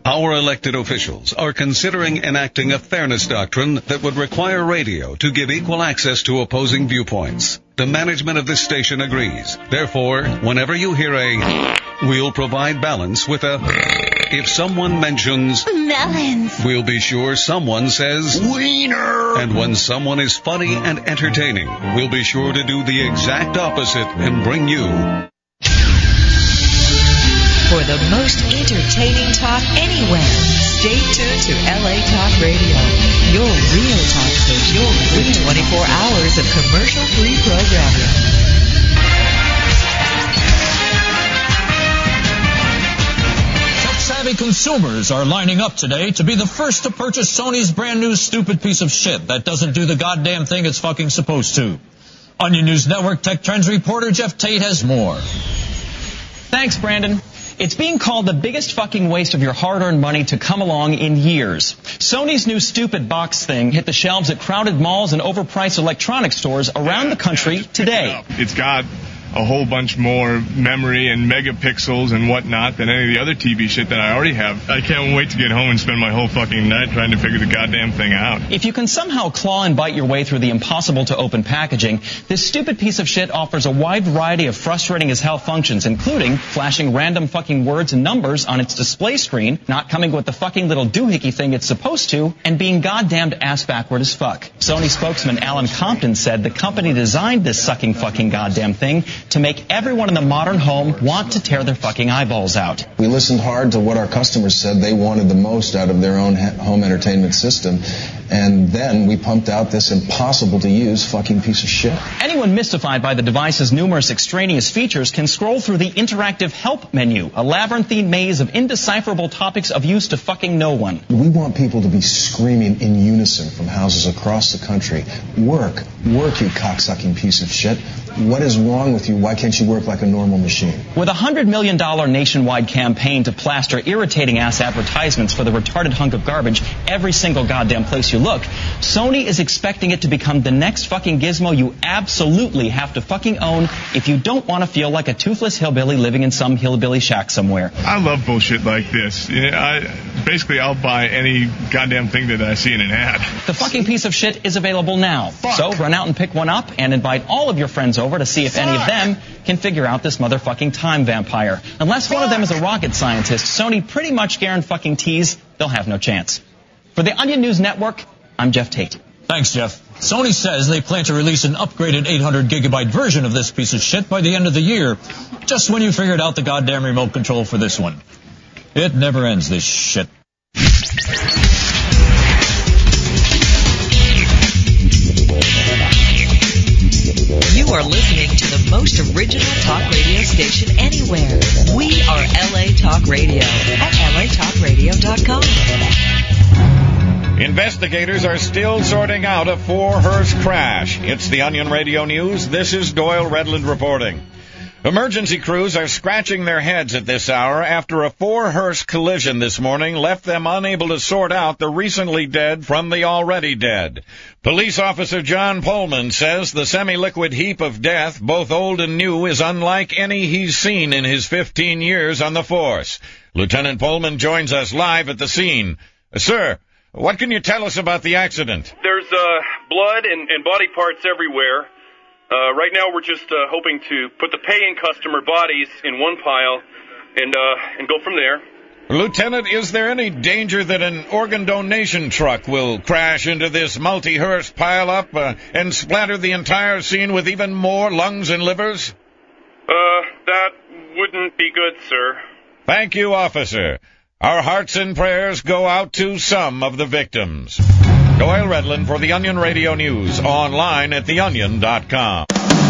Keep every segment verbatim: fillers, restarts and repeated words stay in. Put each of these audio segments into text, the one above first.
Our elected officials are considering enacting a fairness doctrine that would require radio to give equal access to opposing viewpoints. The management of this station agrees. Therefore, whenever you hear a, we'll provide balance with a, if someone mentions melons, we'll be sure someone says wiener. And when someone is funny and entertaining, we'll be sure to do the exact opposite and bring you for the most entertaining talk anywhere. Stay tuned to L A Talk Radio, your real talk station with twenty-four hours of commercial-free programming. Tech-savvy consumers are lining up today to be the first to purchase Sony's brand new stupid piece of shit that doesn't do the goddamn thing it's fucking supposed to. Onion News Network Tech Trends reporter Jeff Tate has more. Thanks, Brandon. It's being called the biggest fucking waste of your hard-earned money to come along in years. Sony's new stupid box thing hit the shelves at crowded malls and overpriced electronics stores around the country today. It's got a whole bunch more memory and megapixels and whatnot than any of the other T V shit that I already have. I can't wait to get home and spend my whole fucking night trying to figure the goddamn thing out. If you can somehow claw and bite your way through the impossible-to-open packaging, this stupid piece of shit offers a wide variety of frustrating as hell functions, including flashing random fucking words and numbers on its display screen, not coming with the fucking little doohickey thing it's supposed to, and being goddamned ass-backward as fuck. Sony spokesman Alan Compton said the company designed this sucking fucking goddamn thing to make everyone in the modern home want to tear their fucking eyeballs out. We listened hard to what our customers said they wanted the most out of their own home entertainment system, and then we pumped out this impossible-to-use fucking piece of shit. Anyone mystified by the device's numerous extraneous features can scroll through the interactive help menu, a labyrinthine maze of indecipherable topics of use to fucking no one. We want people to be screaming in unison from houses across the country. Work. Work, you cocksucking piece of shit. What is wrong with you? Why can't you work like a normal machine? With a one hundred million dollars nationwide campaign to plaster irritating-ass advertisements for the retarded hunk of garbage every single goddamn place you look, Sony is expecting it to become the next fucking gizmo you absolutely have to fucking own if you don't want to feel like a toothless hillbilly living in some hillbilly shack somewhere. I love bullshit like this. I, basically, I'll buy any goddamn thing that I see in an ad. The fucking piece of shit is available now. Fuck. So run out and pick one up and invite all of your friends over to see if Fuck. any of them can figure out this motherfucking time vampire. Unless Fuck. one of them is a rocket scientist, Sony pretty much guarantees they'll have no chance. For the Onion News Network, I'm Jeff Tate. Thanks, Jeff. Sony says they plan to release an upgraded eight hundred gigabyte version of this piece of shit by the end of the year, just when you figured out the goddamn remote control for this one. It never ends, this shit. You are listening to the most original talk radio station anywhere. We are L A Talk Radio at L A talk radio dot com. Investigators are still sorting out a four-hearse crash. It's the Onion Radio News. This is Doyle Redland reporting. Emergency crews are scratching their heads at this hour after a four-hearse collision this morning left them unable to sort out the recently dead from the already dead. Police officer John Pullman says the semi-liquid heap of death, both old and new, is unlike any he's seen in his fifteen years on the force. Lieutenant Pullman joins us live at the scene. Uh, sir, what can you tell us about the accident? There's uh, blood and, and body parts everywhere. Uh, right now, we're just uh, hoping to put the paying customer bodies in one pile and uh, and go from there. Lieutenant, is there any danger that an organ donation truck will crash into this multi-hearse pile-up uh, and splatter the entire scene with even more lungs and livers? Uh, that wouldn't be good, sir. Thank you, officer. Our hearts and prayers go out to some of the victims. Doyle Redland for the Onion Radio News, online at the onion dot com.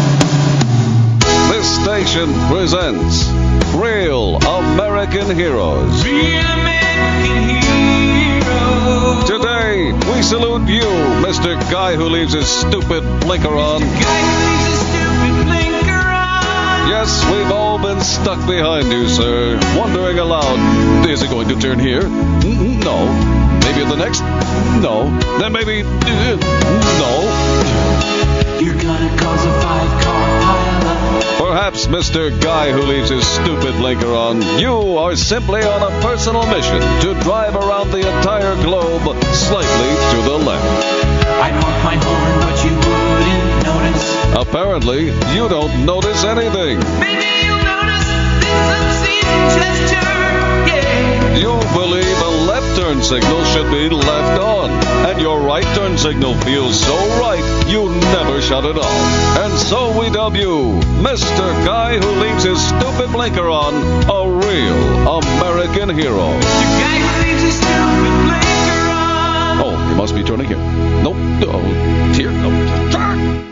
This station presents Real American Heroes. Real American Heroes. Today, we salute you, Mister Guy who leaves his stupid blinker on. Mister Guy who leaves his stupid blinker on. Yes, we've all been stuck behind you, sir, wondering aloud, is it going to turn here? No. Maybe at the next? No. Then maybe... Uh, no. You're gonna cause a five-car pile-up. Perhaps Yes, Mister Guy who leaves his stupid blinker on, you are simply on a personal mission to drive around the entire globe slightly to the left. I honk my horn, but you wouldn't notice. Apparently, you don't notice anything. Maybe you'll notice this obscene gesture, yeah. You believe a left turn signal should be left on, and your right turn signal feels so right, you never shut it off. And so we dub you, Mister Guy who leaves his stupid blinker on, a real American hero. The guy who leaves his stupid blinker on. Oh, you must be turning here. Nope. Oh, here. Oh.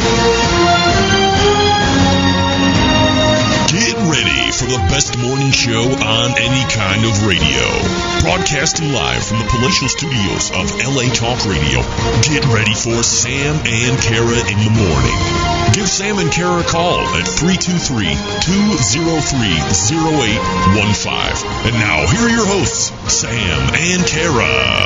Get ready for the best morning show on any kind of radio. Broadcasting live from the palatial studios of L A Talk Radio. Get ready for Sam and Kara in the morning. Give Sam and Kara a call at three two three, two oh three, oh eight one five. And now, here are your hosts, Sam and Kara.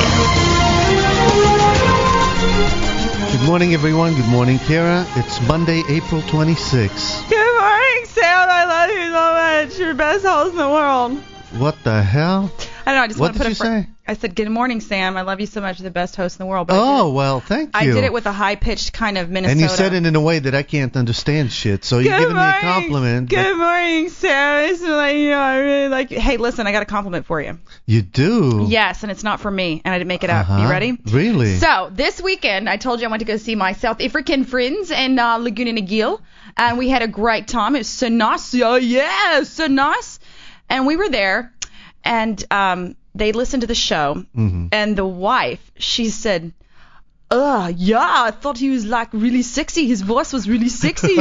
Good morning, everyone. Good morning, Kara. It's Monday, April twenty-sixth. Good morning, Sam. I love you so much. You're the best host in the world. What the hell? I don't know. I just what want to put did it. you For, say? I said, "Good morning, Sam. I love you so much. You're the best host in the world." But oh well, thank you. I did it with a high-pitched kind of Minnesota. And you said it in a way that I can't understand shit. So you're Good giving morning. me a compliment. Good morning, Sam. It's like, you know, I really like you. Hey, listen, I got a compliment for you. You do? Yes, and it's not from me, and I didn't make it up. Uh-huh. You ready? Really? So this weekend, I told you I went to go see my South African friends in uh, Laguna Niguel, and we had a great time. It was so nice. Oh yeah, so nice. And we were there, and um, they listened to the show, mm-hmm. and the wife, she said, "Uh, yeah, I thought he was like really sexy. His voice was really sexy."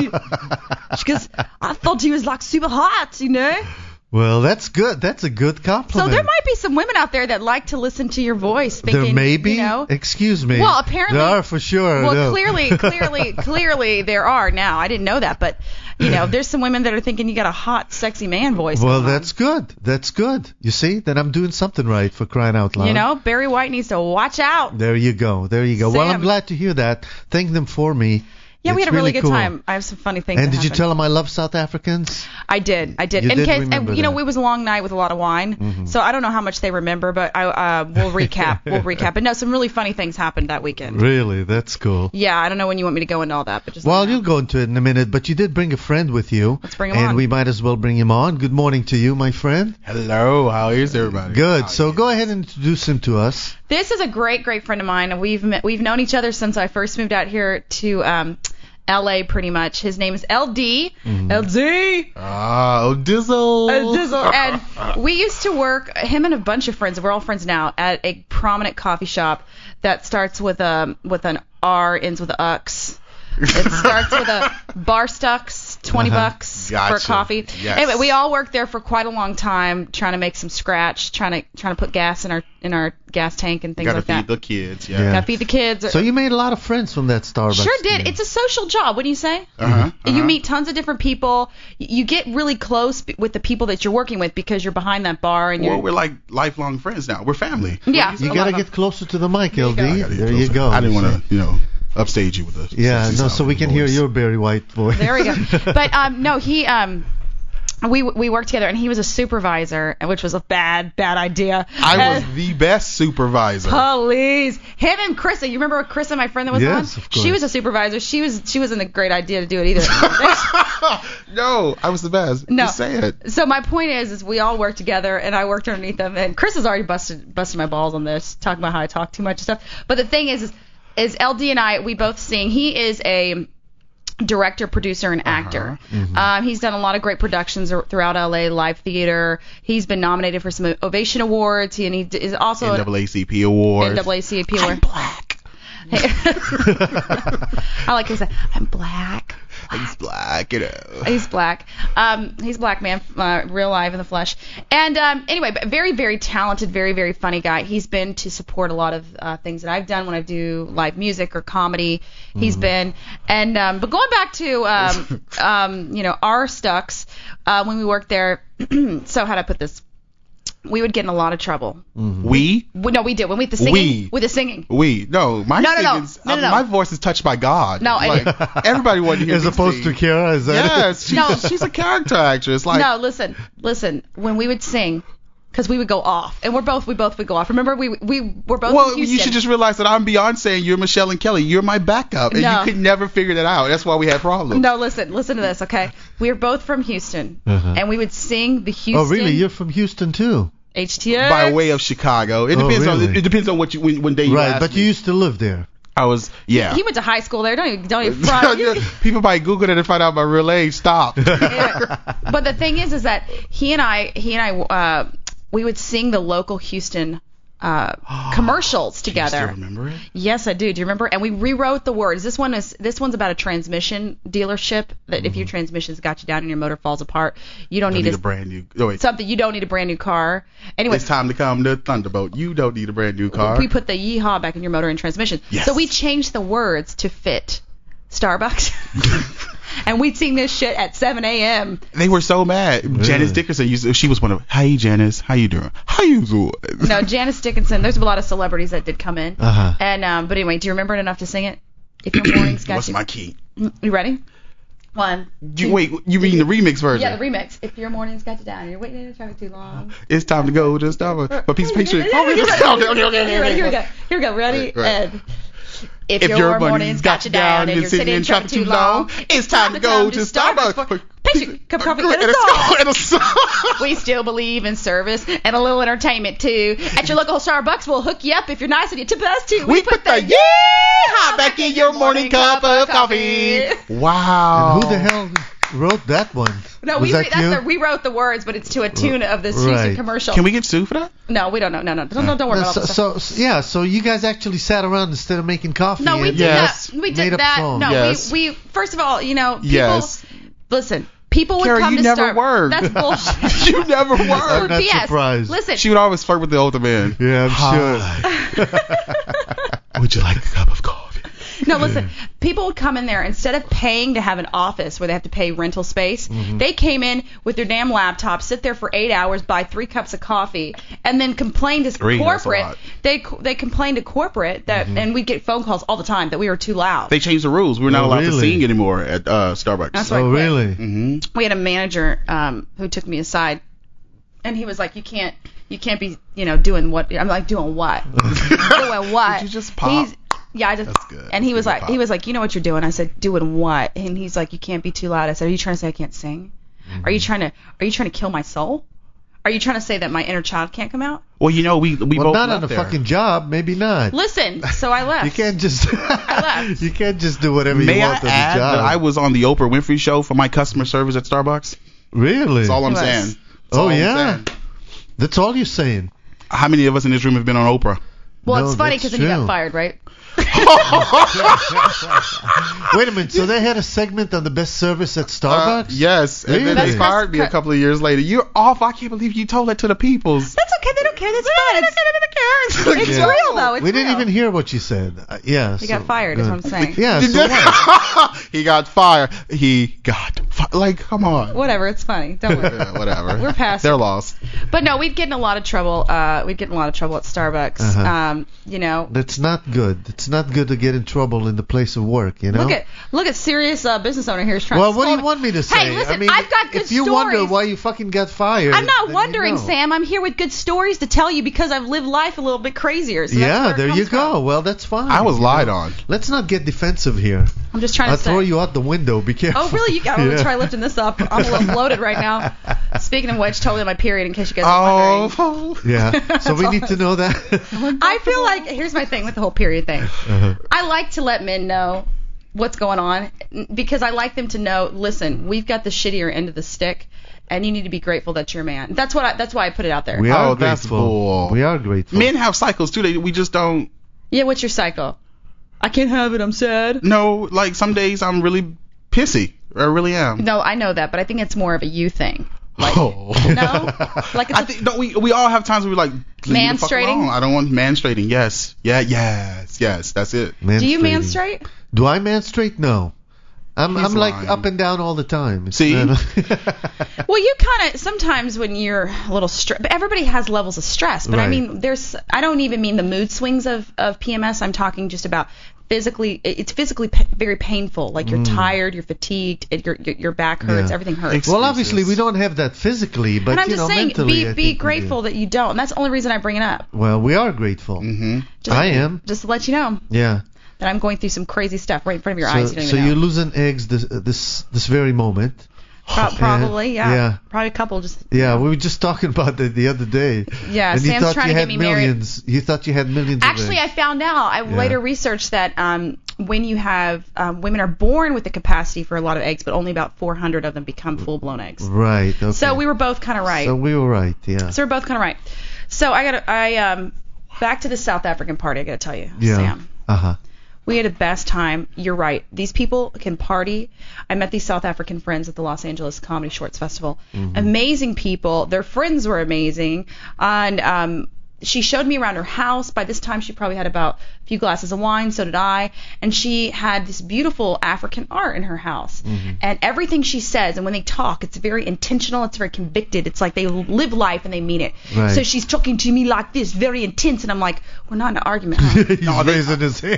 She goes, "I thought he was like super hot, you know." Well, that's good. That's a good compliment. So there might be some women out there that like to listen to your voice. Thinking, there may be? You know, Excuse me. Well, apparently. There are for sure. Well, no. clearly, clearly, clearly there are now. I didn't know that, but, you know, there's some women that are thinking you got a hot, sexy man voice. Well, that's good. That's good. You see, then I'm doing something right, for crying out loud. You know, Barry White needs to watch out. There you go. There you go. Sam. Well, I'm glad to hear that. Thank them for me. Yeah, it's we had a really, really good cool. time. I have some funny things. And that did you happened. tell them I love South Africans? I did. I did. You In did case, remember and, you know, that. it was a long night with a lot of wine, mm-hmm. so I don't know how much they remember, but I uh, we'll recap. We'll recap. But no, some really funny things happened that weekend. Really? That's cool. Yeah, I don't know when you want me to go into all that, but just. Well, you'll go into it in a minute, but you did bring a friend with you. Let's bring him and on. And we might as well bring him on. Good morning to you, my friend. Hello. How is everybody? Good. How So go ahead and introduce him to us. This is a great, great friend of mine, and we've met, we've known each other since I first moved out here to um, L A pretty much. His name is L D. Mm-hmm. L D. Ah, oh, Dizzle. Uh, Dizzle. And we used to work, him and a bunch of friends, we're all friends now, at a prominent coffee shop that starts with a with an R, ends with an Ux. It starts with a Bar Stucks, twenty Uh-huh. bucks Gotcha. for coffee. Yes. Anyway, we all worked there for quite a long time, trying to make some scratch, trying to trying to put gas in our in our gas tank and things Gotta like feed that. the kids. Yeah. Yeah. Gotta feed the kids. So you made a lot of friends from that Starbucks. Sure did. thing. It's a social job, wouldn't you say? Uh huh. You meet tons of different people. Y- You get really close b- with the people that you're working with because you're behind that bar and you're. Well, we're like lifelong friends now. We're family. Yeah. You a got lot to of get closer to the mic, L D. I gotta get There you closer. go. I didn't want to, you know, upstage you with this. Yeah, no, so we can hear your Barry White voice. There we go. But um, no, he um, we we worked together, and he was a supervisor, which was a bad bad idea. I And- was the best supervisor. Please, him and Krista. You remember Krista, my friend that was Yes, on? of course. She was a supervisor. She was she wasn't a great idea to do it either. No, I was the best. No. Just say it. So my point is, is we all worked together, and I worked underneath them. And Chris has already busted busted my balls on this, talking about how I talk too much and stuff. But the thing is, is, is L D and I, we both sing. He is a director, producer, and actor. Mm-hmm. Um, he's done a lot of great productions ar- throughout L A, live theater. He's been nominated for some Ovation Awards, he, and he d- is also N an double A C P award. N double A C P award. I'm black. I like him say, I'm black. He's black, you know. He's black. Um, he's a black man, uh, real live in the flesh. And um, anyway, but very, very talented, very, very funny guy. He's been to support a lot of uh, things that I've done when I do live music or comedy. He's Mm-hmm. been, and um, but going back to um, um, you know, our Stucks, uh, when we worked there. So how'd I put this? we would get in a lot of trouble. Mm-hmm. We? we? No, we did. When we the singing. We. With the singing. We. No, my no, no, singing. no. No, no, no. My voice is touched by God. No, like everybody wanted to hear As me opposed sing. to Kara, is that Yes, it? she's, No. a, she's a character actress. Like no, listen, listen. When we would sing, because we would go off, and we're both, we both would go off. Remember, we we were both. Well, in Houston. you should just realize that I'm Beyonce and you're Michelle and Kelly. You're my backup, and No. you could never figure that out. That's why we had problems. No, listen, listen to this, okay? We were both from Houston, Uh-huh. and we would sing the Houston. Oh, really? You're from Houston too? H T X. By way of Chicago. It Oh, depends really? on it depends on what you when, when day you Right, ask but me. you used to live there. I was yeah. He went to high school there. Don't even, don't even front. You- People might Google it and find out my real age. Stop. But the thing is, is that he and I, he and I, uh, we would sing the local Houston uh, commercials together. Do you still remember it? Yes, I do. Do you remember? And we rewrote the words. This one is this one's about a transmission dealership. That Mm-hmm. if your transmission's got you down and your motor falls apart, you don't, Don't need, need a, a brand new. Oh, wait. something. You don't need a brand new car. Anyway, It's time to come to Thunderbolt. You don't need a brand new car. we put the yeehaw back in your motor and transmission. Yes. So we changed the words to fit Starbucks. And we'd sing this shit at seven a.m. They were so mad. Janice Dickinson used to, she was one of Hey Janice, how you doing? How you doing? No, Janice Dickinson. There's a lot of celebrities that did come in. Uh-huh. And um, but anyway, do you remember it enough to sing it? If your morning's got What's you. my key? You ready? One. You wait, you mean the remix version? Yeah, the remix. If your morning's got you down and you're waiting in the traffic too long. It's time to go to Starbucks. But piece of picture. Here we go. Here we go. Here we go. Ready? Right, right. And if, if your morning's got you down and you're sitting in traffic too long, it's time to go to Starbucks. for picture, cup of coffee, and And a a song. song. And a song. We still believe in service and a little entertainment too. At your local Starbucks, we'll hook you up if you're nice and you tip us too. We put the yeehaw back in your morning cup of coffee. Wow. And who the hell wrote that one? No, Was we that re- that's you? the, we wrote the words, but it's to a tune of this Houston Right. commercial. Can we get sued for that? No, we don't know. No, no, don't, don't, don't worry No, about so, that. so yeah, so you guys actually sat around instead of making coffee. No, we and did Yes. not. We made did up that. songs. No, Yes. we, we first of all, you know, people. Yes. Listen, people would Kara, come you to never Starbucks. worked. That's bullshit. You never I'm were. not P S. surprised. Listen, She would always flirt with the older man. Yeah, I'm Hi. sure. Would you like a cup of coffee? no, listen. People would come in there instead of paying to have an office where they have to pay rental space. Mm-hmm. They came in with their damn laptop, sit there for eight hours, buy three cups of coffee, and then complain to Three, that's a corporate. lot. They they complained to corporate that, and we get phone calls all the time that we were too loud. They changed the rules. We're not Oh, allowed to really? sing anymore at uh, Starbucks. That's why I Oh, quit. really? hmm We had a manager um, who took me aside, and he was like, "You can't, you can't be, you know, doing what." I'm like, "Doing what? doing what?" Did you just pop? He's, yeah, I just. That's good. And he was Good like, pop. he was like, "You know what you're doing?" I said, "Doing what?" And he's like, "You can't be too loud." I said, "Are you trying to say I can't sing? Are you trying to, are you trying to kill my soul? Are you trying to say that my inner child can't come out?" Well, you know, we we Well, both not left on a there. fucking job, maybe not. Listen, so I left. You can't just. left. You can't just do whatever May you I want on add the job. that I was on the Oprah Winfrey Show for my customer service at Starbucks? Really? That's all I'm He was. saying. That's Oh all I'm yeah. saying. That's all you're saying. How many of us in this room have been on Oprah? Well, No, it's funny that's because then you got true. fired, right? Wait a minute. So they had a segment on the best service at Starbucks? Uh, yes, and then Really? they That's fired me a Chris- couple of years later. You're off. I can't believe you told that to the peoples. That's okay. They don't care. That's fine. They don't care. They don't care. It's Yeah. real though. It's we didn't real. even hear what you said. Uh, yeah. He so- got fired, is good. what I'm saying. Yeah. So what? He got fired. He got fired. Like, come on. Whatever. It's funny. Don't worry. Yeah, whatever. We're past They're it. lost. But no, we'd get in a lot of trouble. Uh, we'd get in a lot of trouble at Starbucks. Uh-huh. Um, you know, That's not good. It's not good to get in trouble in the place of work, you know? look at look at serious uh, business owner here is trying. well, to what do you scold want me to say? Hey, listen, I mean, I've got good if you stories. wonder why you fucking got fired, I'm not then wondering, you know. Sam. I'm here with good stories to tell you because I've lived life a little bit crazier. So that's Yeah, where it there you comes from. go. Well, that's fine. I was you lied know? on. Let's not get defensive here. I'm just trying I'll to throw say. you out the window. Be careful. Oh, really? You got to Yeah. try lifting this up. I'm a little bloated right now. Speaking of which, totally on my period. In case you guys are wondering. Oh. Yeah. So we need to know that. I feel like here's my thing with the whole period thing. Uh-huh. I like to let men know what's going on because I like them to know. Listen, we've got the shittier end of the stick, and you need to be grateful that you're a man. That's what. I, that's why I put it out there. We are Oh, that's grateful. bull. We are grateful. Men have cycles too. They, we just don't. Yeah, what's your cycle? I can't have it. I'm sad. No, like some days I'm really pissy. I really am. No, I know that, but I think it's more of a you thing. Like, Oh. no, like it's I a- think don't we we all have times where we like leave me the fuck Manstrating? alone. I don't want manstrating. Yes. Yeah. Yes. Yes. That's it. do you Menstruating. man straight? Do I menstruate? No. I'm He's I'm like lying. up and down all the time. It's See? not- Well, you kind of sometimes when you're a little stressed, but everybody has levels of stress. But I Right. mean, there's I don't even mean the mood swings of, of P M S. I'm talking just about physically. It's physically pa- very painful. Like you're Mm. tired, you're fatigued, it, your your your back hurts, Yeah. everything hurts. Well, obviously we don't have that physically, but and I'm you just know, saying, mentally, be I be think we do. grateful that you don't. And that's the only reason I bring it up. Well, we are grateful. Mm-hmm. Just, I am. Just to let you know Yeah. that I'm going through some crazy stuff right in front of your so eyes. You don't so even know. you're losing eggs this uh, this this very moment. Pro- probably, And- yeah. Yeah. Probably a couple just. Yeah, we were just talking about that the other day. Yeah, and you Sam's thought trying you to had get me married. millions. You thought you had millions. Actually, of I eggs. found out. I Yeah. later researched that um, when you have um, women are born with the capacity for a lot of eggs, but only about four hundred of them become full-blown eggs. Right. Okay. So we were both kind of right. So we were right. Yeah. So we're both kind of right. So I got I um back to the South African party. I got to tell you, yeah. Sam. Uh huh. We had the best time. You're right. These people can party. I met these South African friends at the Los Angeles Comedy Shorts Festival. Mm-hmm. Amazing people. Their friends were amazing. And um, she showed me around her house. By this time, she probably had about a few glasses of wine. So did I. And she had this beautiful African art in her house. Mm-hmm. And everything she says, and when they talk, it's very intentional. It's very convicted. It's like they live life and they mean it. Right. So she's talking to me like this, very intense. And I'm like, we're not in an argument, huh? He's raising his hand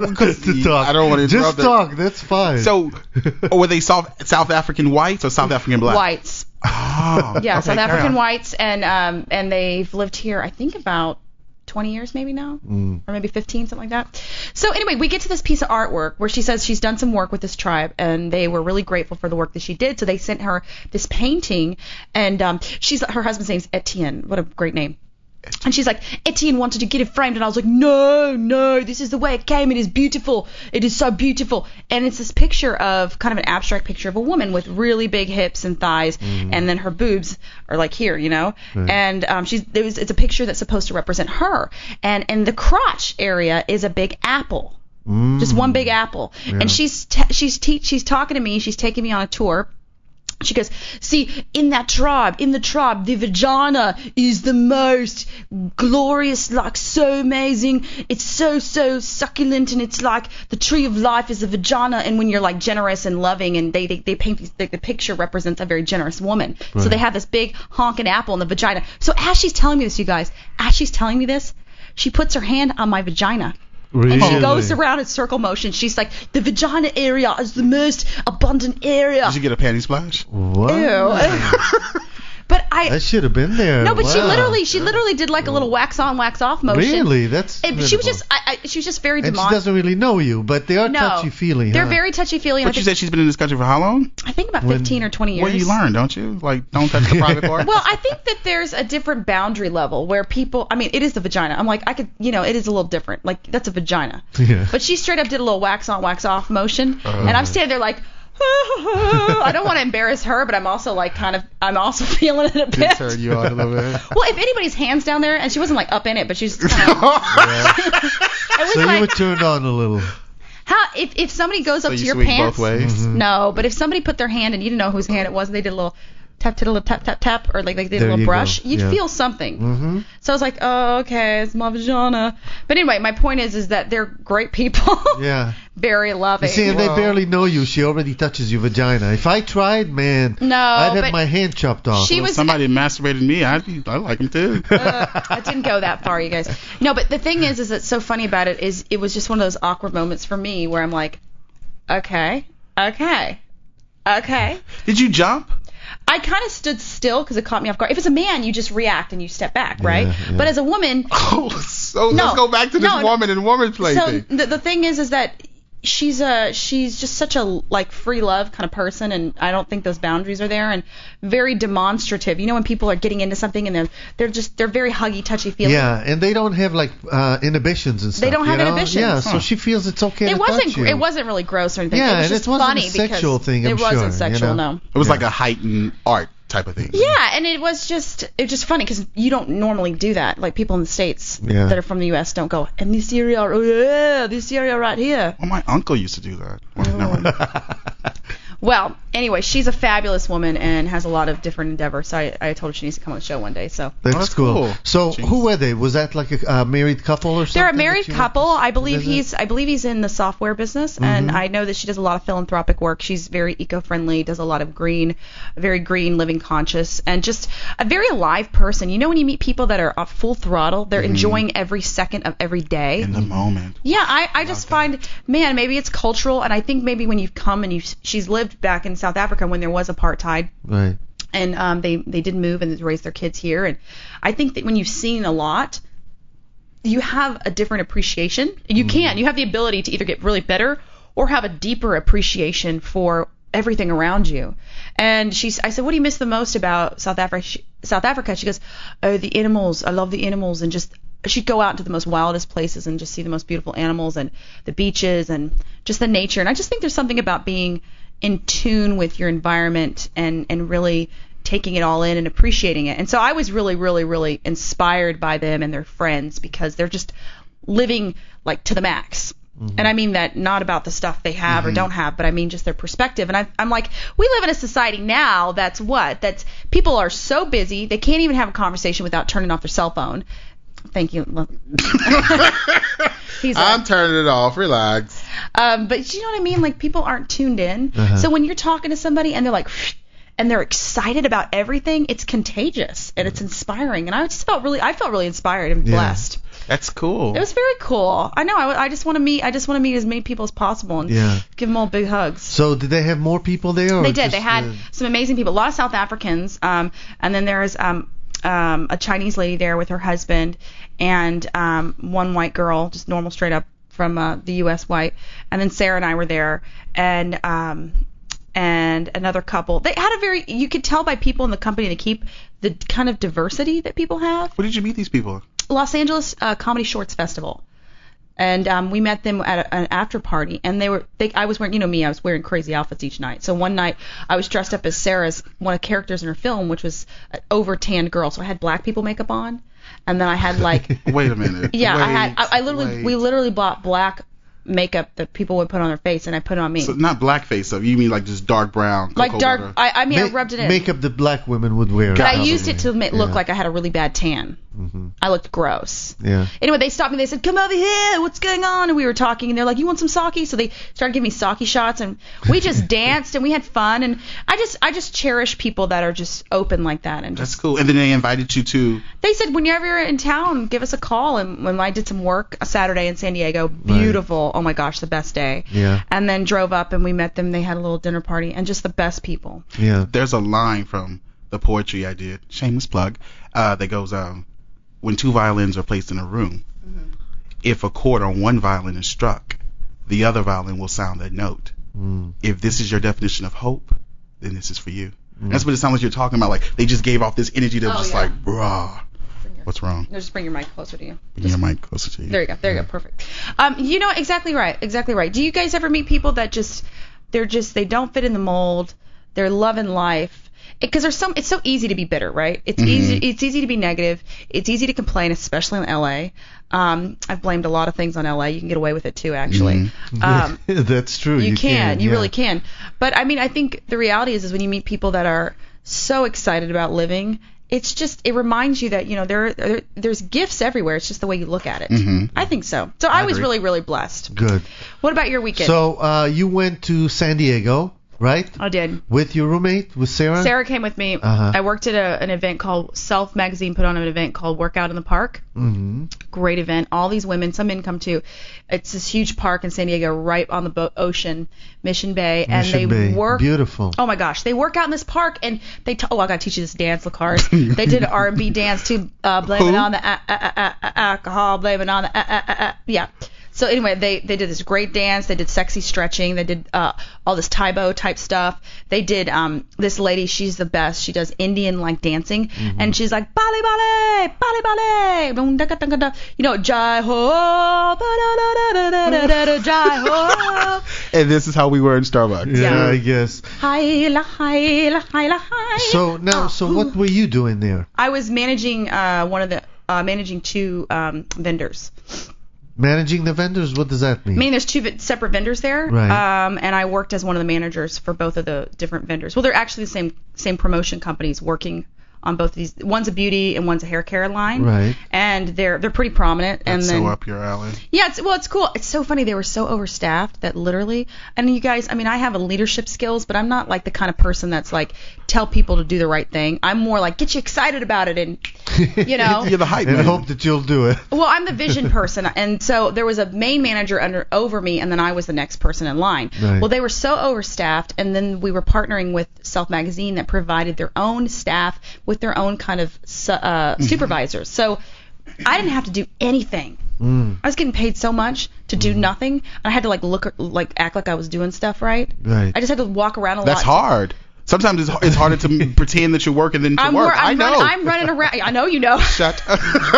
to talk. I don't want to Just interrupt it. talk. That's fine. So, were they South South African whites or South African black? Whites. Oh, Yeah, okay, South carry African on. whites, and um, and they've lived here, I think, about twenty years maybe now, Mm. or maybe fifteen, something like that. So anyway, we get to this piece of artwork where she says she's done some work with this tribe, and they were really grateful for the work that she did. So they sent her this painting, and um, she's her husband's name's Etienne. What a great name. And she's like, Etienne wanted to get it framed, and I was like, no, no, this is the way it came. It is beautiful. It is so beautiful. And it's this picture of kind of an abstract picture of a woman with really big hips and thighs, and then her boobs are like here, you know. Right. And um, she's there was it's a picture that's supposed to represent her, and and the crotch area is a big apple, Mm. just one big apple. Yeah. And she's t- she's te- she's talking to me. She's taking me on a tour. She goes, see, in that tribe, in the tribe, the vagina is the most glorious, like so amazing. It's so, so succulent, and it's like the tree of life is the vagina. And when you're like generous and loving, and they they, they paint these, the, the picture represents a very generous woman. So Right. they have this big honking apple in the vagina. So as she's telling me this, you guys, as she's telling me this, she puts her hand on my vagina. Really? And she goes around in circle motion. She's like, the vagina area is the most abundant area. Did you get a panty splash? What? Ew. But I I should have been there. no, but she Wow. literally she literally did like a little wax on, wax off motion. Really? That's And she was incredible. just I, I, she was just very And she demon. doesn't really know you, but they are No. touchy-feely. They're huh? very touchy feely. But you said she's been in this country for how long? I think about When- fifteen or twenty years. Well, you learn, don't you? Like, don't touch the private part. Well, I think that there's a different boundary level where people. I mean, it is the vagina. I'm like, I could, you know, it is a little different. Like that's a vagina. Yeah. But she straight up did a little wax on, wax off motion, and I'm standing there like. I don't want to embarrass her, but I'm also like kind of I'm also feeling it a bit. It turned you on a little bit. Well, if anybody's hands down there, and she wasn't like up in it, but she's kind of. It was So you like were turned on a little. how if if somebody goes So up to you your swing pants. both ways. Mm-hmm. No, but if somebody put their hand and you didn't know whose hand it was, and they did a little tap, tap, tap, tap, tap, or like they did There a little you brush, go. you'd Yeah. feel something. Mm-hmm. So I was like, oh, okay, it's my vagina. But anyway, my point is, is that they're great people. Yeah. Very You loving. see, and they barely know you. She already touches your vagina. If I tried, man, No, I'd have but my hand chopped off. she If was- somebody masturbated me, I'd be, I like him too. uh, I didn't go that far, you guys. No, but the thing is, is that's so funny about it is it was just one of those awkward moments for me where I'm like, okay, okay, okay. Did you jump? I kind of stood still because it caught me off guard. If it's a man, you just react and you step back, right? Yeah, yeah. But as a woman, Oh, so No, let's go back to this no, no. woman and woman play so thing. the, the thing is, is that she's a she's just such a like free love kind of person, and I don't think those boundaries are there, and very demonstrative. You know, when people are getting into something and they're they're just they're very huggy, touchy feely. Yeah, and they don't have like uh, inhibitions and stuff. They don't have you know? inhibitions. Yeah, Huh. so she feels it's okay It to wasn't touch you. it wasn't really gross or anything. Yeah, it was and just it wasn't funny a sexual because thing, I'm it wasn't sure, you sexual, know? no. It was Yeah. like a heightened art type of thing. Yeah, and it was just it was just funny because you don't normally do that. Like people in the States Yeah. that are from the U S don't go, and this area, oh yeah, this area right here. Well, my uncle used to do that. Well, never mind. Well, anyway, she's a fabulous woman and has a lot of different endeavors. So I, I told her she needs to come on the show one day. So That's, Oh, that's cool. cool. So Jeez. who were they? Was that like a uh, married couple or something? they're a that married you couple. went to I believe visit? he's I believe he's in the software business, and I know that she does a lot of philanthropic work. She's very eco-friendly, does a lot of green, very green, living conscious, and just a very alive person. You know, when you meet people that are uh, full throttle, they're enjoying every second of every day. In the moment. Yeah, I, I just find, man, maybe it's cultural, and I think maybe when you've come and you she's lived back in South Africa when there was apartheid, Right. and um, they they did move and raised their kids here, and I think that when you've seen a lot, you have a different appreciation. You can, you have the ability to either get really bitter or have a deeper appreciation for everything around you. And she's, I said, what do you miss the most about South Africa? She, South Africa? She goes, oh, the animals. I love the animals, and just she'd go out into the most wildest places and just see the most beautiful animals and the beaches and just the nature. And I just think there's something about being in tune with your environment and and really taking it all in and appreciating it. And so I was really, really, really inspired by them and their friends because they're just living like to the max. Mm-hmm. And I mean that not about the stuff they have mm-hmm. or don't have, but I mean just their perspective. And I, I'm like, we live in a society now that's what? That's people are so busy, they can't even have a conversation without turning off their cell phone. Thank you. He's I'm like, turning it off. Relax. Um, but you know what I mean? Like people aren't tuned in. Uh-huh. So when you're talking to somebody and they're like, and they're excited about everything, it's contagious and it's inspiring. And I just felt really, I felt really inspired and Yeah. blessed. That's cool. It was very cool. I know. I, I just want to meet. I just want to meet as many people as possible and Yeah. give them all big hugs. So did they have more people there? Or They did. just, They had uh, some amazing people. A lot of South Africans. Um, and then there's um, um, a Chinese lady there with her husband and um, one white girl, just normal, straight up from uh, the U S white. And then Sarah and I were there, and um, and another couple. They had a very. You could tell by people in the company they keep the kind of diversity that people have. Where did you meet these people? Los Angeles uh, Comedy Shorts Festival. And um, we met them at a, an after party, and they were. They, I was wearing, you know me, I was wearing crazy outfits each night. So one night I was dressed up as Sarah's one of the characters in her film, which was an over tanned girl. So I had black people makeup on, and then I had like. Wait a minute. Yeah, wait, I had. I, I literally, wait. we literally bought black makeup that people would put on their face, and I put it on me. So not blackface stuff. You mean like just dark brown? like cocoa dark. butter? I, I mean, I ma- rubbed it in. Makeup the black women would wear. But I probably. used it to ma- look Yeah. like I had a really bad tan. Mm-hmm. I looked gross. Yeah. Anyway, they stopped me. They said, "Come over here. What's going on?" And we were talking, and they're like, "You want some sake?" So they started giving me sake shots, and we just danced and we had fun. And I just, I just cherish people that are just open like that. And That's just, cool. And then they invited you to. they said, whenever you're in town, give us a call. And when I did some work a Saturday in San Diego, beautiful. Oh my gosh, the best day. Yeah. And then drove up and we met them. They had a little dinner party, and just the best people. Yeah. There's a line from the poetry I did, shameless plug, uh, that goes, um, when two violins are placed in a room, Mm-hmm. if a chord on one violin is struck, the other violin will sound that note. Mm. If this is your definition of hope, then this is for you. Mm. That's what it sounds like you're talking about. Like they just gave off this energy that was Oh, just yeah. like, bruh, what's wrong? No, just bring your mic closer to you. Bring your mic closer to you. There you go. There you go. Perfect. Um, you know, exactly right. Exactly right. Do you guys ever meet people that just, they're just, they don't fit in the mold. They're loving life. Because there's some, it's so easy to be bitter, right? It's Mhm. easy, it's easy to be negative. It's easy to complain, especially in L A. Um, I've blamed a lot of things on L A. You can get away with it too, actually. Mhm. Um, That's true. you, You, can, you yeah. really can. But I mean, I think the reality is, is when you meet people that are so excited about living, it's just, it reminds you that, you know, there, there there's gifts everywhere. It's just the way you look at it. Mhm. I think so. So I, I was agree. really, really blessed. Good. What about your weekend? So uh, you went to San Diego, right? I did. With your roommate, with Sarah? Sarah came with me. Uh-huh. I worked at a, an event called Self Magazine, put on an event called Workout in the Park. Mm-hmm. Great event. All these women, some men come too. It's this huge park in San Diego, right on the bo- ocean, Mission Bay, and Mission they Bay. work. Beautiful. Oh my gosh, they work out in this park, and they. T- oh, I gotta teach you this dance, Lacars. They did an R and B dance too. Uh, blame it Who? on the a- a- a- a- alcohol. Blame it on the a- a- a- a- yeah. So anyway, they they did this great dance. They did sexy stretching. They did uh, all this Taibo type stuff. They did um this lady. She's the best. She does Indian like dancing, Mm-hmm. and she's like bale bale bale bale. Dum, da, da, da, da. You know, jai ho, ba, da, da, da, da, da, da, da, jai ho. And this is how we were in Starbucks. Yeah, Yeah. I guess. Hi la hi la hi la hi. So now, so what were you doing there? I was managing uh one of the uh managing two um vendors. Managing the vendors, what does that mean? I mean, there's two v- separate vendors there, Right. um, and I worked as one of the managers for both of the different vendors. Well, they're actually the same same promotion companies working on both of these. One's a beauty and one's a hair care line, Right. And they're they're pretty prominent. That's and then so up your alley. yeah, it's well, it's cool. It's so funny. They were so overstaffed that literally, and you guys, I mean, I have a leadership skills, but I'm not like the kind of person that's like tell people to do the right thing. I'm more like get you excited about it and you know. You're the hype and man. hope that you'll do it. Well, I'm the vision person, and so there was a main manager under over me, and then I was the next person in line. Right. Well, they were so overstaffed, and then we were partnering with Self Magazine that provided their own staff with their own kind of su- uh, supervisors. So I didn't have to do anything. Mm. I was getting paid so much to do nothing, and I had to like look like act like I was doing stuff right. Right. I just had to walk around a That's lot. hard. Sometimes it's, it's harder to pretend that you're working than to I'm, work. wor- I'm I know. Run, I'm running around. I know you know. Shut up.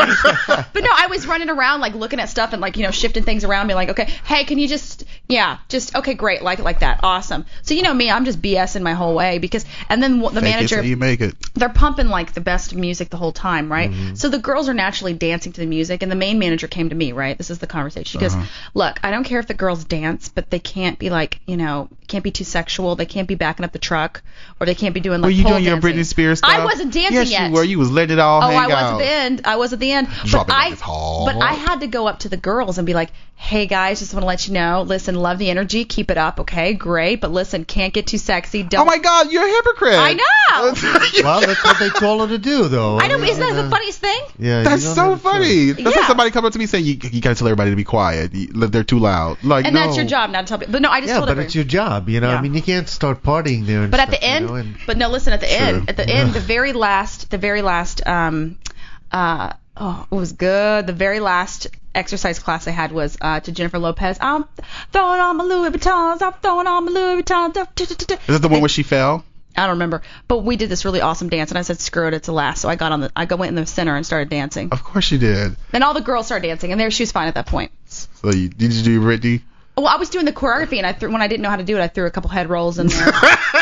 But no, I was running around like looking at stuff and like, you know, shifting things around, being like, okay, hey, can you just, yeah, just, okay, great, like it like that, awesome. So you know me, I'm just BSing my whole way because, and then the Fake it manager, so you make it. they're pumping like the best music the whole time, right? Mm-hmm. So the girls are naturally dancing to the music, and the main manager came to me, right? This is the conversation. She goes, Uh-huh. look, I don't care if the girls dance, but they can't be like, you know, can't be too sexual. They can't be backing up the truck, or they can't be doing like Were you pole doing your dancing. Britney Spears stuff? I wasn't dancing yes, yet. you were. You was letting it all Oh, hang I was out. at the end. I was at the end. But Dropping like I, it's hard. but I had to go up to the girls and be like, hey guys, just want to let you know, listen, love the energy, keep it up, okay, great, but listen, can't get too sexy. Don't. Oh my God, you're a hypocrite. I know. Well, that's what they told her to do, though. I know, but isn't that Uh, the funniest thing? Yeah, That's you don't so have a funny. choice. That's Yeah. like somebody come up to me saying, you, you gotta tell everybody to be quiet. You, they're too loud. Like, And no. that's your job, not to tell people. But no, I just Yeah, told but everyone. it's your job, you know. Yeah. I mean, you can't start partying there. And But at stuff, the end, you know, and- but no, listen, at the True. end, at the end, the very last, the very last, um, uh, oh, it was good. The very last exercise class I had was uh, to Jennifer Lopez. I'm throwing on my Louis Vuittons. I'm throwing on my Louis Vuittons. Is that the one where she fell? I don't remember, but we did this really awesome dance, and I said, "Screw it, it's a last." So I got on the, I go went in the center and started dancing. Of course you did. Then all the girls started dancing, and there she was fine at that point. So you, did you do Britney? Well, I was doing the choreography, and I threw when I didn't know how to do it, I threw a couple head rolls in there.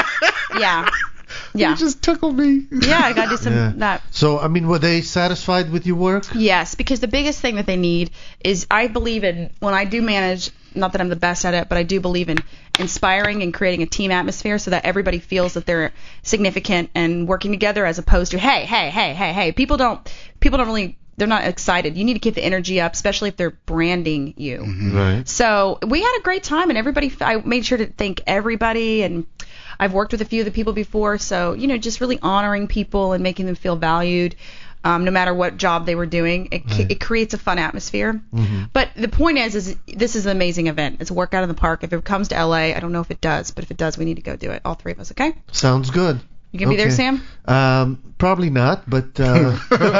yeah, yeah. You just tickled me. Yeah, I gotta do some Yeah. that. So, I mean, were they satisfied with your work? Yes, because the biggest thing that they need is I believe in when I do manage, not that I'm the best at it, but I do believe in inspiring and creating a team atmosphere so that everybody feels that they're significant and working together as opposed to hey, hey, hey, hey, hey. People don't people don't really they're not excited. You need to keep the energy up, especially if they're branding you. Mm-hmm. Right. So So we had a great time, and everybody. I made sure to thank everybody, and I've worked with a few of the people before, so you know, just really honoring people and making them feel valued, um, no matter what job they were doing. It, Right. it creates a fun atmosphere. Mhm. But the point is, is this is an amazing event. It's a workout in the park. If it comes to L A, I don't know if it does, but if it does, we need to go do it. All three of us, okay? Sounds good. You gonna be there, Okay. Sam? Um, probably not, but uh,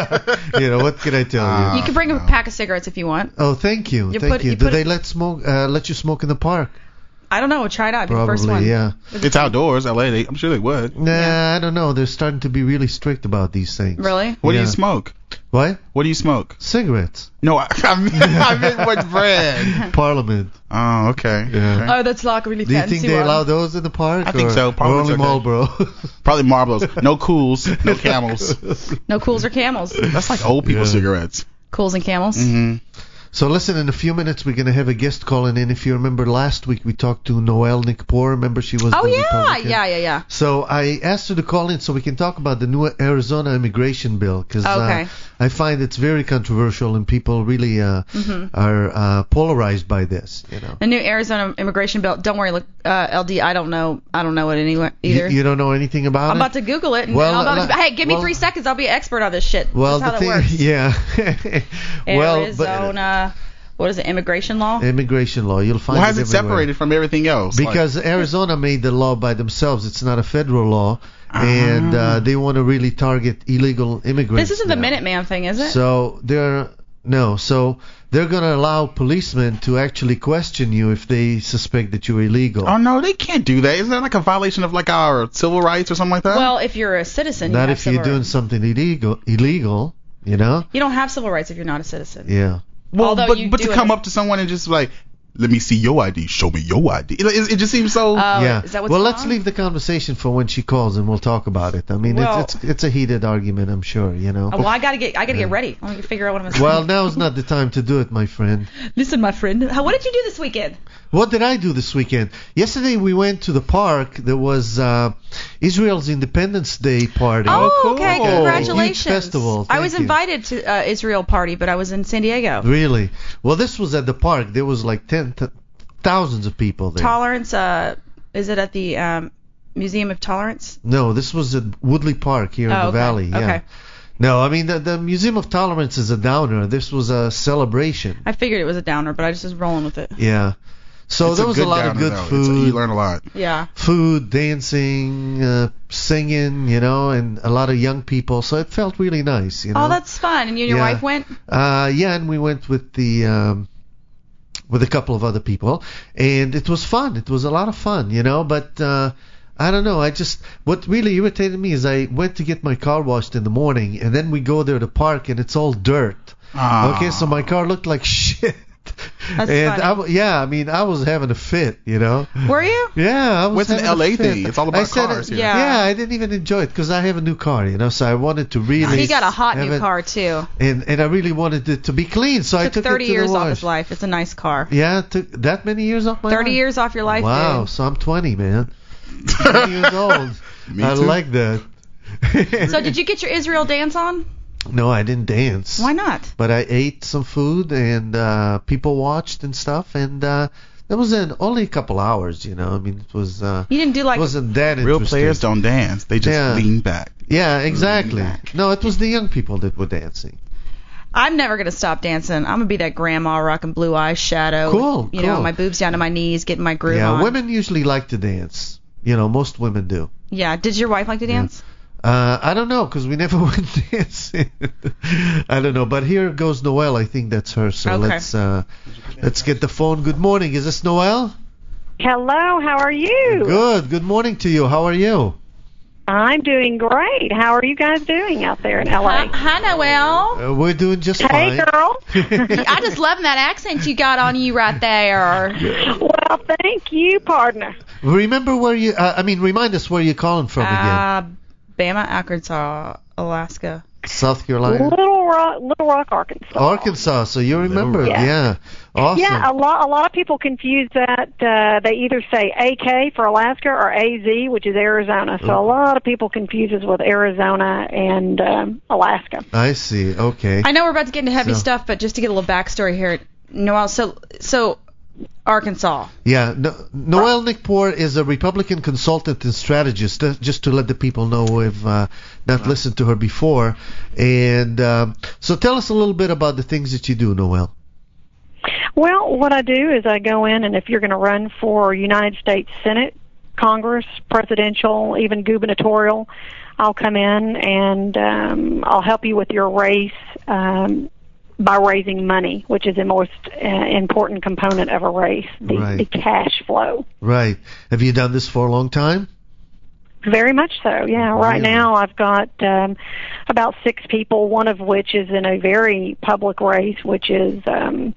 you know, what can I tell you? You can bring a pack of cigarettes if you want. Oh, thank you, You thank put- you. you Do put they it- let smoke? Uh, let you smoke in the park? I don't know. Try it out. Be the first Probably, one. yeah. It's outdoors, L A. They, I'm sure they would. Nah, I don't know. They're starting to be really strict about these things. Really? What do Yeah. you smoke? What? What do you smoke? Cigarettes. No, I, I mean, I meant what brand? Parliament. Oh, okay. Yeah. Okay. Oh, that's like really Do you fancy think they one. allow those in the park? I think or- so. Or Parliament's only okay. Marlboro. Probably Marlboros. No Cools. No Camels. No Cools or Camels. That's like old people Yeah. cigarettes. Cools and Camels. Mm-hmm. So listen, in a few minutes we're going to have a guest calling in. If you remember last week we talked to Noelle Nikpour. Remember she was Oh the yeah, Republican? yeah, yeah, yeah. So I asked her to call in so we can talk about the new Arizona immigration bill because Okay. uh, I find it's very controversial and people really uh, Mhm. are uh, polarized by this. You know, The new Arizona immigration bill. Don't worry, look, uh, L D. I don't know. I don't know it anywhere you, either. you don't know anything about I'm it. about to Google it. And Well, I'm about to, uh, hey, give me well- three seconds. I'll be an expert on this shit. well, That's how the that thing, works. yeah. well, Arizona. What is it? Immigration law. but immigration law, you'll find Why is it it everywhere. separated from everything else? Like- Because Arizona made the law by themselves. It's not a federal law, and uh, they want to really target illegal immigrants. This isn't the now. Minuteman thing, is it? So they're no, so they're going to allow policemen to actually question you if they suspect that you're illegal. Oh no, they can't do that. Isn't that like a violation of like our civil rights or something like that? well, if you're a citizen, you Not have if you're civil doing rights. something illegal. Illegal, you know? You don't have civil rights if you're not a citizen. Yeah. well, although but you but do to it- come up to someone and just like, let me see your I D. Show me your I D. It, it, it just seems so. Oh, yeah. is that what's well, going let's on? leave the conversation for when she calls, and we'll talk about it. I mean, Well- it's, it's it's a heated argument, I'm sure. You know. Oh, well, I gotta get I gotta get ready. Let me figure out what I'm gonna Well, now's not the time to do it, my friend. Listen, my friend. How, what did you do this weekend? What did I do this weekend? Yesterday we went to the park. There was uh, Israel's Independence Day party. Oh, okay. Like a Congratulations. huge festival. I Thank was you. invited to uh, Israel party, but I was in San Diego. Really? Well, this was at the park. There was like ten th- thousands of people there. Tolerance. Uh, is it at the um, Museum of Tolerance? No, this was at Woodley Park here in Oh, the okay. valley. Yeah. Okay. No, I mean the, the Museum of Tolerance is a downer. This was a celebration. I figured it was a downer, but I just was rolling with it. Yeah. So It's there a was a good lot of downer, good though. It's- food. you learn a lot. Yeah. Food, dancing, uh, singing, you know, and a lot of young people. So it felt really nice, you know. Oh, that's fun. And you and your Yeah. wife went? Uh, yeah, and we went with the um, with a couple of other people, and it was fun. It was a lot of fun, you know. But uh, I don't know. I just what really irritated me is I went to get my car washed in the morning, and then we go there to park, and it's all dirt. Ah. Okay, so my car looked like shit. That's and funny. I, w- yeah, I mean, I was having a fit, you know. Were you? Yeah, I was Well, it's an having L A a fit. thing. It's all about I said, cars here. Yeah. Yeah, I didn't even enjoy it because I have a new car, you know. So I wanted to really. He got a hot have new it- car too. and and I really wanted it to be clean, so I Took took thirty it to years the off wash. his life. It's a nice car. Yeah, it took that many years off my thirty life? years off your life, Wow, dude. so I'm twenty, man. twenty years old. Me I too. like that. So did you get your Israel dance on? No, I didn't dance. Why not? But I ate some food and uh people watched and stuff, and uh that was in only a couple hours, you know. I mean, it was uh You didn't do like it wasn't that Real interesting. players don't dance. They just Yeah. lean back. Yeah, exactly. back. No, it was the young people that were dancing. I'm never gonna stop dancing. I'm gonna be that grandma rocking blue eyes shadow. Cool, You know, cool. my boobs down to my knees, getting my groove Yeah, on. women usually like to dance. You know, most women do. Yeah. Did your wife like to dance? Uh, I don't know, because we never went dancing. I don't know, but here goes Noelle. I think that's her. So Okay. let's uh, let's get the phone. Good morning. Is this Noelle? Hello, how are you? Good. Good morning to you. How are you? I'm doing great. How are you guys doing out there in L Hi, A? hi, Noelle. Uh, we're doing just Hey, fine. girl. I just love that accent you got on you right there. Well, thank you, partner. Remember where you? Uh, I mean, remind us where you're calling from again. Uh, Bama, Arkansas, Alaska. South Carolina, Little Rock, Little Rock, Arkansas. Arkansas. So you remember? Yeah. Yeah. Awesome. Yeah, a lot. A lot of people confuse that. Uh, they either say A K for Alaska or A Z, which is Arizona. So a lot of people confuse us with Arizona and um, Alaska. I see. Okay. I know we're about to get into heavy So- stuff, but just to get a little backstory here, Noelle. So, so Arkansas. Yeah, no, Noelle Nickpour is a Republican consultant and strategist, uh, just to let the people know who have uh, not listened to her before. And um, so tell us a little bit about the things that you do, Noelle. Well, what I do is I go in, and if you're going to run for United States Senate, Congress, presidential, even gubernatorial, I'll come in and um, I'll help you with your race um, by raising money, which is the most uh, important component of a race, the, Right. the cash flow. Right. Have you done this for a long time? Very much so, yeah. Right Really? now I've got um, about six people, one of which is in a very public race, which is um,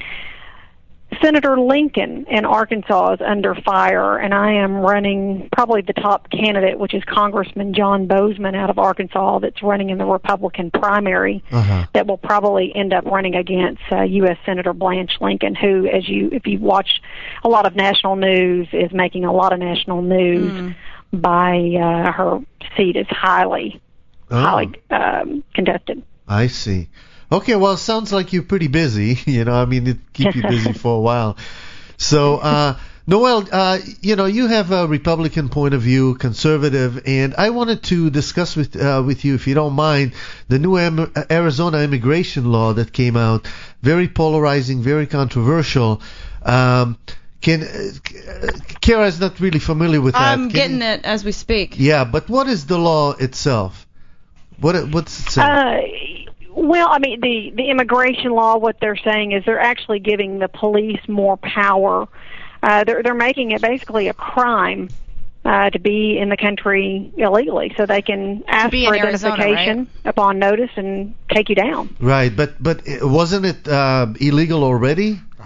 Senator Lincoln in Arkansas is under fire, and I am running probably the top candidate, which is Congressman John Bozeman out of Arkansas, that's running in the Republican primary Uh-huh. that will probably end up running against uh, U S Senator Blanche Lincoln, who, as you, if you watch a lot of national news, is making a lot of national news Mm. by uh, her seat is highly, Oh, highly um, contested. I see. Okay, well, it sounds like you're pretty busy. You know, I mean, it keep you busy for a while. So, uh, Noelle, uh, you know, you have a Republican point of view, conservative, and I wanted to discuss with uh, with you, if you don't mind, the new Am- Arizona immigration law that came out. Very polarizing, very controversial. Um, can uh, Kara is not really familiar with that. I'm Can getting you- it as we speak. Yeah, but what is the law itself? What it- what's it say? Uh, well, I mean, the, the immigration law, what they're saying is they're actually giving the police more power. Uh, they're, they're making it basically a crime uh, to be in the country illegally, so they can ask be for in Arizona, identification upon notice and take you down. Right, but but uh, wasn't it uh, illegal already?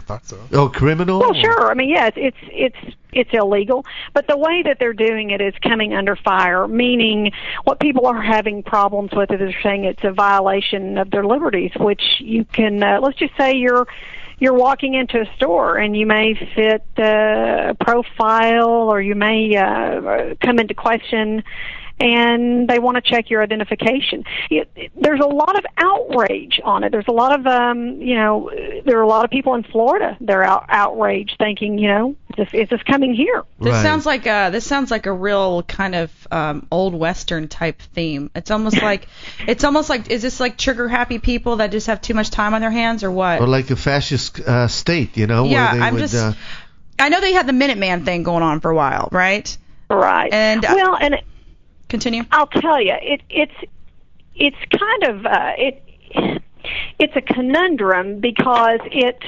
thought so. Oh, criminal? Well, sure. I mean, yes, it's it's it's illegal, but the way that they're doing it is coming under fire. Meaning, what people are having problems with is they're saying it's a violation of their liberties, which you can. Uh, let's just say you're. You're walking into a store and you may fit uh, a profile or you may uh, come into question and they want to check your identification. It, it, there's a lot of outrage on it. There's a lot of, um, you know, there are a lot of people in Florida that are out, outraged thinking, you know, is this, is this coming here? This right. sounds like a, this sounds like a real kind of um, old Western type theme. It's almost like, it's almost like, is this like trigger happy people that just have too much time on their hands or what? Or like a fascist uh, state, you know? Yeah, where they I'm would, just, uh, I know they had the Minuteman thing going on for a while, right? Right. And uh, well, and continue. I'll tell you, it, it's it's kind of uh, it it's a conundrum because it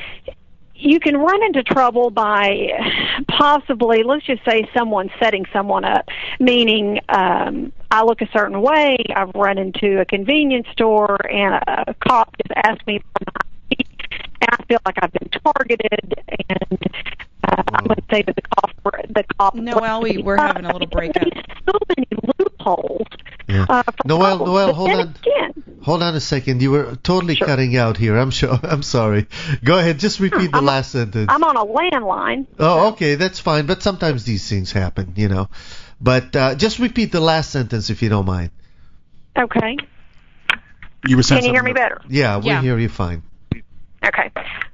you can run into trouble by possibly, let's just say, someone setting someone up. Meaning, um, I look a certain way. I've run into a convenience store and a cop just asked me for my I D, and I feel like I've been targeted and. Uh, I'm going to say that the cop, the cop. Noel, we we're having a little breakup. There's so many loopholes. Yeah. Uh, Noel, problems. Noel, but hold then on. Again, hold on a second. You were totally sure. cutting out here. I'm sure. I'm sorry. Go ahead. Just repeat the I'm, last sentence. I'm on a landline. Oh, okay. That's fine. But sometimes these things happen, you know. But uh, just repeat the last sentence if you don't mind. Okay. You were saying Can you hear something me better? Yeah, we Yeah. hear you fine. Okay.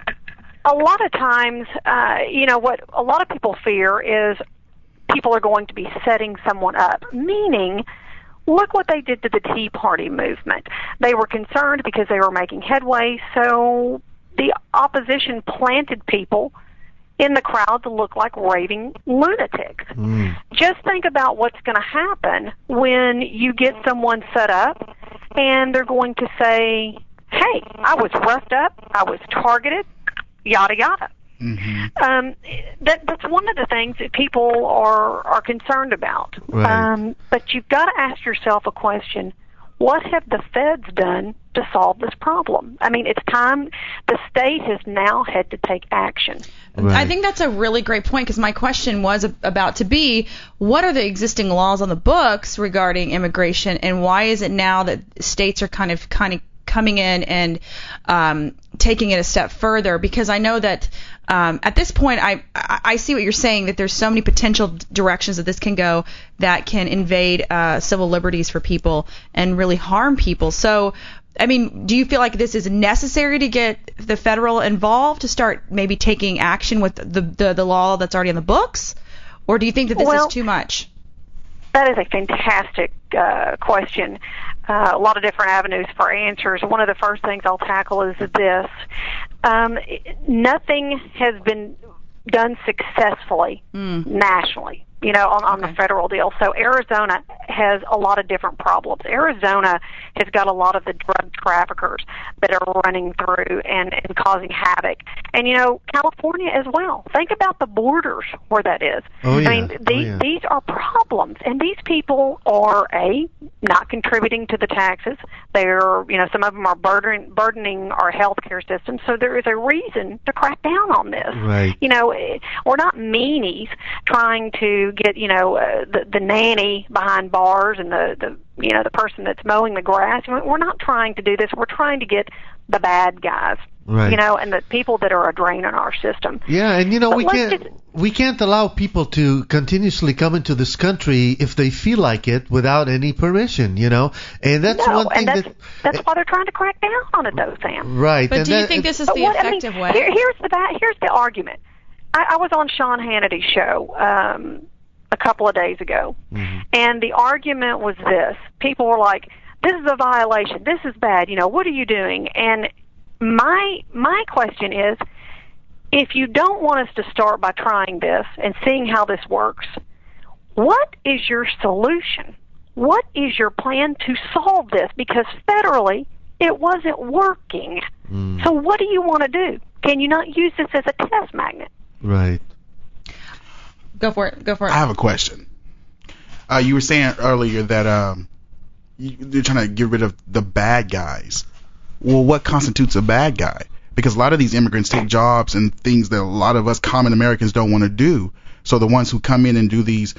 A lot of times, uh, you know, what a lot of people fear is people are going to be setting someone up, meaning, look what they did to the Tea Party movement. They were concerned because they were making headway, so the opposition planted people in the crowd to look like raving lunatics. Mm. Just think about what's going to happen when you get someone set up and they're going to say, hey, I was roughed up, I was targeted, yada yada. Mm-hmm. Um, that that's one of the things that people are are concerned about. Right. Um, but you've got to ask yourself a question: what have the feds done to solve this problem? I mean, it's time. The state has now had to take action. Right. I think that's a really great point because my question was about to be, what are the existing laws on the books regarding immigration, and why is it now that states are kind of kind of coming in and um, taking it a step further? Because I know that um, at this point, I I see what you're saying, that there's so many potential directions that this can go that can invade uh, civil liberties for people and really harm people. So, I mean, do you feel like this is necessary to get the federal involved to start maybe taking action with the the, the law that's already on the books, or do you think that this well, is too much? That is a fantastic uh, question. Uh, a lot of different avenues for answers. One of the first things I'll tackle is this. Um, nothing has been done successfully mm. nationally, you know, on, on okay. the federal deal. So Arizona has a lot of different problems. Arizona has got a lot of the drug traffickers that are running through and, and causing havoc. And, you know, California as well. Think about the borders where that is. Oh, yeah. I mean, oh, these, yeah. these are problems. And these people are, A, not contributing to the taxes. They're, you know, some of them are burden, burdening our healthcare system. So there is a reason to crack down on this. Right. You know, we're not meanies trying to get, you know, uh, the, the nanny behind bars and the, the, you know, the person that's mowing the grass. We're not trying to do this. We're trying to get the bad guys, right. you know, and the people that are a drain on our system. Yeah, and you know, But we let's can't just- we can't allow people to continuously come into this country if they feel like it without any permission, you know. And that's no, one thing and that's, that that's why they're trying to crack down on it, though, Sam. right. But and do you that, think this is But the what, I mean, effective way? Here, here's the ba- here's the argument. I, I was on Sean Hannity's show um, a couple of days ago, mm-hmm. and the argument was this: people were like, "This is a violation. This is bad. You know, what are you doing?" And my my question is, if you don't want us to start by trying this and seeing how this works, what is your solution? What is your plan to solve this? Because federally, it wasn't working. Mm. So what do you want to do? Can you not use this as a test magnet? right. Go for it. Go for it. I have a question. Uh, you were saying earlier that um, you, they're trying to get rid of the bad guys. Well, what constitutes a bad guy? because a lot of these immigrants take jobs and things that a lot of us common Americans don't want to do. So the ones who come in and do these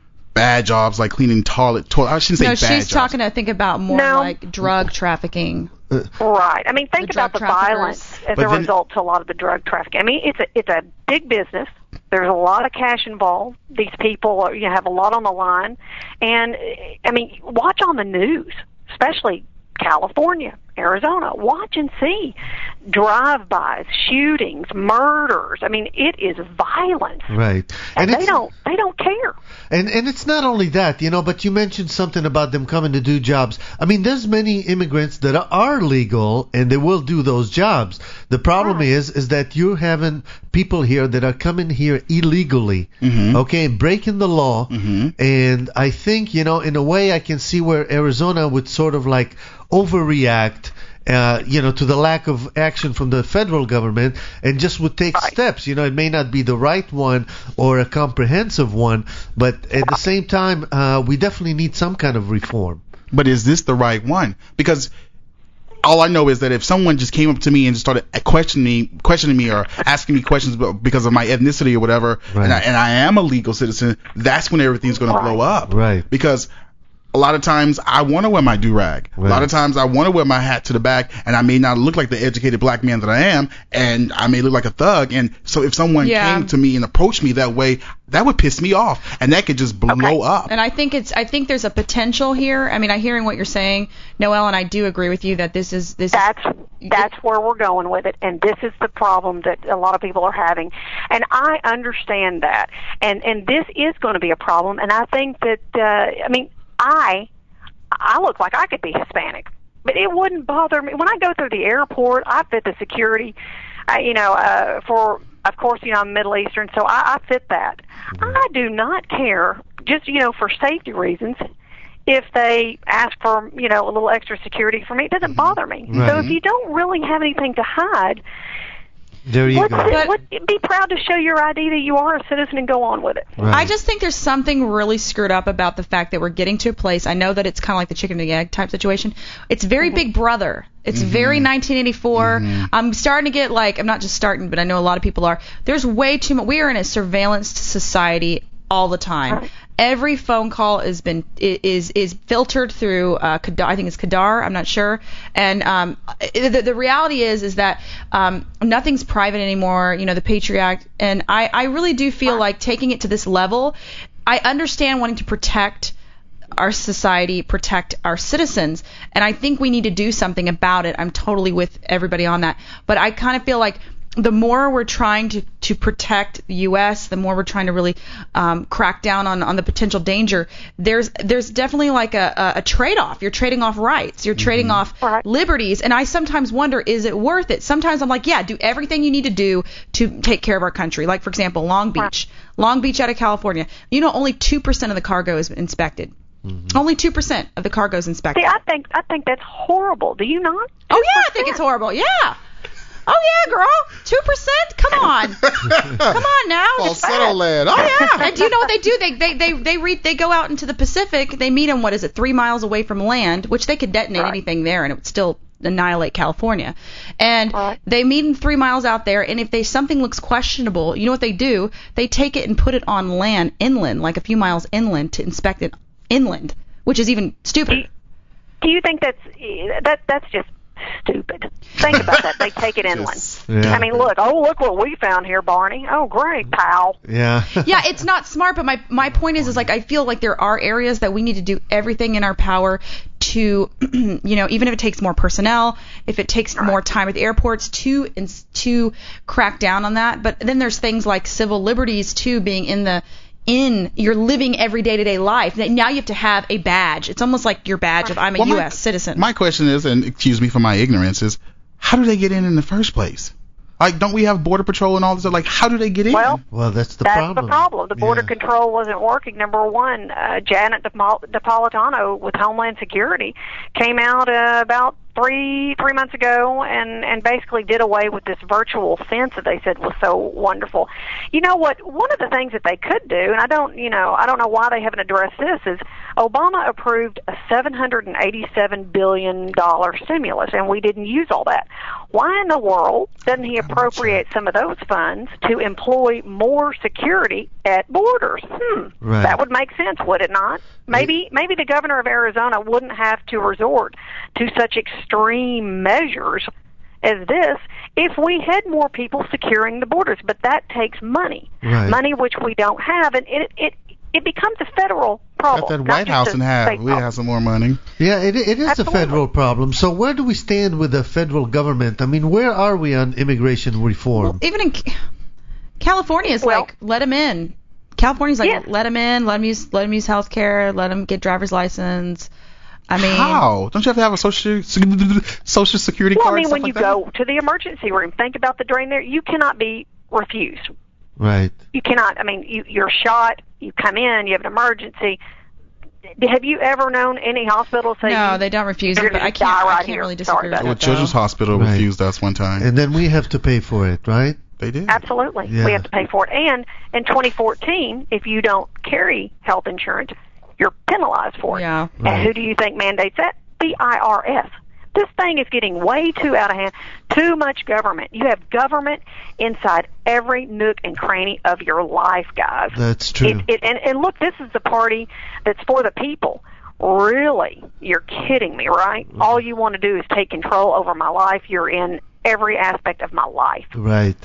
bad jobs like cleaning toilet, toilet I shouldn't say no, bad she's jobs. talking, I think, about more No. like drug trafficking. Right. I mean, think The drug about the traffickers. violence as But a then- result to a lot of the drug trafficking. I mean, it's a it's a big business. There's a lot of cash involved. These people are, you know, have a lot on the line, and I mean, watch on the news, especially California, Arizona. Watch and see drive-bys, shootings, murders. I mean, it is violence, Right. and, And they it's- don't they don't care. And and it's not only that, you know, but you mentioned something about them coming to do jobs. I mean, there's many immigrants that are, are legal and they will do those jobs. The problem is is that you're having people here that are coming here illegally, Mhm. okay, breaking the law. Mhm. And I think, you know, in a way I can see where Arizona would sort of like overreact, uh, you know, to the lack of action from the federal government, and just would take steps. You know, it may not be the right one or a comprehensive one, but at the same time, uh, we definitely need some kind of reform. But is this the right one? Because all I know is that if someone just came up to me and just started questioning me, questioning me or asking me questions about- because of my ethnicity or whatever, Right. and, I, and I am a legal citizen, that's when everything's going to blow up. Right. Because a lot of times I want to wear my do-rag. A lot Right. of times I want to wear my hat to the back, and I may not look like the educated black man that I am, and I may look like a thug. And so if someone Yeah. came to me and approached me that way, that would piss me off, and that could just blow up. And I think it's I think there's a potential here. I mean, I hearing what you're saying, Noelle, and I do agree with you that this is this That's that's where we're going with it, and this is the problem that a lot of people are having. And I understand that, and and this is going to be a problem. And I think that uh, I mean I I look like I could be Hispanic, but it wouldn't bother me when I go through the airport. I fit the security, uh, you know, uh, for. Of course, you know, I'm Middle Eastern, so I, I fit that. I do not care, just, you know, for safety reasons, if they ask for, you know, a little extra security for me. It doesn't bother me. So Right. if you don't really have anything to hide, There you what's go. it, what, be proud to show your I D that you are a citizen and go on with it. Right. I just think there's something really screwed up about the fact that we're getting to a place. I know that it's kind of like the chicken and the egg type situation. It's very Big Brother. It's very nineteen eighty-four. I'm starting to get like, I'm not just starting, but I know a lot of people are. There's way too much. We are in a surveillance society all the time. Every phone call has been is is filtered through uh, Qadar, I think it's Qadar, I'm not sure. And um, the, the reality is is that um, nothing's private anymore. You know, the Patriot Act, and I I really do feel like taking it to this level. I understand wanting to protect our society, protect our citizens, and I think we need to do something about it. I'm totally with everybody on that, but I kind of feel like the more we're trying to, to protect the U S, the more we're trying to really um, crack down on, on the potential danger. There's there's definitely like a, a, a trade-off. You're trading off rights. You're trading off liberties. And I sometimes wonder, is it worth it? Sometimes I'm like, yeah, do everything you need to do to take care of our country. Like, for example, Long Beach. Long Beach out of California. You know, only two percent of the cargo is inspected. Mm-hmm. Only two percent of the cargo is inspected. See, I think I think that's horrible. Do you not? Oh, yeah, I think it's horrible. Yeah. Oh, yeah, girl. two percent? Come on. Come on now. Falsetto land. Oh, yeah. And do you know what they do? They they they they read, they go out into the Pacific. They meet them, what is it, three miles away from land, which they could detonate Right. anything there, and it would still annihilate California. And right. they meet them three miles out there, and if they something looks questionable, you know what they do? They take it and put it on land, inland, like a few miles inland, to inspect it inland, which is even stupid. Do you think that's that that's just stupid? Think about that. They take it inland. Just, yeah. I mean, look. Oh, look what we found here, Barney. Oh, great, pal. Yeah. Yeah, it's not smart, but my my point is, is like I feel like there are areas that we need to do everything in our power to, you know, even if it takes more personnel, if it takes more time at the airports to to crack down on that. But then there's things like civil liberties too, being in the in your living every day-to-day life. Now you have to have a badge. It's almost like your badge of I'm a Well, U S my, citizen. My question is, and excuse me for my ignorance, is how do they get in in the first place? Like, don't we have Border Patrol and all this? Like, how do they get in? Well, well that's the that's problem. the problem. The Border yeah. Control wasn't working. Number one, uh, Janet Napol- Napolitano with Homeland Security came out uh, about three three months ago, and and basically did away with this virtual fence that they said was so wonderful. You know what? One of the things that they could do, and I don't, you know, I don't know why they haven't addressed this, is Obama approved a seven hundred eighty-seven billion dollars stimulus, and we didn't use all that. Why in the world doesn't he appropriate some of those funds to employ more security at borders? Hmm, Right. that would make sense, would it not? Maybe maybe the governor of Arizona wouldn't have to resort to such extreme measures as this if we had more people securing the borders. But that takes money, Right. money which we don't have, and it it it becomes a federal problem. Got that not White just House a in half. state We problem. have some more money. Yeah, it, it is Absolutely. a federal problem. So where do we stand with the federal government? I mean, where are we on immigration reform? Even in Ca- California is Well- like, let them in. California's like, Yes. let them in, let them use, let them use health care, let them get driver's license. I mean, How? Don't you have to have a social social security Well, card? I mean, stuff when like you that? go to the emergency room, think about the drain there. You cannot be refused. Right. You cannot. I mean, you, you're shot. You come in. You have an emergency. Have you ever known any hospital say? no, you, they don't refuse you're it, but gonna I can't, die I right can't here. really Sorry disagree about with Well, that. Children's though. Hospital Right. refused us one time. And then we have to pay for it, right? They did. Absolutely. Yeah. We have to pay for it. And in twenty fourteen, if you don't carry health insurance, you're penalized for it. Yeah. Right. And who do you think mandates that? The I R S. This thing is getting way too out of hand. Too much government. You have government inside every nook and cranny of your life, guys. That's true. It, it, and, and look, this is the party that's for the people. Really? You're kidding me, right? All you want to do is take control over my life. You're in every aspect of my life. Right.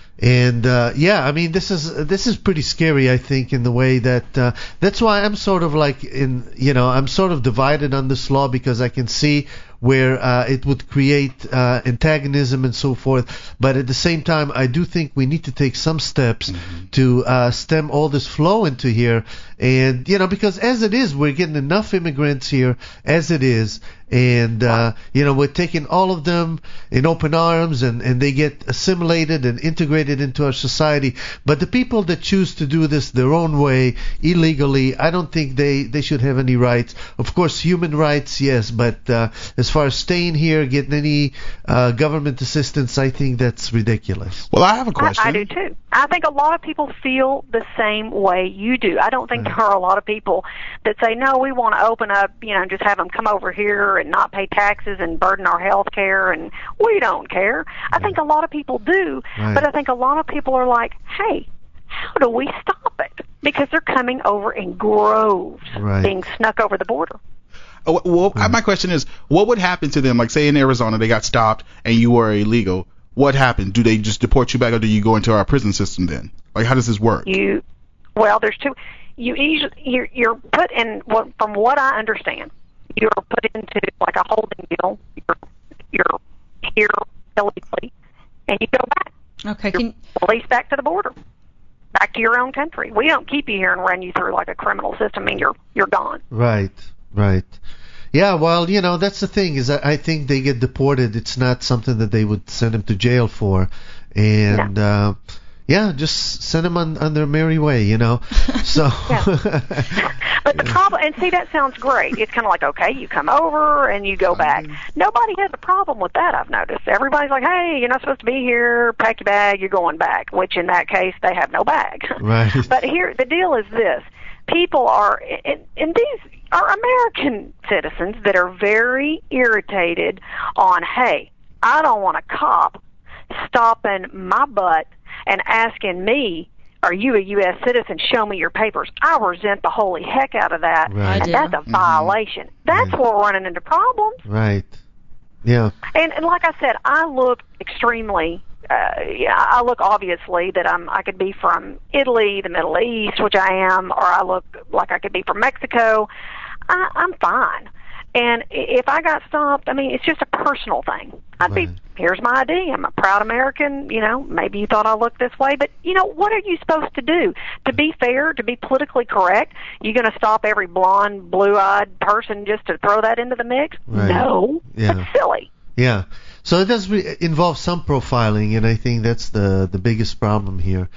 And uh, yeah, I mean, this is this is pretty scary. I think in the way that uh, that's why I'm sort of like in you know I'm sort of divided on this law because I can see where uh, it would create uh, antagonism and so forth. But at the same time, I do think we need to take some steps mm-hmm. to uh, stem all this flow into here. And, you know, because as it is, we're getting enough immigrants here as it is. And, uh, you know, we're taking all of them in open arms and, and they get assimilated and integrated into our society. But the people that choose to do this their own way, illegally, I don't think they, they should have any rights. Of course, human rights, yes, but uh, as far as staying here, getting any uh, government assistance, I think that's ridiculous. Well, I have a question. I, I do too. I think a lot of people feel the same way you do. I don't think right. there are a lot of people that say, no, we want to open up, you know, just have them come over here and not pay taxes and burden our health care, and we don't care. I think a lot of people do, right. but I think a lot of people are like, hey, how do we stop it? Because they're coming over in groves, right. being snuck over the border. Well, mm-hmm. my question is, what would happen to them? Like, say in Arizona, they got stopped and you were illegal. What happened? Do they just deport you back, or do you go into our prison system then? Like, how does this work? You, well, there's two. You usually you're, you're put in. What, from what I understand, you're put into like a holding deal. You're you're here illegally, and you go back. Okay. You're Can released back to the border, back to your own country. We don't keep you here and run you through like a criminal system. I mean, you're you're gone. Right. Right. Yeah, well, you know, that's the thing is I think they get deported. It's not something that they would send them to jail for. And, no. uh, yeah, just send them on, on their merry way, you know. So. But the problem, and see, that sounds great. It's kind of like, okay, you come over and you go back. Nobody has a problem with that, I've noticed. Everybody's like, hey, you're not supposed to be here. Pack your bag. You're going back, which in that case, they have no bag. Right. But here, the deal is this. People are, and, and these are American citizens that are very irritated on, hey, I don't want a cop stopping my butt and asking me, are you a U S citizen? Show me your papers. I resent the holy heck out of that, right. and that's a violation. Mm-hmm. That's right. where we're running into problems. Right. Yeah. And, and like I said, I look extremely... Uh, yeah, I look obviously that I'm. I could be from Italy, the Middle East, which I am, or I look like I could be from Mexico. I, I'm fine. And if I got stopped, I mean, it's just a personal thing. I'd right. be, here's my I D. I'm a proud American. You know, maybe you thought I looked this way, but you know, what are you supposed to do? To be fair, to be politically correct, you going to stop every blonde, blue-eyed person just to throw that into the mix? Right. No, yeah. that's silly. Yeah. So it does re- involve some profiling, and I think that's the the biggest problem here.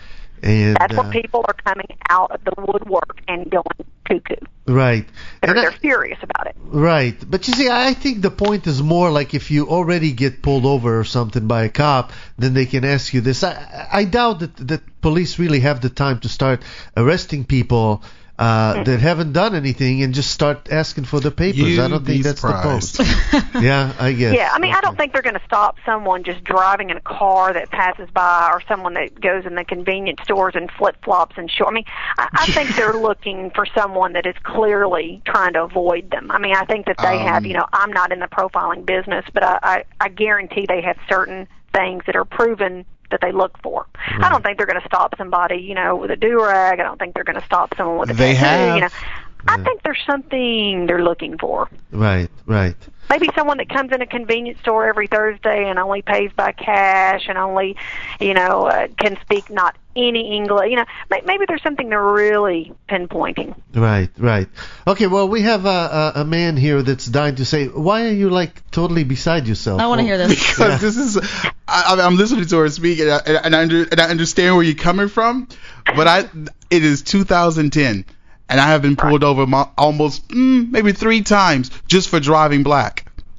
And that's where uh, people are coming out of the woodwork and going cuckoo. Right. They're, And I- they're furious about it. Right. But you see, I think the point is more like if you already get pulled over or something by a cop, then they can ask you this. I, I doubt that, that police really have the time to start arresting people uh, that haven't done anything and just start asking for the papers. You'd I don't be think that's surprised. the post. Yeah, I guess. Yeah, I mean, I don't think they're going to stop someone just driving in a car that passes by, or someone that goes in the convenience stores in flip-flops and short. I mean, I, I think they're looking for someone that is clearly trying to avoid them. I mean, I think that they Um, have, you know, I'm not in the profiling business, but I, I, I guarantee they have certain things that are proven that they look for. I don't think they're going to stop somebody, you know, with a do-rag. I don't think they're going to stop someone with a They tattoo. have. You know, I think there's something they're looking for. Right, right. Maybe someone that comes in a convenience store every Thursday and only pays by cash and only, you know, uh, can speak not any English. You know, may- maybe there's something they're really pinpointing. Right, right. Okay, well, we have a, a, a man here that's dying to say, why are you, like, totally beside yourself? I want to hear this. Because this is, I, I'm listening to her speak, and I, and, I under, and I understand where you're coming from, but I, it is two thousand ten, and I have been pulled over mo- almost mm, maybe three times just for driving black.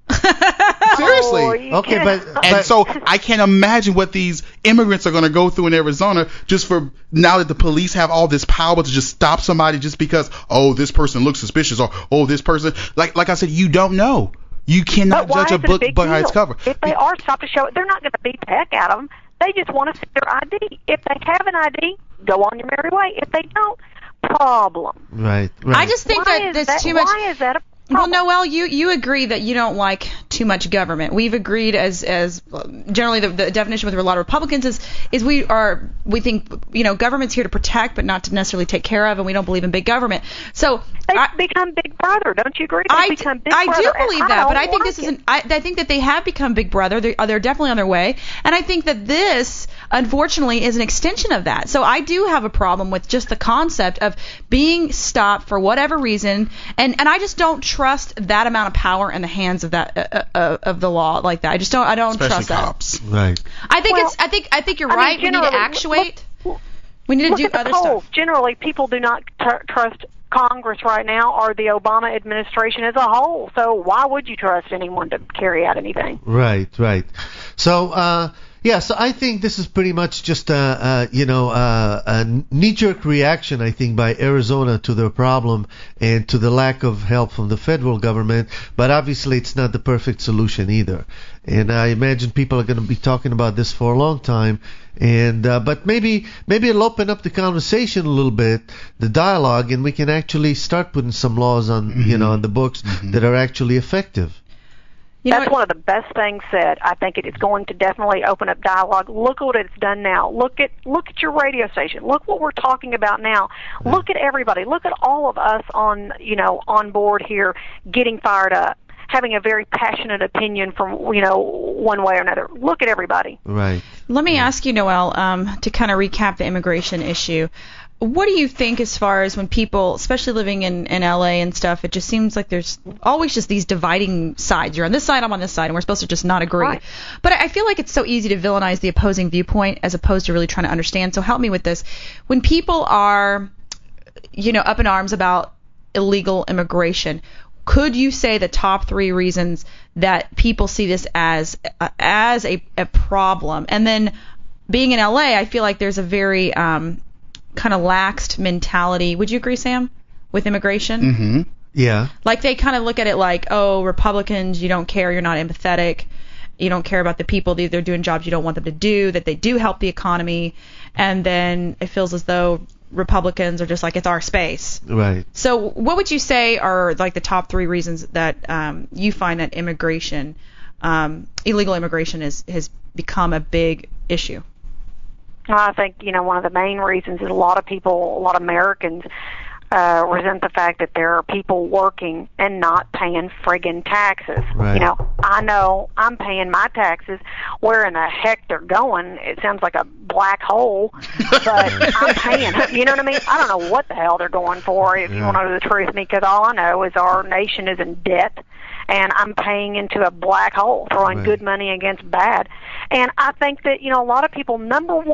Seriously. Oh, you Okay, can't- but, And but so I can't imagine what these immigrants are going to go through in Arizona just for now that the police have all this power to just stop somebody just because, oh, this person looks suspicious, or oh, this person, like like I said, you don't know. You cannot But why judge a is it book big by its deal? cover. If they are stopped to show it, they're not going to beat the heck out of them. They just want to see their I D. If they have an I D, go on your merry way. If they don't, problem. right, right. I just think Why that is there's that, too much. Why is that a Well, problem? Noelle, you, you agree that you don't like too much government. We've agreed as as generally the, the definition with a lot of Republicans is is we are we think you know government's here to protect but not to necessarily take care of, and we don't believe in big government. So They I, become Big Brother, don't you agree? They I, become Big I Brother, do and believe I that, but don't I think like this it. isn't. I, I think that they have become Big Brother. They're, they're definitely on their way, and I think that this, unfortunately, is an extension of that. So I do have a problem with just the concept of being stopped for whatever reason, and and I just don't trust that amount of power in the hands of that uh, uh, of the law like that. I just don't. I don't Especially trust cops. Right. that. I think Well, it's. I think. I think you're I mean, right. We need to generally, actuate. look- we need to Look do at the other polls. stuff. Generally, people do not tr- trust Congress right now or the Obama administration as a whole. So why would you trust anyone to carry out anything? Right, right. So, uh, yeah, so I think this is pretty much just a, a you know, a, a knee-jerk reaction, I think, by Arizona to the problem and to the lack of help from the federal government. But obviously, it's not the perfect solution either. And I imagine people are going to be talking about this for a long time. And uh, but maybe maybe it'll open up the conversation a little bit, the dialogue, and we can actually start putting some laws on, Mm-hmm. you know, on the books that are actually effective. You know That's what- one of the best things said. I think it is going to definitely open up dialogue. Look at what it's done now. Look at look at your radio station. Look what we're talking about now. Look at everybody. Look at all of us on you know on board here, getting fired up, having a very passionate opinion from you know one way or another. Look at everybody. Right. Let me ask you, Noelle, um, to kind of recap the immigration issue. What do you think as far as when people, especially living in, in L A and stuff, it just seems like there's always just these dividing sides. You're on this side, I'm on this side, and we're supposed to just not agree. Right. But I feel like it's so easy to villainize the opposing viewpoint as opposed to really trying to understand. So help me with this. When people are, you know, up in arms about illegal immigration, could you say the top three reasons that people see this as uh, as a, a problem? And then being in L A, I feel like there's a very um, kind of laxed mentality. Would you agree, Sam, with immigration? Mm-hmm. Yeah. Like they kind of look at it like, oh, Republicans, you don't care, you're not empathetic, you don't care about the people, they're doing jobs you don't want them to do, that they do help the economy, and then it feels as though Republicans are just like, it's our space. Right. So what would you say are like the top three reasons that um, you find that immigration, um, illegal immigration is, has become a big issue? Well, I think, you know, one of the main reasons is a lot of people, a lot of Americans uh, resent the fact that there are people working and not paying friggin' taxes. Right. You know, I know I'm paying my taxes. Where in the heck they're going, it sounds like a black hole, but I'm paying. You know what I mean? I don't know what the hell they're going for, if you Yeah. want to know the truth, because all I know is our nation is in debt. And I'm paying into a black hole, throwing Right. good money against bad. And I think that, you know, a lot of people, number one,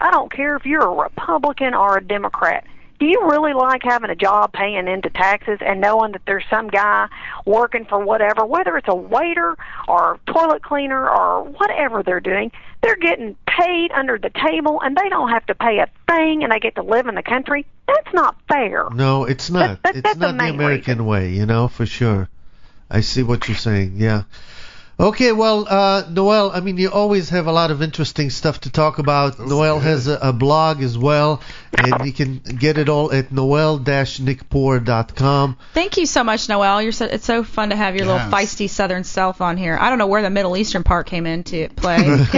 I don't care if you're a Republican or a Democrat. Do you really like having a job paying into taxes and knowing that there's some guy working for whatever, whether it's a waiter or a toilet cleaner or whatever they're doing, they're getting paid under the table and they don't have to pay a thing and they get to live in the country? That's not fair. No, it's not. That, that, it's that's not the, the main American reason. way, you know, for sure. I see what you're saying, yeah. Okay, well, uh, Noel, I mean, you always have a lot of interesting stuff to talk about. That's Noel good. has a, a blog as well, and you can get it all at noel dash nickpour dot com. Thank you so much, Noel. You're so, it's so fun to have your Yes. little feisty Southern self on here. I don't know where the Middle Eastern part came into play.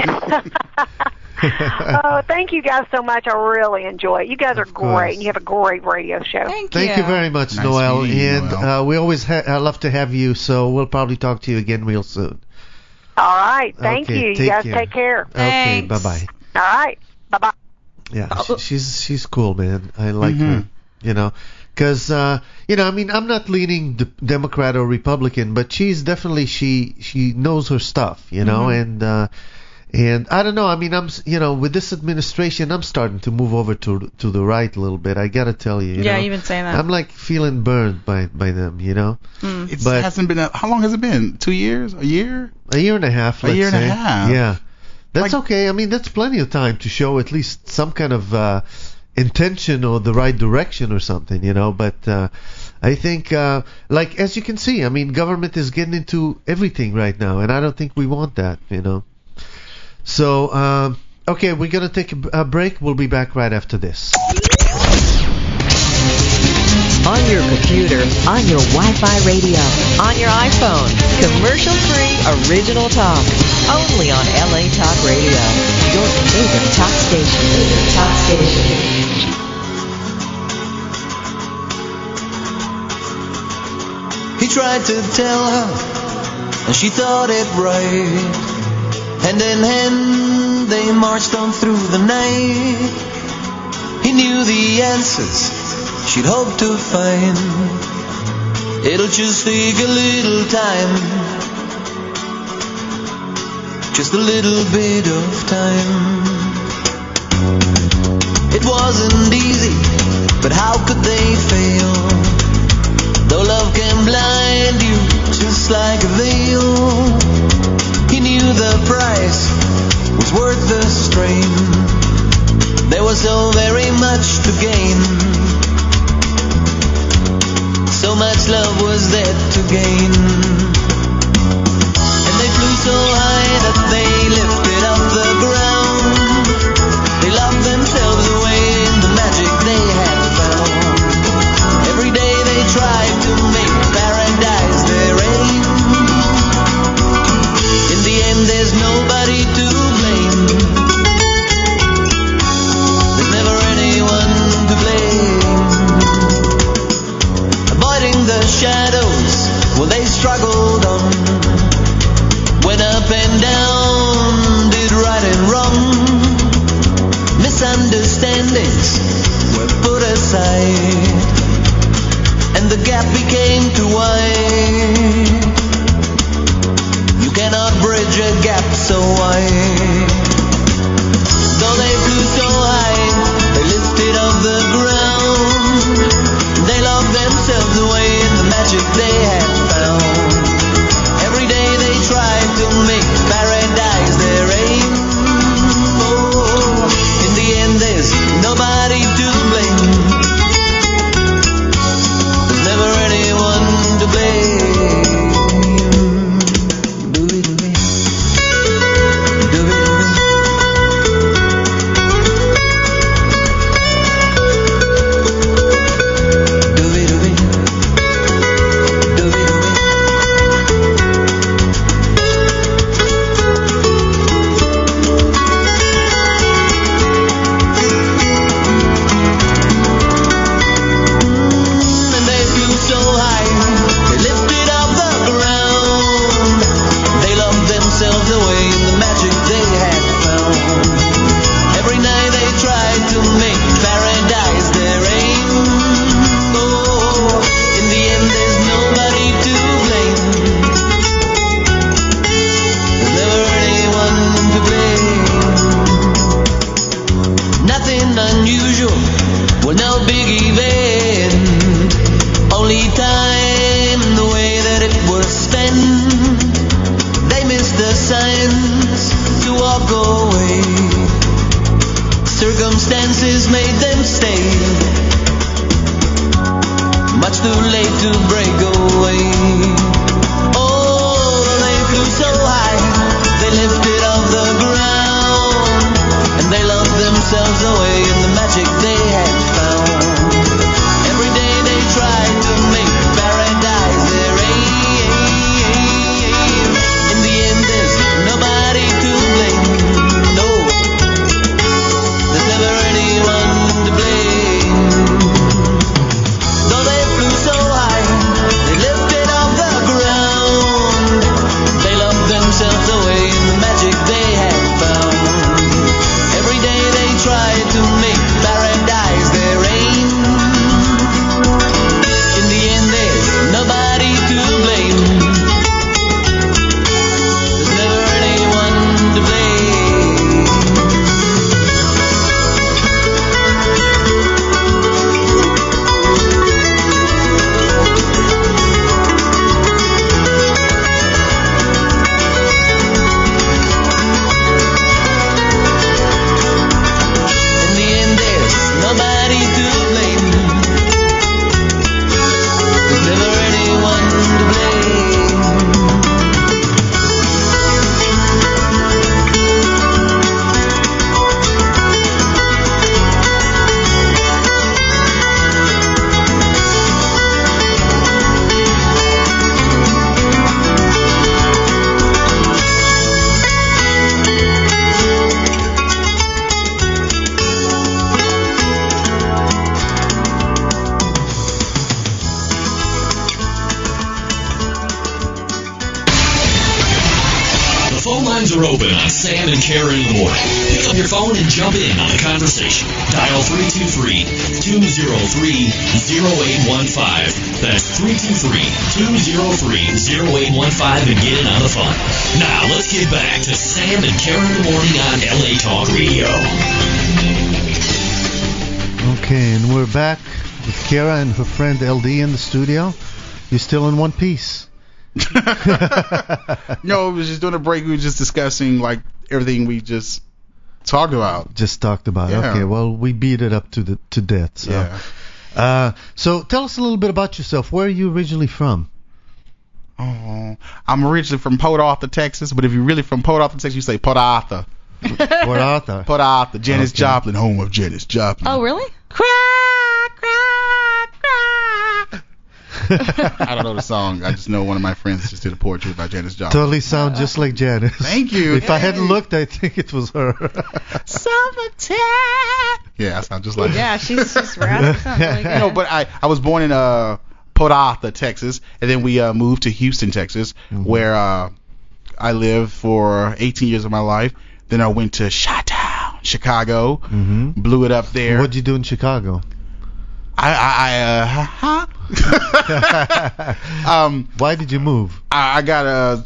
Oh, thank you guys so much. I really enjoy it. You guys are Of course. great, and you have a great radio show. Thank, Thank you very much, Nice Noel. meeting you, And Noel. uh, we always ha- uh, love to have you, so we'll probably talk to you again real soon. All right. Thank Okay, you. You take guys care. take care. Okay, Thanks. bye-bye. All right. Bye-bye. Yeah, she, she's she's cool, man. I like Mhm. her, you know, because uh, you know, I mean, I'm not leaning d- Democrat or Republican, but she's definitely she she knows her stuff, you know, Mhm. and uh, and I don't know. I mean, I'm s- you know, with this administration, I'm starting to move over to to the right a little bit. I gotta tell you, you Yeah, know? you've been saying that. I'm like feeling burned by by them, you know. Mm. It But- hasn't been. A, how long has it been? Two years? A year? A year and a half. A Let's year and a say. half. Yeah, that's Like- okay. I mean, that's plenty of time to show at least some kind of uh, intention or the right direction or something, you know. But uh, I think, uh, like as you can see, I mean, government is getting into everything right now, and I don't think we want that, you know. So, um, okay, we're gonna take a, a break. We'll be back right after this. On your computer, on your Wi-Fi radio, on your iPhone. Commercial-free original talk. Only on L A Talk Radio. Your favorite talk station. Favorite talk station. He tried to tell her, and she thought it right. Hand in hand, they marched on through the night. He knew the answers she'd hoped to find. It'll just take a little time, just a little bit of time. It wasn't easy, but how could they fail? Though love can blind you just like a veil. He knew the price was worth the strain. There was so very much to gain. So much love was there to gain. And they flew so high that they lifted up the ground. They loved themselves away in the magic they had found. Every day they tried to make paradise their aim. In the end there's nobody to blame. There's never anyone to blame. Avoiding the shadows, well they struggled on. Went up and down, did right and wrong. Misunderstandings were put aside, and the gap became too wide. You cannot bridge a gap so wide. Though they flew so high, they lifted off the ground. They locked themselves away in the magic they had found. Every day they tried to make paradise their aim. Oh, in the end there's nobody to blame. There's never anyone to blame. Do it, do it, do it. lines are open on Sam and Kara in the morning. Pick up your phone and jump in on the conversation. Dial three two three, two zero three, zero eight one five. That's three two three, two zero three, zero eight one five and get in on the fun. Now let's get back to Sam and Kara in the morning on L A Talk Radio. Okay, and we're back with Kara and her friend L D in the studio. You're still in one piece. No, we was just doing a break. We were just discussing like everything we just talked about. Just talked about. Yeah. Okay, well, we beat it up to the to death. So. Yeah. Uh, so tell us a little bit about yourself. Where are you originally from? Oh, I'm originally from Port Arthur, Texas. But if you're really from Port Arthur, Texas, you say Port Arthur. Port Arthur. Port Arthur. Janis Okay. Joplin, home of Janis Joplin. Oh, really? I don't know the song. I just know one of my friends just did a poetry about Janis Joplin. Totally sound just like Janis. Thank you. If I hadn't looked, I think it was her. Summertime. Yeah, I sound just like Yeah, she's just rather sounds really good. No, but I, I was born in uh Port Arthur, Texas, and then we uh, moved to Houston, Texas, Mm-hmm. where uh, I lived for eighteen years of my life. Then I went to Chi-Town, Chicago, Mm-hmm. blew it up there. What'd you do in Chicago? I, I, I uh, huh? um, Why did you move? I, I got a.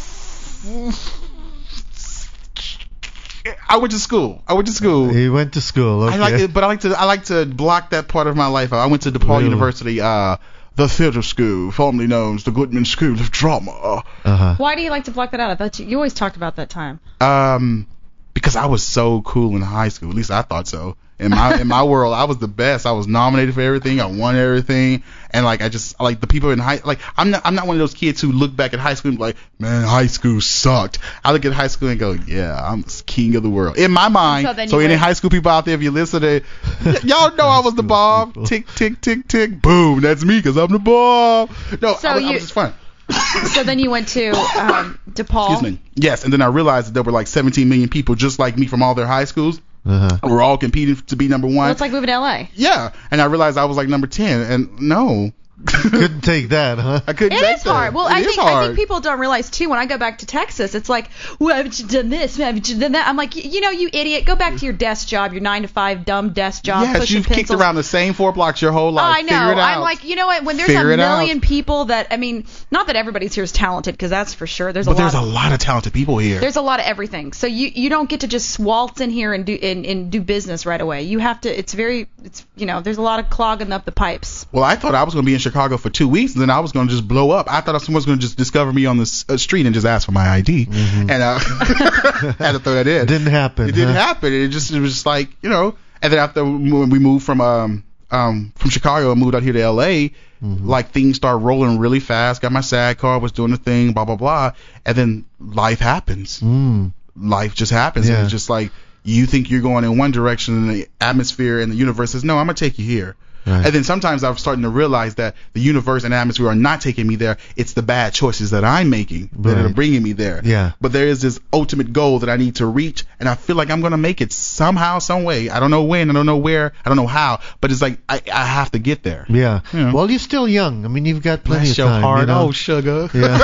I went to school. I went to school. You went to school. Okay. I like it, but I like to. I like to block that part of my life out. I went to DePaul Really? University, uh, the theater school, formerly known as the Goodman School of Drama. Uh-huh. Why do you like to block that out? I thought you, you always talked about that time. Um, because I was so cool in high school. At least I thought so. In my in my world, I was the best. I was nominated for everything. I won everything, and like I just like the people in high. Like I'm not I'm not one of those kids who look back at high school and be like, man, high school sucked. I look at high school and go, yeah, I'm king of the world in my mind. So then So, you any went- high school people out there, if you listen to, y- y'all know I was the bomb. Tick tick tick tick, boom. That's me because I'm the bomb. No, So I, was, I you- was just fun. So then you went to um, DePaul. Excuse me. Yes, and then I realized that there were like seventeen million people just like me from all their high schools. Uh-huh. We're all competing to be number one. Well, it's like moving to L A. Yeah, and I realized I was like number ten, and no, Couldn't take that, huh? I couldn't. It take is that. hard. Well, It I is think I hard. think people don't realize too. When I go back to Texas, it's like, well, haven't you done this? Haven't you done that? I'm like, you know, you idiot, go back to your desk job, your nine to five dumb desk job. Yes, pushing you've kicked pencils. around the same four blocks your whole Oh, life. I know. Figure it out. I'm like, you know what? When there's Figure a it out. million people that, I mean, not that everybody's here is talented, because that's for sure. There's but a there's lot. a Of, lot of talented people here. there's a lot of everything. So you you don't get to just waltz in here and do and, and do business right away. You have to. It's very. It's you know. There's a lot of clogging up the pipes. Well, I thought I was going to be in Chicago for two weeks, and then I was going to just blow up. I thought someone was going to just discover me on the s- uh, street and just ask for my I D, Mm-hmm. and uh, had to throw that in. Didn't happen. It didn't huh? happen. It just it was just like you know. And then after when we moved from um um from Chicago and moved out here to L A, Mm-hmm. like things started rolling really fast. Got my SAG card, was doing the thing, blah blah blah, and then life happens. Mm. Life just happens, Yeah. and it's just like you think you're going in one direction, and the atmosphere and the universe says, "No, I'm gonna take you here." Right. And then sometimes I'm starting to realize that the universe and atmosphere are not taking me there. It's the bad choices that I'm making that are Right. bringing me there. Yeah. But there is this ultimate goal that I need to reach, and I feel like I'm gonna make it somehow, some way. I don't know when, I don't know where, I don't know how, but it's like I, I have to get there. Yeah. Yeah. Well, you're still young. I mean, you've got plenty Bless of your time. heart, you know? oh sugar. Yeah.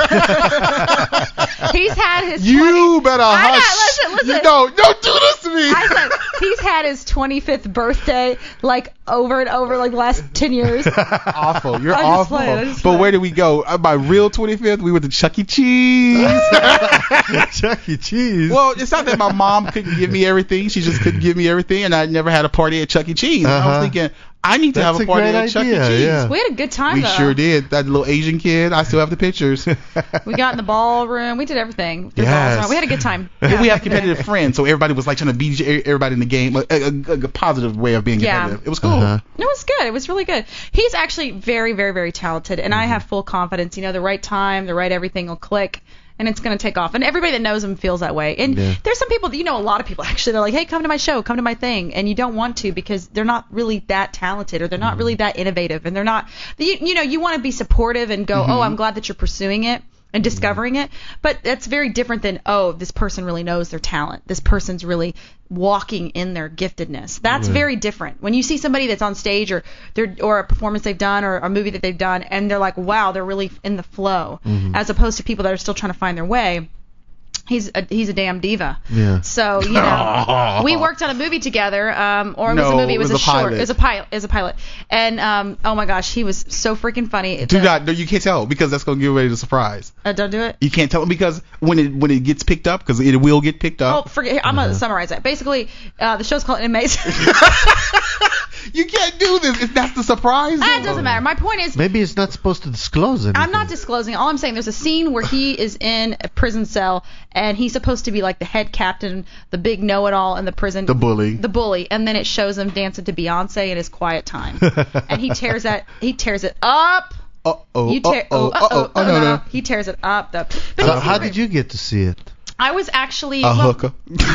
He's had his. You better I know, hush. listen, listen. You don't, don't do this to me. I said he's had his twenty-fifth birthday like over and over like the last ten years. Awful. You're I'm just awful. playing, I'm just But playing. where did we go? Uh, my real twenty-fifth, we went to Chuck E. Cheese. Chuck E. Cheese. Well, it's not that my mom couldn't give me everything. She just couldn't give me everything, and I never had a party at Chuck E. Cheese. And I Uh-huh. was thinking, I need to That's have a a party great at Chuck E. idea, Cheese. yeah. We had a good time We though. sure did. That little Asian kid, I still have the pictures. We got in the ballroom. We did everything. Threw Yes. balls around. We had a good time. And we have competitive friends, so everybody was like trying to beat everybody in the game. A, a, a, a positive way of being Yeah. competitive. It was cool. Uh-huh. No, it was good. It was really good. He's actually very, very, very talented, and I have full confidence. You know, the right time, the right everything will click, and it's going to take off. And everybody that knows him feels that way. And Yeah. there's some people, that, you know, a lot of people actually, they're like, hey, come to my show, come to my thing, and you don't want to because they're not really that talented or they're not really that innovative, and they're not, you, you know, you want to be supportive and go, oh, I'm glad that you're pursuing it and discovering it, but that's very different than, oh, this person really knows their talent. This person's really walking in their giftedness. That's Right. very different. When you see somebody that's on stage or they're or a performance they've done or a movie that they've done and they're like, wow, they're really in the flow, Mhm. as opposed to people that are still trying to find their way. He's a, he's a damn diva. Yeah. So, you know, we worked on a movie together, um, or it was No, a movie, it was, it was a, a short, pilot. it was a pilot, it was a pilot. And, um, oh my gosh, he was so freaking funny. Do The- not, no, you can't tell because that's gonna give away the surprise. Uh, don't do it. You can't tell them because when it when it gets picked up, because it will get picked Oh, up. forget. I'm gonna summarize that. Basically, uh, the show's called Amazing. You can't do this. If that's the surprise. That doesn't matter. My point is, Maybe it's not supposed to disclose anything. I'm not disclosing. All I'm saying, there's a scene where he is in a prison cell, and he's supposed to be like the head captain, the big know-it-all in the prison. The bully. The bully, and then it shows him dancing to Beyonce in his quiet time, and he tears that. He tears it up. Uh oh. You tear. Uh-oh, Oh, uh-oh, uh-oh. Oh, no, uh-oh. no. He tears it up. Though. But So he's- how did you get to see it? I was actually. A well, hooker.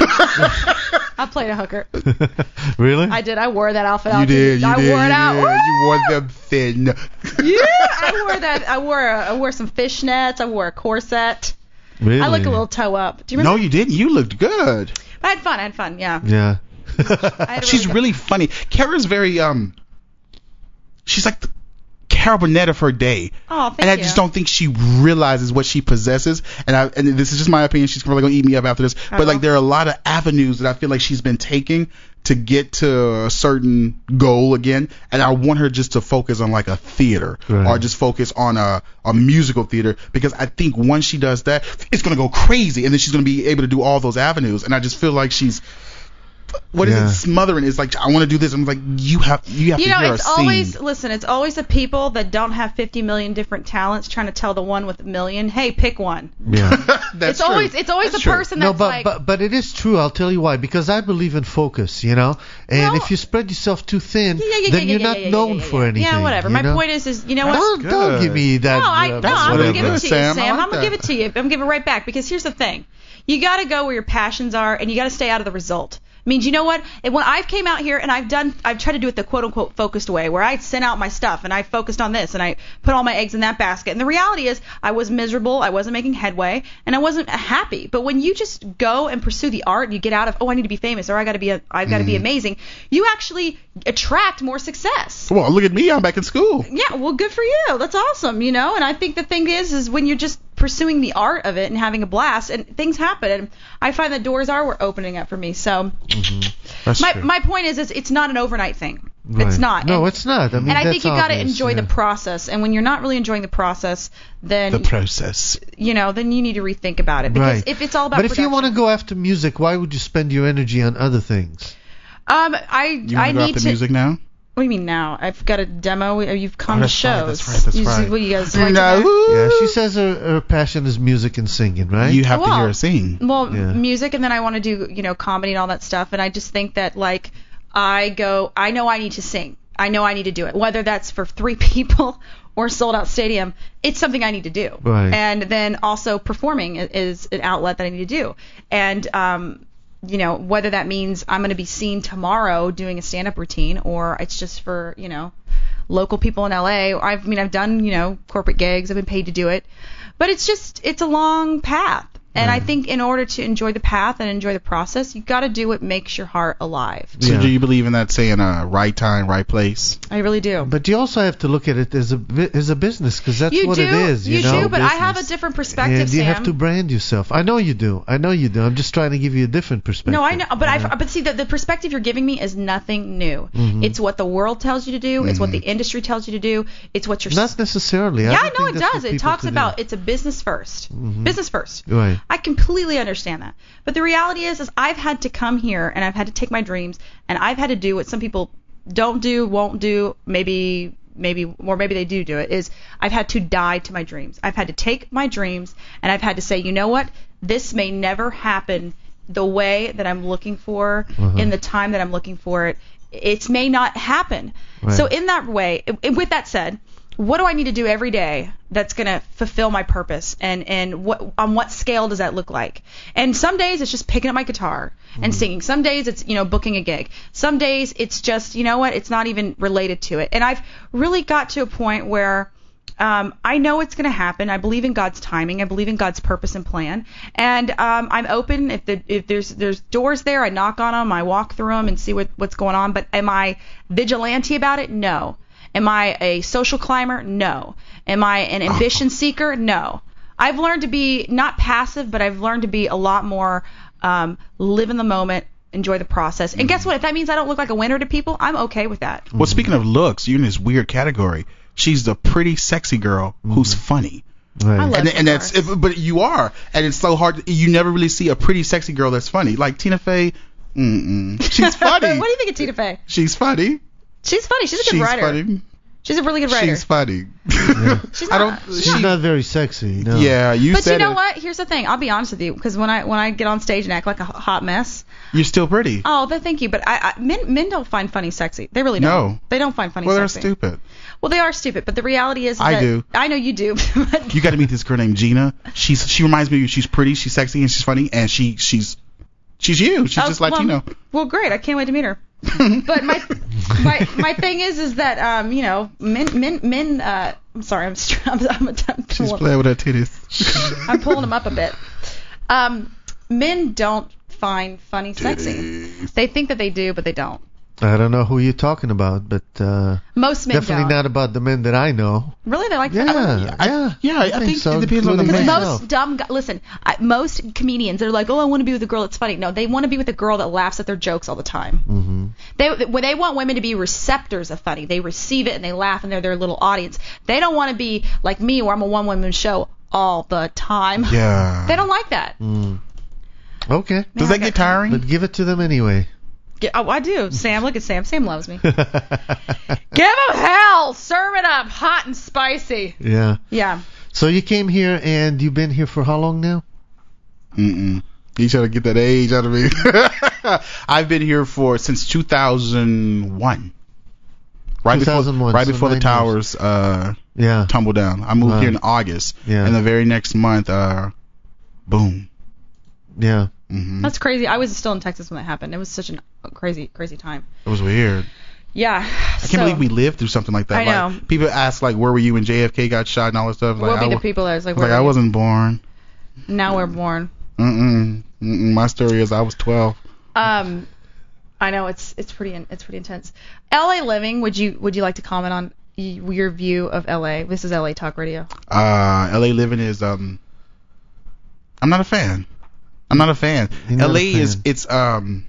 I played a hooker. Really? I did. I wore that outfit out. You did. You I did. wore it you out. did. Woo! You wore them thin. Yeah, I wore that. I wore. A, I wore some fishnets. I wore a corset. Really? I look a little toe up. Do you remember? No, you didn't. You looked good. I had fun. I had fun. Yeah. Yeah. I had a She's really, really funny. Kara's very um. She's like the Cara Burnett of her day. Oh, thank and I you. just don't think she realizes what she possesses. And I and this is just my opinion. She's probably gonna eat me up after this. But like there are a lot of avenues that I feel like she's been taking to get to a certain goal again. And I want her just to focus on like a theater Right. or just focus on a a musical theater, because I think once she does that, it's gonna go crazy, and then she's gonna be able to do all those avenues. And I just feel like she's. What is Yeah. it? Smothering. It's like I want to do this. I'm like you have you have You to know, hear it's her sing. always listen. It's always the people that don't have fifty million different talents trying to tell the one with a million, hey, pick one. Yeah. That's it's always it's always That's the true. person No, that's but, like. but but it is true. I'll tell you why. Because I believe in focus, you know. And Well- if you spread yourself too thin, Yeah, yeah, yeah, then yeah, you're yeah, not yeah, yeah, known yeah, yeah, for yeah. anything. Yeah, whatever. you My know? point is, is you know what? Don't, don't good. give me that. No, I, uh, no, that's I'm what gonna it give it is, to you, Sam. Sam. I like I'm gonna that. give it to you. I'm gonna give it right back, because here's the thing: you got to go where your passions are, and you got to stay out of the result. Means you know what? And when I've came out here and I've done, I've tried to do it the quote unquote focused way, where I sent out my stuff and I focused on this and I put all my eggs in that basket. And the reality is, I was miserable, I wasn't making headway, and I wasn't happy. But when you just go and pursue the art, and you get out of, oh, I need to be famous, or I got to be, a, I've got to be amazing, you actually attract more success. Well, look at me. I'm back in school. Yeah, well, good for you. That's awesome, you know. And I think the thing is, is when you're just pursuing the art of it and having a blast, and things happen, and I find that doors are were opening up for me. So That's my true. my point is, is it's not an overnight thing. Right. It's not. No, and, it's not. I mean, and I think that's you got to obvious, enjoy yeah. the process. And when you're not really enjoying the process, then The process. you know, then you need to rethink about it. Because Right. if it's all about But if you production- want to go after music, why would you spend your energy on other things? um, I You I want to go need after to. music now? What do you mean now? I've got a demo. You've come Oh, to that's right, shows. that's right, that's you, right. What you guys like? No. to Yeah, she says her, her passion is music and singing, right? You have to Well, hear her sing. Well, Yeah. music, and then I want to do, you know, comedy and all that stuff. And I just think that, like, I go, I know I need to sing. I know I need to do it. Whether that's for three people or sold out stadium, it's something I need to do. Right. And then also performing i- is an outlet that I need to do. And, um, you know, whether that means I'm going to be seen tomorrow doing a stand-up routine, or it's just for, you know, local people in L A. I've, I mean, I've done, you know, corporate gigs. I've been paid to do it. But it's just, it's a long path. And I think in order to enjoy the path and enjoy the process, you got to do what makes your heart alive. So Yeah. do you believe in that saying, uh, right time, right place? I really do. But you also have to look at it as a bu- as a business, because that's You what do, it is. You, you know, do, but I have a business. different perspective, And you Sam. have to brand yourself. I know you do. I know you do. I'm just trying to give you a different perspective. No, I know, but you I but see the the perspective you're giving me is nothing new. Mhm. It's what the world tells you to do. It's what the industry tells you to do. It's what you're. Not necessarily. yeah, I I don't know think it that's does. for It people talks to do. about it's a business 1st Mhm. Business first. Right. I completely understand that. But the reality is, is I've had to come here and I've had to take my dreams and I've had to do what some people don't do, won't do, maybe, maybe, or maybe they do do it, is I've had to die to my dreams. I've had to take my dreams and I've had to say, you know what? This may never happen the way that I'm looking for, Uh-huh. in the time that I'm looking for it. It may not happen. Right. So in that way, i- with that said, what do I need to do every day that's going to fulfill my purpose, and and what on what scale does that look like? And some days it's just picking up my guitar and singing. Some days it's, you know, booking a gig. Some days it's just, you know what, it's not even related to it. And I've really got to a point where um, I know it's going to happen. I believe in God's timing. I believe in God's purpose and plan. And um, I'm open. If the if there's there's doors there, I knock on them. I walk through them and see what what's going on. But am I vigilante about it? No. Am I a social climber? No. Am I an ambition seeker? No. I've learned to be not passive, but I've learned to be a lot more um, live in the moment, enjoy the process. And guess what? If that means I don't look like a winner to people, I'm okay with that. Well, speaking of looks, you're in this weird category. She's the pretty, sexy girl who's funny. Right. I love and, and that's, if, but you are, and it's so hard. You never really see a pretty, sexy girl that's funny. Like Tina Fey, mm-mm. She's funny. What do you think of Tina Fey? She's funny. She's funny. She's a good She's writer. funny. She's a really good writer. She's funny. Yeah. She's I not. don't. She's she, not very sexy. No. Yeah, you But said you know it. what? Here's the thing. I'll be honest with you, because when I when I get on stage and act like a hot mess, You're still pretty. oh, th- thank you. But I, I men men don't find funny sexy. They really don't. No. They don't find funny Well, they're sexy. stupid. Well, they are stupid. But the reality is, is I that, do. I know you do. But You got to meet this girl named Gina. She's she reminds me of you. She's pretty, she's sexy, and she's funny, and she she's she's you. She's Oh, just well, Latino. Well, great. I can't wait to meet her. But my my my thing is is that um you know men men men uh I'm sorry I'm str- I'm, I'm, I'm She's pulling, playing with her titties. I'm pulling them up a bit. Um, men don't find funny sexy. They think that they do, but they don't. I don't know who you're talking about, but uh, Most men definitely don't. not about the men that I know. Really, they like Yeah, I, yeah, yeah. I, think, so, it depends on the including man. myself. most dumb gu- listen, I, most comedians they're like, oh, I want to be with a girl that's funny. No, they want to be with a girl that laughs at their jokes all the time. Mm-hmm. They when they want women to be receptors of funny. They receive it and they laugh and they're their little audience. They don't want to be like me where I'm a one woman show all the time. Yeah. They don't like that. Mm. Okay. Does that get tiring? But give it to them anyway. Yeah, oh, I do. Sam, look at Sam. Sam loves me. Give him hell. Serve it up hot and spicy. Yeah. Yeah. So you came here and you've been here for how long now? Mm-mm. You trying to get that age out of me. I've been here for since two thousand one. Right before, two thousand one, right so before the nine towers uh, Yeah. tumbled down. I moved Wow. here in August, Yeah. and the very next month, uh, boom. Yeah. hmm That's crazy. I was still in Texas when that happened. It was such a crazy, crazy time. It was weird. Yeah. I can't believe we lived through something like that. I know. Like, people ask like, where were you when J F K got shot and all that stuff? Like, We'll be I the wa- people that was like, I was where like, I were you? wasn't born. Now we're born. Mm-mm. Mm-mm. My story is I was twelve. Um, I know it's it's pretty in- it's pretty intense. L A living. Would you would you like to comment on y- your view of L A? This is L A Talk Radio. Uh, L A living is um. I'm not a fan. I'm not a fan. You're not L A a fan. is it's um.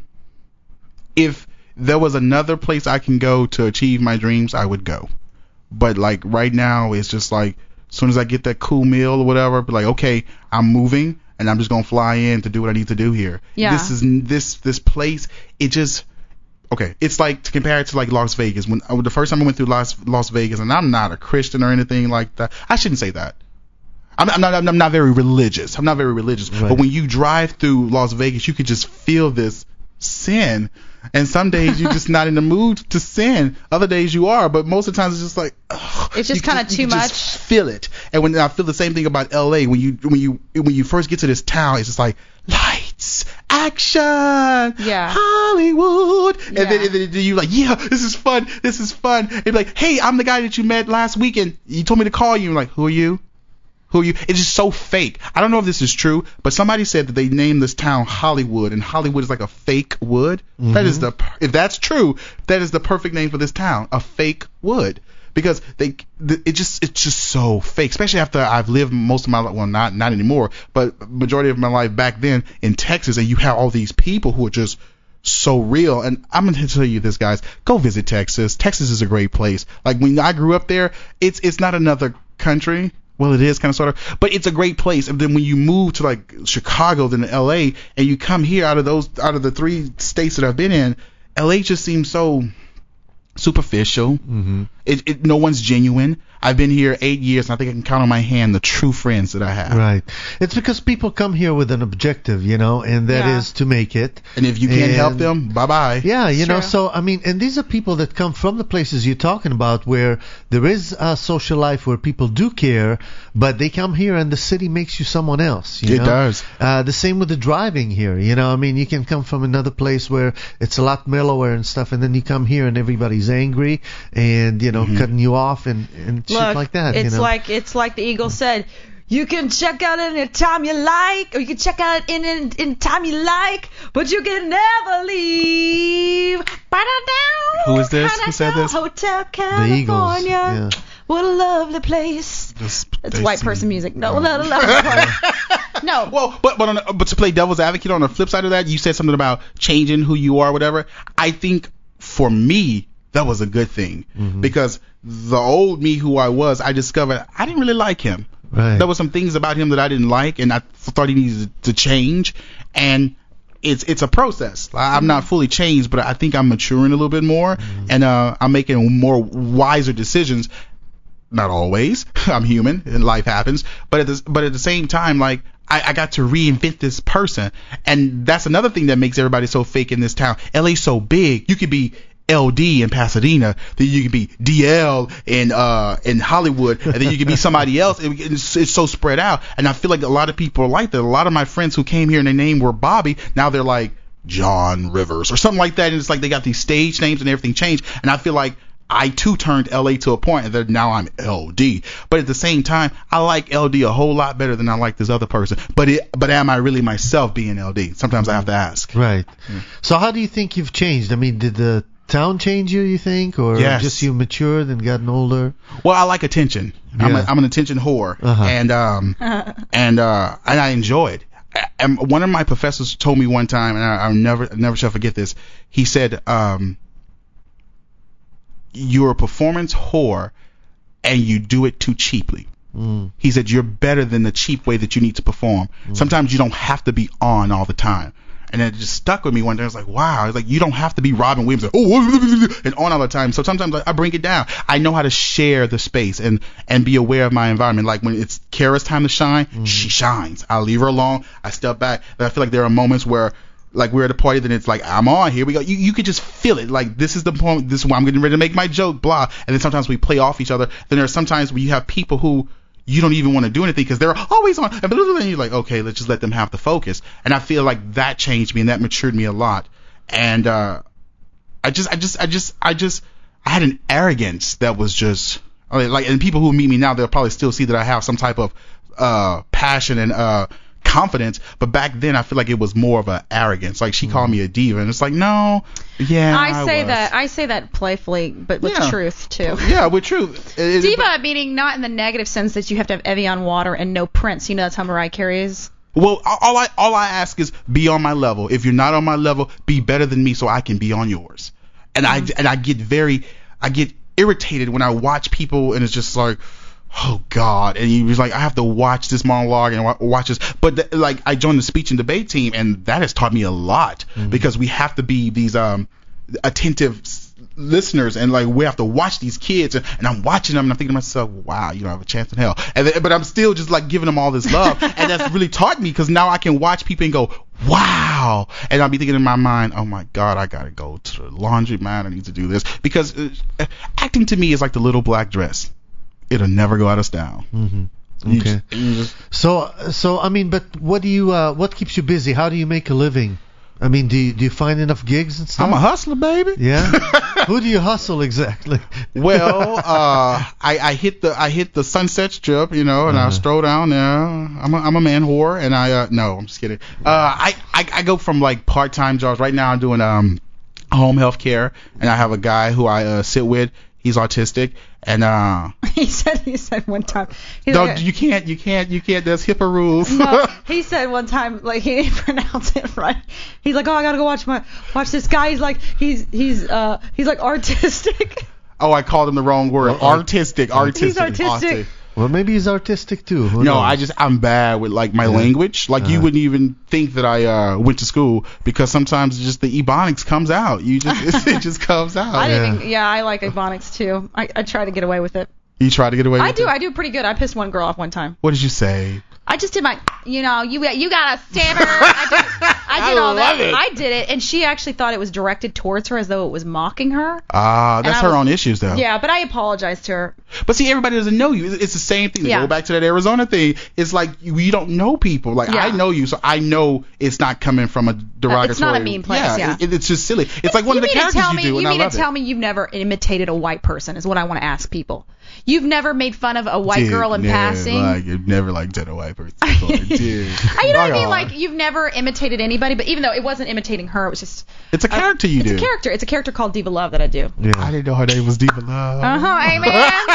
If there was another place I can go to achieve my dreams, I would go. But like right now, it's just like as soon as I get that cool meal or whatever, be like, okay, I'm moving and I'm just gonna fly in to do what I need to do here. Yeah. This is this this place. It just. Okay, it's like to compare it to like Las Vegas. When uh, the first time I went through Las Las Vegas, and I'm not a Christian or anything like that. I shouldn't say that. I'm, I'm not. I'm not very religious. I'm not very religious. Right. But when you drive through Las Vegas, you could just feel this sin. And some days you're just not in the mood to sin. Other days you are. But most of the times it's just like. Ugh, It's just you kind of you too can much. Just feel it. And when I feel the same thing about L A, when you when you when you first get to this town, it's just like lights, action, Yeah. Hollywood, and, Yeah. then, and then you like, yeah, this is fun, this is fun. And be like, hey, I'm the guy that you met last weekend. You told me to call you. I'm like, who are you? Who are you? It's just so fake. I don't know if this is true, but somebody said that they named this town Hollywood, and Hollywood is like a fake wood. Mm-hmm. That is the if that's true, that is the perfect name for this town, a fake wood. Because they, th- it just, it's just so fake. Especially after I've lived most of my life, well, not, not anymore, but majority of my life back then in Texas, and you have all these people who are just so real. And I'm gonna tell you this, guys, go visit Texas. Texas is a great place. Like when I grew up there, it's, it's not another country. Well, it is kind of sort of, but it's a great place. And then when you move to like Chicago, then to L A, and you come here out of those, out of the three states that I've been in, L A just seems so superficial. Mm-hmm. It, it, no one's genuine. I've been here eight years, and I think I can count on my hand the true friends that I have. Right. It's because people come here with an objective, you know, and that is Yeah. to make it. And if you can't help And- them, bye bye. Yeah, you know, Sure. so I mean, and these are people that come from the places you're talking about where there is a social life where people do care, but they come here and the city makes you someone else. You It know? does. Uh, the same with the driving here. You know, I mean, you can come from another place where it's a lot mellower and stuff, and then you come here and everybody's angry and you know Mm-hmm. cutting you off and and shit Look, like that. it's you know? like it's like the Eagle said. You can check out any time you like, or you can check out in in, in time you like, but you can never leave. Who is this? Who said this? Hotel the Eagles. California. Yeah. What a lovely place. It's white person music. No, what a lovely place. No. Well, but but, on a, but to play devil's advocate on the flip side of that, you said something about changing who you are, whatever. I think for me, that was a good thing mm-hmm. because the old me who I was, I discovered I didn't really like him. Right. There were some things about him that I didn't like, and I thought he needed to change. And it's it's a process. I'm not fully changed, but I think I'm maturing a little bit more, mm-hmm. and uh, I'm making more wiser decisions. Not always. I'm human, and life happens. But at the but at the same time, like I, I got to reinvent this person, and that's another thing that makes everybody so fake in this town. L A's so big, you could be L D in Pasadena, then you can be D L in uh in Hollywood, and then you can be somebody else. It, it's, it's so spread out, and I feel like a lot of people are like that. A lot of my friends who came here and their name were Bobby, now they're like John Rivers or something like that, and it's like they got these stage names and everything changed. And I feel like I too turned L A to a point that now I'm L D. But at the same time, I like L D a whole lot better than I like this other person. But it, but am I really myself being L D? Sometimes I have to ask. Right. Yeah. So how do you think you've changed? I mean, did the town change you, you think, or yes. just you matured and gotten older? Well, I like attention. Yeah. I'm, a, I'm an attention whore, uh-huh. and um and uh and I enjoy it. And one of my professors told me one time, and I, I'll never never shall forget this. He said, um, "You're a performance whore, and you do it too cheaply." Mm. He said, "You're better than the cheap way that you need to perform. Mm. Sometimes you don't have to be on all the time." And it just stuck with me one day. I was like, wow. I was like, you don't have to be Robin Williams, like, oh, and on all the time. So sometimes I bring it down. I know how to share the space and, and be aware of my environment. Like when it's Kara's time to shine, mm-hmm. she shines. I leave her alone. I step back. And I feel like there are moments where, like, we're at a party, then it's like, I'm on, here we go. You you could just feel it. Like, this is the point. This is why I'm getting ready to make my joke, blah. And then sometimes we play off each other. Then there are sometimes where you have people who you don't even want to do anything because they're always on, and blah, blah, blah, and you're like, okay, let's just let them have the focus. And I feel like that changed me and that matured me a lot. And uh, I just, I just, I just, I just, I had an arrogance that was just like, and people who meet me now, they'll probably still see that I have some type of uh, passion and uh, confidence. But back then, I feel like it was more of an arrogance. Like she mm. called me a diva, and it's like, no, yeah, I say I that, I say that playfully, but with yeah. truth too. Yeah, with truth. It, diva but, meaning not in the negative sense that you have to have Evian water and no Prince. You know that's how Mariah Carey is. Well, all I all I ask is be on my level. If you're not on my level, be better than me so I can be on yours. And mm-hmm. I and I get very, I get irritated when I watch people, and it's just like, oh God, and you was like, I have to watch this monologue and wa- watch this. But th- like, I joined the speech and debate team, and that has taught me a lot mm-hmm. because we have to be these um attentive s- listeners, and like we have to watch these kids, and, and I'm watching them, and I'm thinking to myself, wow, you don't have a chance in hell. And then, but I'm still just like giving them all this love, and that's really taught me because now I can watch people and go, wow, and I'll be thinking in my mind, oh my God, I gotta go to the laundromat, I need to do this, because uh, acting to me is like the little black dress. It'll never go out of style. Mm-hmm. You Okay. just- you just- So, so I mean, but what do you, uh, what keeps you busy? How do you make a living? I mean, do you, do you find enough gigs and stuff? I'm a hustler, baby. Yeah. Who do you hustle exactly? Well, uh, I, I hit the I hit the Sunset Strip, you know, and Uh-huh. I stroll down there. I'm a, I'm a man whore, and I uh, no, I'm just kidding. Uh, I, I I go from like part time jobs. Right now, I'm doing um home health care, and I have a guy who I uh, sit with. He's autistic, and uh, He said he said one time. He's no, like, you can't, you can't, you can't. There's HIPAA rules. no, he said one time, like he didn't pronounce it right. He's like, oh, I gotta go watch my watch this guy. He's like, he's he's uh he's like artistic. Oh, I called him the wrong word. Well, art- artistic, artistic. He's artistic. Auti- Well, maybe he's artistic too. Who No, knows? I just I'm bad with like my Yeah. language. Like you Uh-huh. wouldn't even think that I uh went to school because sometimes just the ebonics comes out. You just it just comes out. I didn't. Think, yeah, I like Ebonics too. I, I try to get away with it. You try to get away I with do. it? I do pretty good. I pissed one girl off one time. What did you say? I just did my, you know, you you got a stammer. I did, I did I all love that. it. I did it, and she actually thought it was directed towards her as though it was mocking her. Ah, that's And I her was- own issues though. Yeah, but I apologized to her. But see, everybody doesn't know you. It's it's the same thing. To Yeah. Go back to that Arizona thing. It's like you, you don't know people. Like Yeah. I know you, so I know it's not coming from a derogatory. It's not a mean place, yeah. It, it's just silly. It's like one you of the mean to characters tell you me, do, You and I mean to love tell it. me you've never imitated a white person is what I want to ask people. You've never made fun of a white Dude, girl in never, passing. Like, you've never like did a white person. Dude. you know what I mean? on. Like you've never imitated anybody, but even though it wasn't imitating her, it was just. It's a character you it's do. It's a character. It's a character called Diva Love that I do. I didn't know her name was Diva Love. Uh huh. Amen.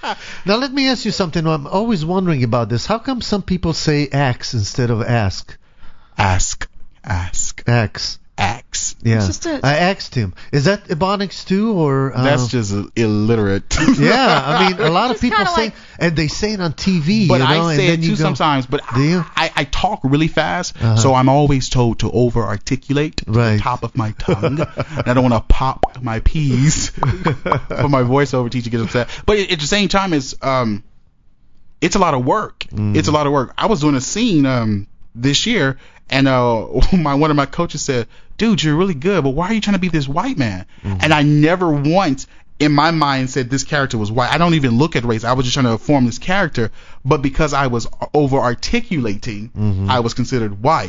Now let me ask you something. I'm always wondering about this. How come some people say ax instead of ask? Ask, ask, ax, ax. Yeah, It's just a- I asked him. Is that Ebonics too, or uh, That's just illiterate. Yeah, I mean, a lot of It's people kinda say, like- and they say it on T V. But you know, I and say then it you too go, sometimes. But Do you? I, I talk really fast, Uh-huh. so I'm always told to over articulate Right. the top of my tongue. And I don't want to pop my P's, but my voiceover teacher gets upset. But at the same time, it's um, it's a lot of work. Mm. It's a lot of work. I was doing a scene um this year, and uh, my one of my coaches said, "Dude, you're really good, but why are you trying to be this white man?" Mm. And I never once in my mind said this character was white. I don't even look at race. I was just trying to form this character, but because I was over articulating, Mm-hmm. I was considered white.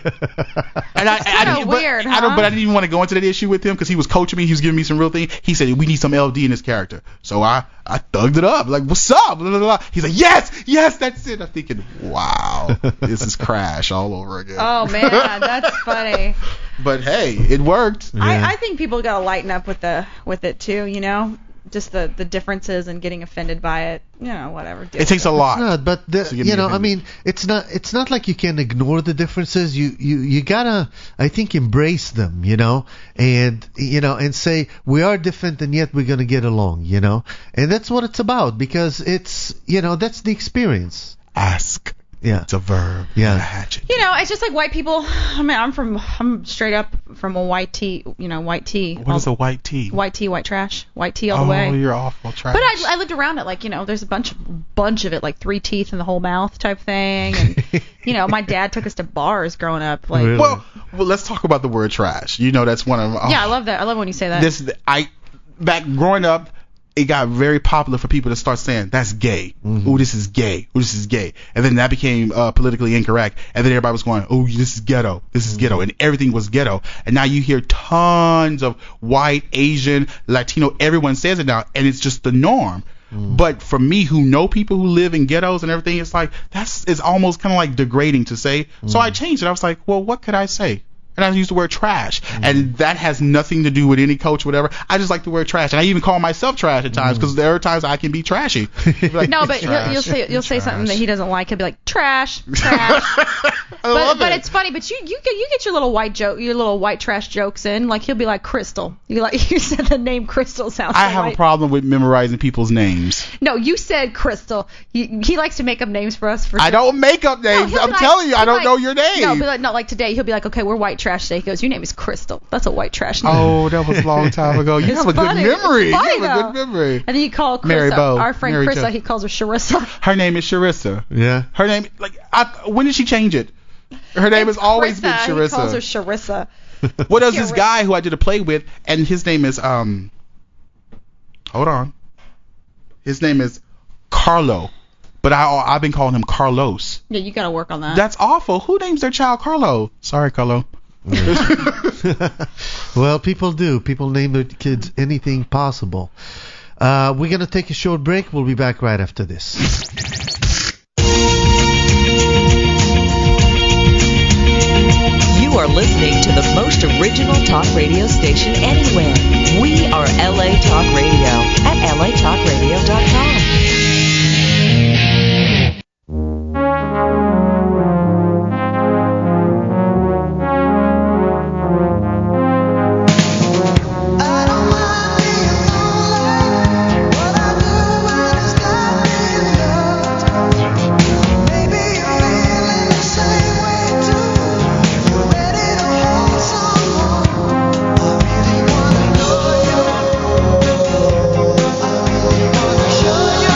And I, I kinda didn't, but, weird, I don't, huh? but I didn't even want to go into that issue with him because he was coaching me. He was giving me some real thing. He said, we need some L D in this character. So I, I thugged it up. Like, what's up? Blah, blah, blah. He's like, yes, yes, that's it. I'm thinking, wow, this is Crash all over again. Oh man, that's funny. But hey, it worked. I, I think people gotta lighten up with the with it too. You know, just the the differences and getting offended by it. You know, whatever. deal It takes with a lot. No, but the, to get you me know, I offended. mean, it's not it's not like you can ignore the differences. You you you gotta, I think, embrace them. You know, and you know, and say we are different, and yet we're gonna get along. You know, and that's what it's about because it's you know that's the experience. Ask. Yeah, it's a verb. Yeah. Not a hatchet. You know, it's just like white people. I mean, I'm from I'm straight up from a white tea. You know, white tea. What is a white tea? White tea, white trash, white tea all oh, the way. you're awful trash. But I, I lived around it, like, you know, there's a bunch bunch of it, like three teeth in the whole mouth type thing. And, you know, my dad took us to bars growing up. Like, Really? well, well, let's talk about the word trash. You know, that's one of oh, yeah, I love that. I love when you say that. this. I back growing up, it got very popular for people to start saying that's gay. Mm-hmm. Ooh, this is gay. Ooh, this is gay. And then that became uh, politically incorrect. And then everybody was going, oh, this is ghetto. This is Mm-hmm. ghetto. And everything was ghetto. And now you hear tons of white, Asian, Latino. Everyone says it now, and it's just the norm. Mm. But for me, who know people who live in ghettos and everything, it's like that's it's almost kind of like degrading to say. So Mm. I changed it. I was like, well, what could I say? And I used the word trash, Mm. and that has nothing to do with any coach, whatever. I just like the word trash, and I even call myself trash at times because there are times I can be trashy. Like, no, but trash. you'll, you'll say you'll say something that he doesn't like. He'll be like trash, trash. I but love but it. it's funny. But you you get you get your little white joke, your little white trash jokes in. Like he'll be like Crystal. You like you said the name Crystal sounds. I so have white. a problem with memorizing people's names. No, you said Crystal. He, he likes to make up names for us. For I don't make up No, names. he'll I'm be like- telling you, I he'll be don't like- know your name. No, but like, no, like today he'll be like, okay, we're white trash today. He goes, your name is Crystal. That's a white trash name. Oh, that was a long time ago. You It's have a funny. good memory. It's funny, you have a though. good memory. And then you call Mary Carissa, Bo. our friend Mary Carissa, Jo. he calls her Sharissa. Her name is Sharissa. Yeah. Her name, like, I, when did she change it? Her name has always been Carissa, He calls her Sharissa. Sharissa. What does this Carissa. guy who I did a play with, and his name is um, hold on, his name is Carlo, but I I've been calling him Carlos. Yeah, you gotta work on that. That's awful. Who names their child Carlo? Sorry, Carlo. Well, people do. People name their kids anything possible. Uh, we're going to take a short break. We'll be back right after this. You are listening to the most original talk radio station anywhere. We are L A Talk Radio at L A talk radio dot com. Show you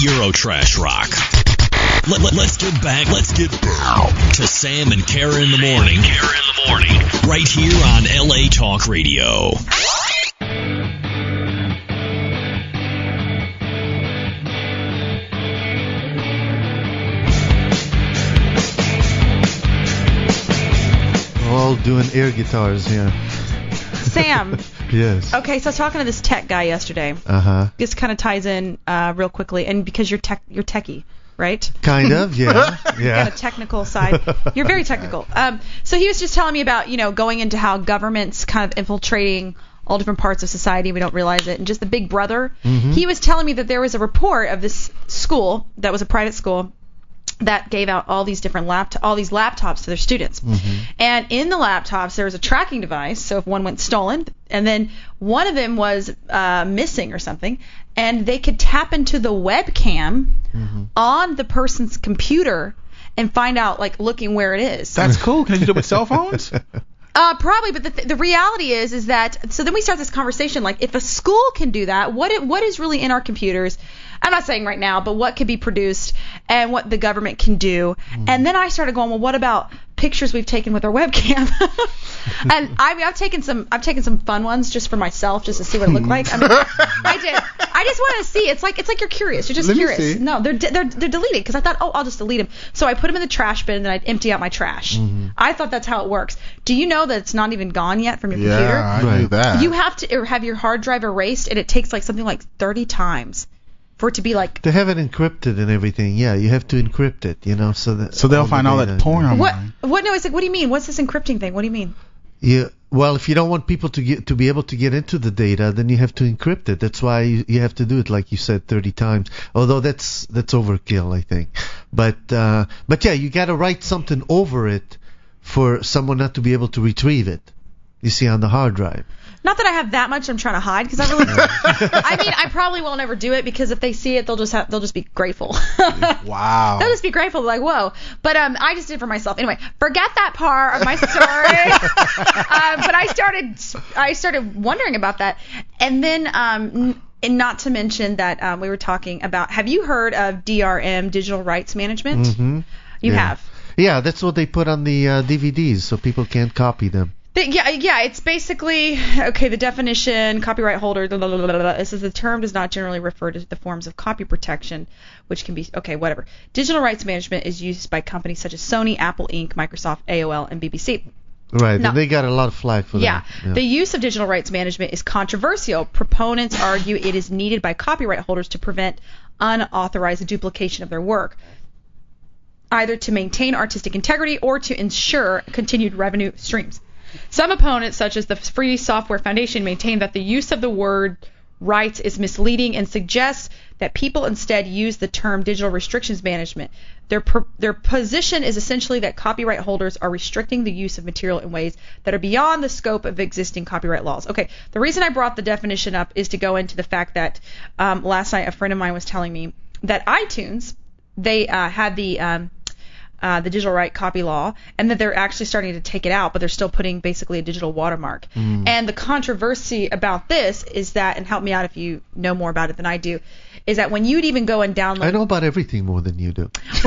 Euro trash rock. Let, let, let's get back. Let's get back to Sam and Kara in the morning. Kara in the morning, right here on L A Talk Radio. All doing air guitars here. Sam. Yes. Okay, so I was talking to this tech guy yesterday. Uh-huh. This kind of ties in uh, real quickly, and because you're tech, you're techie, right? Kind of, yeah. You Yeah. got a technical side. You're very technical. Um, so he was just telling me about, you know, going into how government's kind of infiltrating all different parts of society. We don't realize it. And just the big brother. Mhm. He was telling me that there was a report of this school that was a private school that gave out all these different laptop, all these laptops to their students. Mm-hmm. And in the laptops, there was a tracking device. So if one went stolen, and then one of them was uh, missing or something, and they could tap into the webcam Mm-hmm. on the person's computer and find out, like, looking where it is. That's cool. Can you do it with cell phones? Uh, probably, but the, th- the reality is, is that, so then we start this conversation, like, if a school can do that, what it, what is really in our computers? I'm not saying right now, but what could be produced and what the government can do. Mm. And then I started going, well, what about pictures we've taken with our webcam? And I mean, I've taken some, I've taken some fun ones just for myself, just to see what it looked like. I mean, I did. I just want to see. It's like, it's like you're curious. You're just Let me curious. see. No, they're they're they're deleted because I thought, oh, I'll just delete them. So I put them in the trash bin and then I'd empty out my trash. Mm-hmm. I thought that's how it works. Do you know that it's not even gone yet from your computer? Yeah, I knew that. You have to have your hard drive erased, and it takes like something like thirty times for it to be like. They have it encrypted and everything. Yeah, you have to encrypt it, you know, so that So they'll all the find all data- that porn online. What? What? No, it's like, what do you mean? What's this encrypting thing? What do you mean? Yeah. Well, if you don't want people to get to be able to get into the data, then you have to encrypt it. That's why you, you have to do it, like you said, thirty times. Although that's that's overkill, I think. But uh, but yeah, you got to write something over it for someone not to be able to retrieve it. You see, on the hard drive. Not that I have that much I'm trying to hide, because I really. I mean, I probably won't ever do it, because if they see it, they'll just have they'll just be grateful. Wow. They'll just be grateful, like, whoa. But um, I just did it for myself. Anyway, forget that part of my story. um, but I started I started wondering about that, and then um, n- and not to mention that um, we were talking about. Have you heard of D R M, Digital Rights Management? Mm-hmm. You yeah. have. Yeah, that's what they put on the uh, D V Ds, so people can't copy them. The, yeah, yeah, it's basically, okay, the definition, copyright holder, blah, blah, blah, blah, blah. It says the term does not generally refer to the forms of copy protection, which can be, okay, whatever. Digital rights management is used by companies such as Sony, Apple Incorporated, Microsoft, A O L, and B B C. Right, Now- and they got a lot of flack for Yeah. that. Yeah. The use of digital rights management is controversial. Proponents argue it is needed by copyright holders to prevent unauthorized duplication of their work, either to maintain artistic integrity or to ensure continued revenue streams. Some opponents, such as the Free Software Foundation, maintain that the use of the word rights is misleading and suggests that people instead use the term digital restrictions management. Their per- their position is essentially that copyright holders are restricting the use of material in ways that are beyond the scope of existing copyright laws. Okay, the reason I brought the definition up is to go into the fact that um, last night a friend of mine was telling me that iTunes, they uh, had the um, Uh, the digital right copy law, and that they're actually starting to take it out, but they're still putting basically a digital watermark. Mm. And the controversy about this is that, and help me out if you know more about it than I do, is that when you'd even go and download... I know about everything more than you do.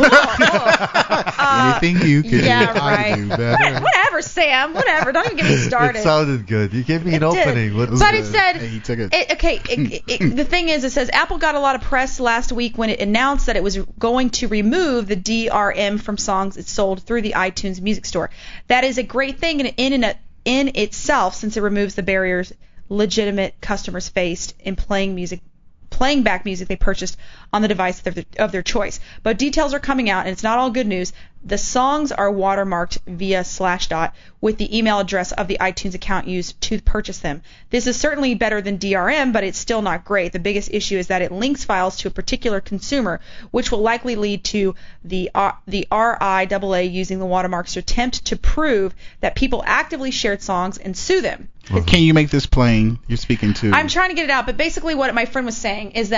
Uh, Anything you can yeah, do, I right. do better. Whatever, Sam, whatever. Don't even get me started. It sounded good. You gave me an It did. opening. What was But that? it said, Hey, he took it. it, okay, it, it, the thing is, it says Apple got a lot of press last week when it announced that it was going to remove the D R M from songs it sold through the iTunes Music Store. That is a great thing in in, in, in itself, since it removes the barriers legitimate customers faced in playing music playing back music they purchased on the device of their, of their choice. But details are coming out, and it's not all good news. The songs are watermarked via Slashdot with the email address of the iTunes account used to purchase them. This is certainly better than D R M, but it's still not great. The biggest issue is that it links files to a particular consumer, which will likely lead to the R- the R I A A using the watermarks to attempt to prove that people actively shared songs and sue them. Can you make this plain? You're speaking to. I'm trying to get it out, but basically what my friend was saying is that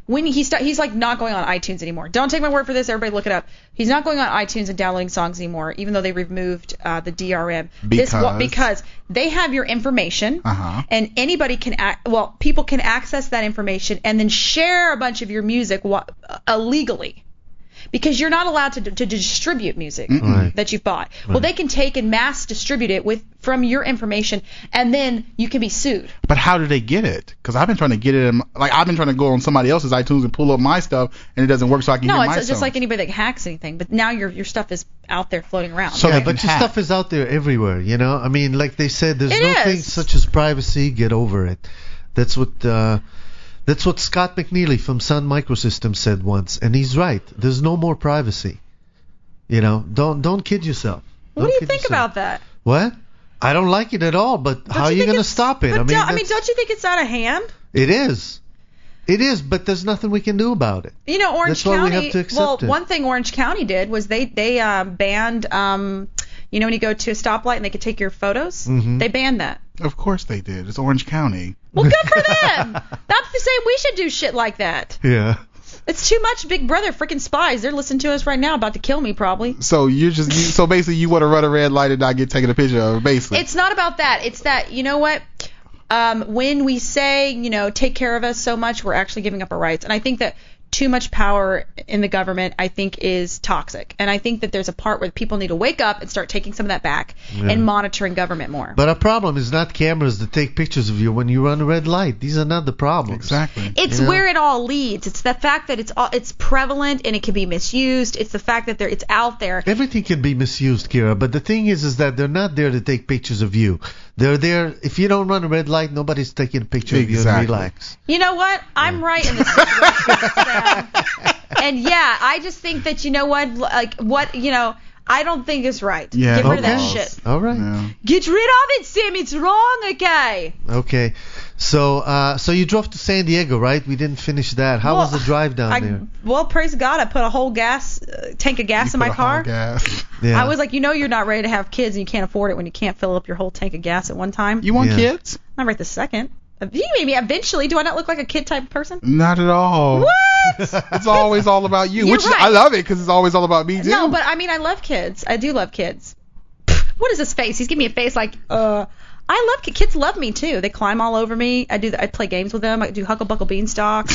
when he sta- he's like not going on iTunes anymore. Don't take my word for this. Everybody look it up. He's not going on iTunes and downloading songs anymore, even though they removed uh, the D R M. Because? This, well, because they have your information, Uh-huh. and anybody can ac- well, people can access that information and then share a bunch of your music wa- uh, illegally. Because you're not allowed to, to distribute music Right. that you've bought. Well, Right. they can take and mass distribute it with from your information, and then you can be sued. But how do they get it? Because I've been trying to get it in, like I've been trying to go on somebody else's iTunes and pull up my stuff, and it doesn't work, so I can No, hear it's my just stuff. like anybody that hacks anything. But now your your stuff is out there floating around. So yeah, they but can your hack. stuff is out there everywhere, you know? I mean, like they said, there's It no is. thing such as privacy. Get over it. That's what uh, that's what Scott McNeely from Sun Microsystems said once, and he's right. There's no more privacy. You know, don't don't kid yourself. what Don't do you kid think yourself. about that? What? I don't like it at all, but how are you think going to it's- stop it? But I mean, don't, I mean, that's- don't you think it's out of hand? it is. It is, but there's nothing we can do about it. You know, Orange That's why we County. have to accept well, it. one thing Orange County did was they they um, banned. Um, you know, when you go to a stoplight and they could take your photos, Mhm. they banned that. Of course they did. It's Orange County. Well, good for them. That's the same. We should do shit like that. Yeah. It's too much. Big Brother, freaking spies. They're listening to us right now, about to kill me probably. So you just you, so basically you want to run a red light and not get taken a picture of, basically. It's not about that. It's that, you know what? Um, when we say, you know, take care of us so much, we're actually giving up our rights. And I think that too much power in the government, I think, is toxic. And I think that there's a part where people need to wake up and start taking some of that back Yeah. and monitoring government more. But our problem is not cameras that take pictures of you when you run a red light. These are not the problems. Exactly. It's You know? where it all leads. It's the fact that it's all, it's prevalent and it can be misused. It's the fact that there it's out there. Everything can be misused, Kira. But the thing is, is that they're not there to take pictures of you. They're there. If you don't run a red light, nobody's taking a picture of you and Exactly. relax. You know what? I'm right in this situation, Sam. And yeah, I just think that, you know what, like what, you know, I don't think it's right. Yeah. Get rid of that Okay. shit. All right. Get rid of it, Sam. It's wrong, okay? Okay. So, uh, so you drove to San Diego, right? We didn't finish that. How was Well, the drive down I, there? well, praise God, I put a whole gas uh, tank of gas in my car. Yeah. I was like, you know, you're not ready to have kids and you can't afford it when you can't fill up your whole tank of gas at one time. You want Yeah. kids? Not right this second. Uh, Maybe eventually. Do I not look like a kid type of person? Not at all. What? It's always all about you, You're which is, right. I love it because it's always all about me too. No, but I mean, I love kids. I do love kids. What is this face? He's giving me a face like, uh, I love kids. Kids love me too. They climb all over me. I do. I play games with them. I do Huckle Buckle Beanstalk.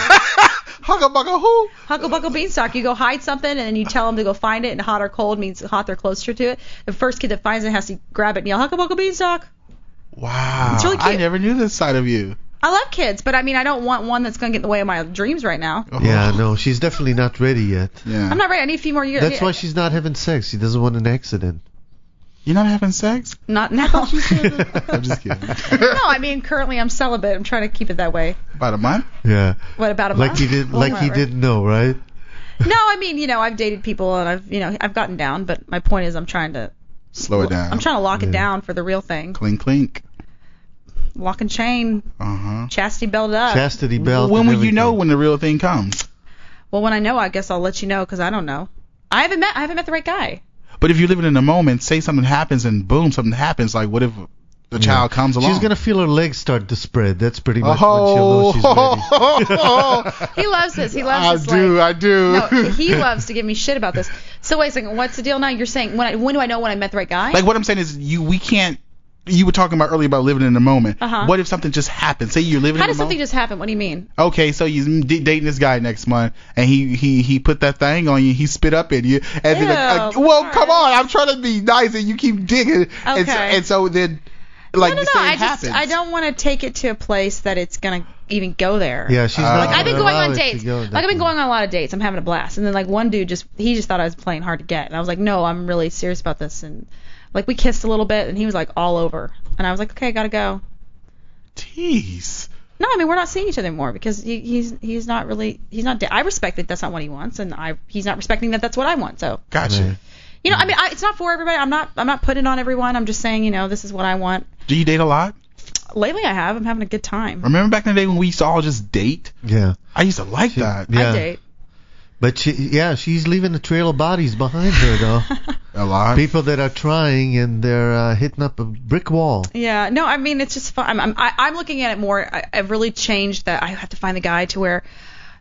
Huckle Buckle who? Huckle Buckle Beanstalk. You go hide something and then you tell them to go find it. And hot or cold means hot, they're closer to it. The first kid that finds it has to grab it and yell, Huckle Buckle Beanstalk. Wow. It's really I cute. never knew this side of you. I love kids, but I mean, I don't want one that's going to get in the way of my dreams right now. Yeah, no, she's definitely not ready yet. Yeah. I'm not ready. I need a few more years. That's why she's not having sex. She doesn't want an accident. You're not having sex? Not now. I'm just kidding. No, I mean, currently I'm celibate. I'm trying to keep it that way. About a month? Yeah. What, about a like month? he did, Well, like he whatever. didn't know, right? No, I mean, you know, I've dated people and I've, you know, I've gotten down, but my point is I'm trying to Slow it down. I'm trying to lock it Yeah. down for the real thing. Clink, clink. Lock and chain. Uh-huh. Chastity belt up. Chastity belt. When and will you everything. know when the real thing comes? Well, when I know, I guess I'll let you know because I don't know. I haven't met I haven't met the right guy. But if you're living in the moment, say something happens and boom, something happens. Like, what if the child comes along? She's gonna feel her legs start to spread. That's pretty much Oh. when she'll know she's ready. He loves this. He loves I this. do, like, I do. No, he loves to give me shit about this. So wait a second. What's the deal now? You're saying when I, when do I know when I met the right guy? Like, what I'm saying is, you we can't. You were talking about earlier about living in the moment. Uh-huh. What if something just happened? Say you're living How in the does something moment. just happen? What do you mean? Okay, so you're d- dating this guy next month, and he he he put that thing on you. He spit up at you, and then like, Ew, uh, well, come on, I'm trying to be nice, and you keep digging, and, so, Okay. and so then like no, no, the no. same I just happens. I don't want to take it to a place that it's gonna even go there. Yeah, she's Uh, not. Like I've been gonna going allow on it to dates. go Like that I've been way. going on a lot of dates. I'm having a blast. And then like one dude just he just thought I was playing hard to get, and I was like, no, I'm really serious about this. And like we kissed a little bit, and he was like all over, and I was like, okay, I gotta go. Jeez. No, I mean we're not seeing each other anymore because he, he's he's not really he's not. I respect that that's not what he wants, and I he's not respecting that that's what I want. So Gotcha. Right. you know, I mean, I, it's not for everybody. I'm not I'm not putting it on everyone. I'm just saying, you know, this is what I want. Do you date a lot? Lately, I have. I'm having a good time. Remember back in the day when we used to all just date? Yeah. I used to like that. Yeah. I date. But she, yeah, she's leaving a trail of bodies behind her, though. A lot. People that are trying and they're uh, hitting up a brick wall. Yeah, no, I mean it's just fun. I'm I'm I- I'm looking at it more. I, I've really changed that. I have to find the guy to where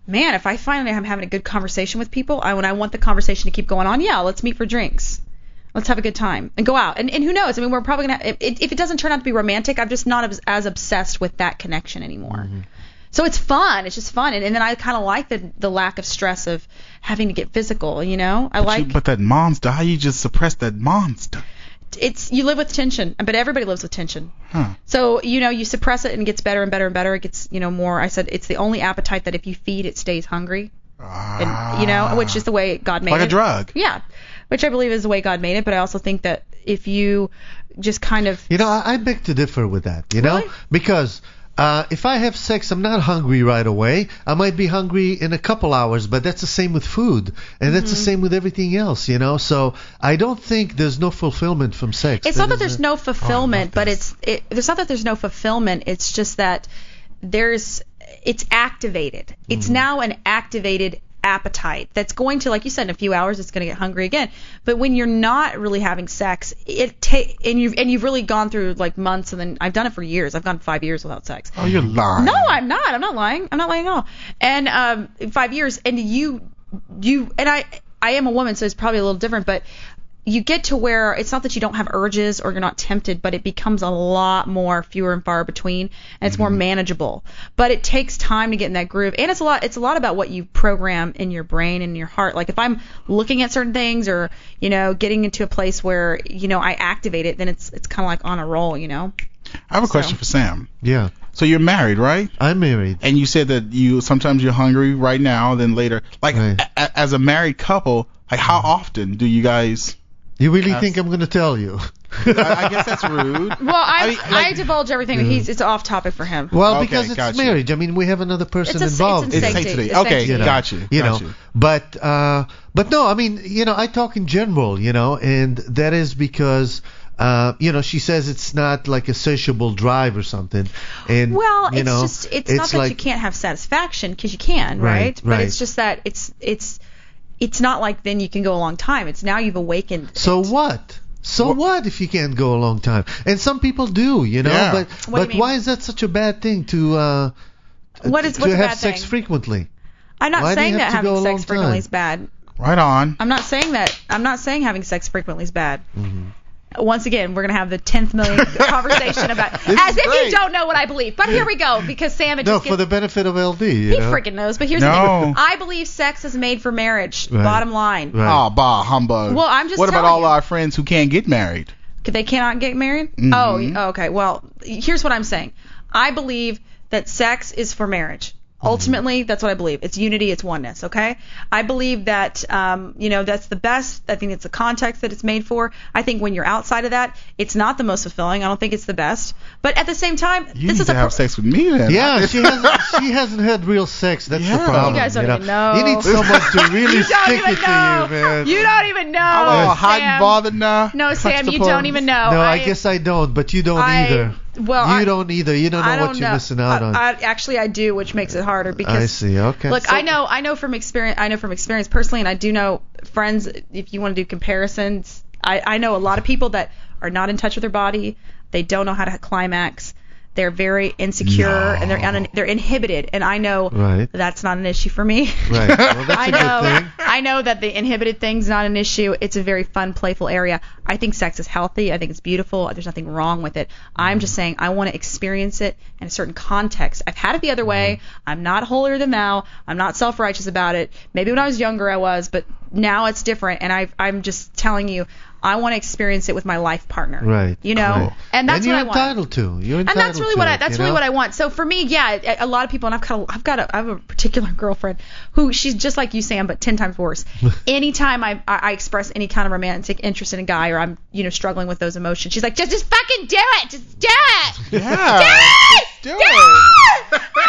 man, if I find I'm having a good conversation with people, I when I want the conversation to keep going on, yeah, let's meet for drinks. Let's have a good time and go out. And and who knows? I mean, we're probably gonna. If, if it doesn't turn out to be romantic, I'm just not as, as obsessed with that connection anymore. Mm-hmm. So it's fun. It's just fun. And, and then I kind of like the the lack of stress of having to get physical. You know, I but like. You, but that monster, how you just suppress that monster? It's you live with tension, but everybody lives with tension. Huh. So you know, you suppress it and it gets better and better and better. It gets you know more. I said it's the only appetite that if you feed, it stays hungry. Ah. And you know, which is the way God made like it. Like a drug. Yeah. Which I believe is the way God made it, but I also think that if you just kind of... You know, I, I beg to differ with that, you know? Really? Because uh, if I have sex, I'm not hungry right away. I might be hungry in a couple hours, but that's the same with food. And that's Mm-hmm. the same with everything else, you know? So I don't think there's no fulfillment from sex. It's There not that is there's a- no Oh, fulfillment, but it's... It, it's not that there's no fulfillment. It's just that there's... It's activated. It's Mm-hmm. now an activated appetite that's going to, like you said, in a few hours it's going to get hungry again. But when you're not really having sex, it ta- and you've and you've really gone through like months, and then I've done it for years. I've gone five years without sex. Oh, you're lying. No, I'm not. I'm not lying. I'm not lying at all. And um, five years, and you you and I I am a woman, so it's probably a little different, but you get to where it's not that you don't have urges or you're not tempted, but it becomes a lot more fewer and far between, and it's more manageable. But it takes time to get in that groove, and it's a lot. It's a lot about what you program in your brain and your heart. Like if I'm looking at certain things, or you know, getting into a place where you know I activate it, then it's it's kind of like on a roll, you know. I have a So. question for Sam. Yeah. So you're married, right? I'm married. And you said that you sometimes you're hungry right now, then later. Like Right. a- a- as a married couple, like how often do you guys? You really Yes. think I'm going to tell you? I, I guess that's rude. Well, I I mean, I, like- divulge everything. but He's it's off topic for him. Well, Okay, because it's got you. marriage. I mean, we have another person It's a- it's involved. in It's sanctity. sanctity. It's Okay, sanctity. you know, got you. you got know. you. But uh, but no, I mean, you know, I talk in general, you know, and that is because. Uh, you know, she says it's not like a sociable drive or something, and Well, you it's know, just it's, not that like, you can't have satisfaction, because you can, Right, right? But right. it's just that it's it's it's not like then you can go a long time. It's now you've awakened. So what? So what? if you can't go a long time? And some people do, you know. Yeah. But What do you but mean? why is that such a bad thing to uh, What is to what's a have bad sex thing? frequently? I'm not Why do you saying have that to having go a long sex frequently time? is bad. Right on. I'm not saying that. I'm not saying having sex frequently is bad. Mm-hmm. Once again, we're gonna have the tenth million conversation about This as is if great. you don't know what I believe. But here we go, because Sam had No, just for given- the benefit of L D, you he know. freaking knows. But here's No. the thing: I believe sex is made for marriage. Right. Bottom line. Right. Oh, bah, humbug. Well, I'm just What about telling all you. our friends who can't get married? They cannot get married? Mhm. Oh, okay. Well, here's what I'm saying. I believe that sex is for marriage. Ultimately, that's what I believe. It's unity, it's oneness, okay? I believe that, um, you know, that's the best. I think it's the context that it's made for. I think when you're outside of that, it's not the most fulfilling. I don't think it's the best. But at the same time, You this need is to a have pro- sex with me then. Yeah, she hasn't she hasn't had real sex. That's Yeah. the problem. You guys don't know? even know. You need someone to really You don't stick even it know. to you, man. You don't even know. I'm all hot Sam. and bothered now. No, Touch Sam, the you pulse. don't even know. No, I, guess I don't, but you don't I- either. Well, you I- don't either. You don't know I don't what you're know. missing out I, on. I, actually, I do, which makes it harder because I see. Okay. Look, So- I know, I know from experience, I know from experience personally, and I do know friends. If you want to do comparisons, I, I know a lot of people that are not in touch with their body. They don't know how to climax. They're very insecure No. and they're un, they're inhibited. And I know Right. that's not an issue for me. Right. Well, that's I a know, good thing. I know that the inhibited thing's not an issue. It's a very fun, playful area. I think sex is healthy. I think it's beautiful. There's nothing wrong with it. I'm just saying I want to experience it in a certain context. I've had it the other way. I'm not holier than thou. I'm not self-righteous about it. Maybe when I was younger I was, but now it's different. And I, I'm just telling you, I want to experience it with my life partner. Right. You know, Right. and that's and you're what I want. entitled to. You're entitled And that's really to what I it, that's you really know? what I want. So for me, yeah, a a lot of people, and I've got a, I've got a, I have a particular girlfriend who she's just like you, Sam, but ten times worse. Anytime I, I I express any kind of romantic interest in a guy, or I'm you know struggling with those emotions, she's like, just just fucking do it, just do it, Yeah. do it, Do do it. it. Ah,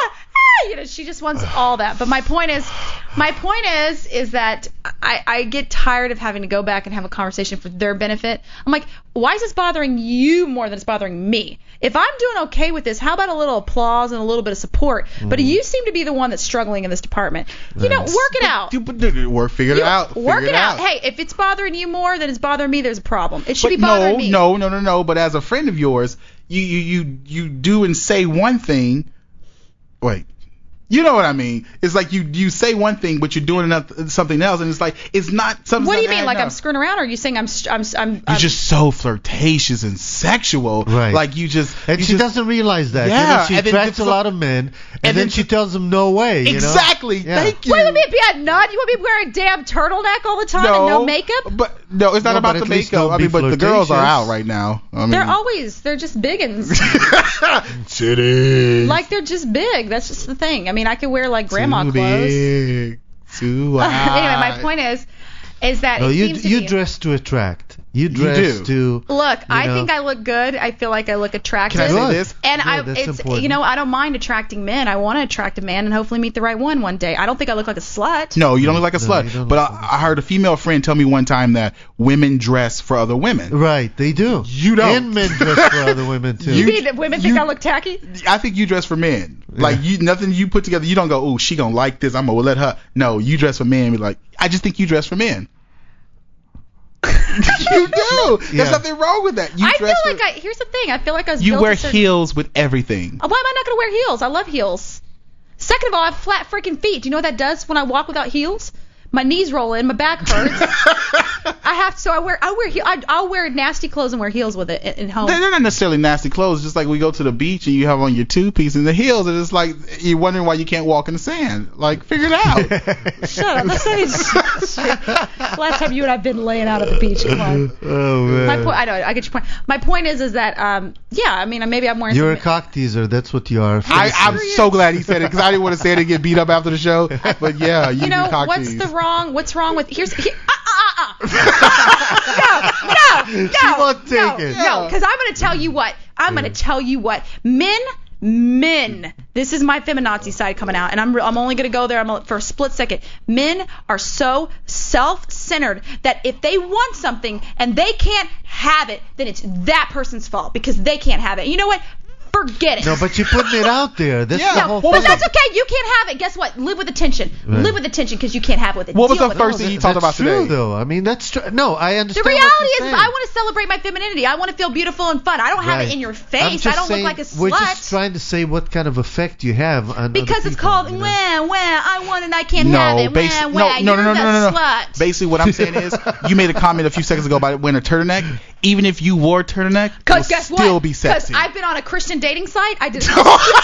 ah. You know, she just wants all that. But my point is, my point is, is that I, I get tired of having to go back and have a conversation for their benefit. I'm like, why is this bothering you more than it's bothering me? If I'm doing okay with this, how about a little applause and a little bit of support? But you seem to be the one that's struggling in this department. You know, Right. work it out. You put the work, figure it You- out. Work figure it out. Hey, if it's bothering you more than it's bothering me, there's a problem. It should But be bothering no, me. no, no, no, no. But as a friend of yours, you, you, you, you do and say one thing. Wait. You know what I mean? It's like you you say one thing, but you're doing enough, something else, and it's like it's not something. What do you mean? Like up. I'm screwing around? Or are you saying I'm I'm I'm? You're I'm just so flirtatious and sexual. Right. Like you just. And you she just, doesn't realize that. Yeah. You know, she and attracts then, a lot of men, and, and then then she tells them no way. You exactly. Know? Yeah. Thank you. Wait, let me be a nut. You want me to wear a damn turtleneck all the time no, and no makeup? But no, it's not no, about the makeup. I mean, but the girls are out right now. I mean, they're always they're just biggins. Titties. Like they're just big. That's just the thing. I mean, I could wear like grandma Too clothes. Big. Too Anyway, my point is, is that no, it you seems to you be, dress to attract. You dress you to look. you I know. think I look good. I feel like I look attractive. Can I say this? And Good, I, that's it's important. you know, I don't mind attracting men. I want to attract a man and hopefully meet the right one one day. I don't think I look like a slut. No, you don't look like a No, slut. you don't But look I, I heard a female friend tell me one time that women dress for other women. Right, they do. You don't. And men dress for other women too. You mean that women think I look tacky? I think you dress for men. Like you, nothing you put together. You don't go, oh, she gonna like this. I'm gonna let her. No, you dress for men. Be like, I just think you dress for men. You do. There's Yeah. nothing wrong with that. You I feel dress like for, I. Here's the thing. I feel like I was. you built wear a certain, heels with everything. Why am I not going to wear heels? I love heels. Second of all, I have flat freaking feet. Do you know what that does when I walk without heels? My knees roll in, my back hurts. I have to, so I wear I wear he- I, I'll wear nasty clothes and wear heels with it in, in home. They're not necessarily nasty clothes. Just like we go to the beach and you have on your two piece and the heels, and it's like you're wondering why you can't walk in the sand. Like, figure it out. Shut up. That's not last time you and I've been laying out at the beach. Come on. Oh man. My point. I know. I get your point. My point is, is that um yeah. I mean, maybe I'm wearing. You're a some, cock teaser. That's what you are. I, I'm so glad he said it because I didn't want to say it and get beat up after the show. But yeah, you, you know do cock what's tease. the wrong? What's wrong with here's here, uh, uh, uh, uh. no no no She won't take no it. no because I'm gonna tell you what I'm gonna tell you what men men this is my feminazi side coming out and I'm I'm only gonna go there I'm a, for a split second. Men are so self-centered that if they want something and they can't have it, then it's that person's fault because they can't have it. You know what? Forget it. No, but you're putting it out there. That's Yeah. the whole Well, thing. But that's okay. You can't have it. Guess what? Live with the tension. Right. Live with the tension because you can't have it with it. What was Deal the with first it. thing you talked That's about true, today? though. I mean, that's true. No, I The understand. reality what is, you're I saying. want to celebrate my femininity. I want to feel beautiful and fun. I don't have Right. it in your I'm face. just I don't saying, look like a slut. We're just trying to say what kind of effect you have on because other it's people, called you know? wah wah. I want and I can't No, have it. Wah basi- wah. no, no, You're no, no, the no, no. slut. Basically, what I'm saying is, you made a comment a few seconds ago about wearing a turtleneck. Even if you wore a turtleneck, it Cause will guess still what? be sexy. Because I've been on a Christian dating site. I did.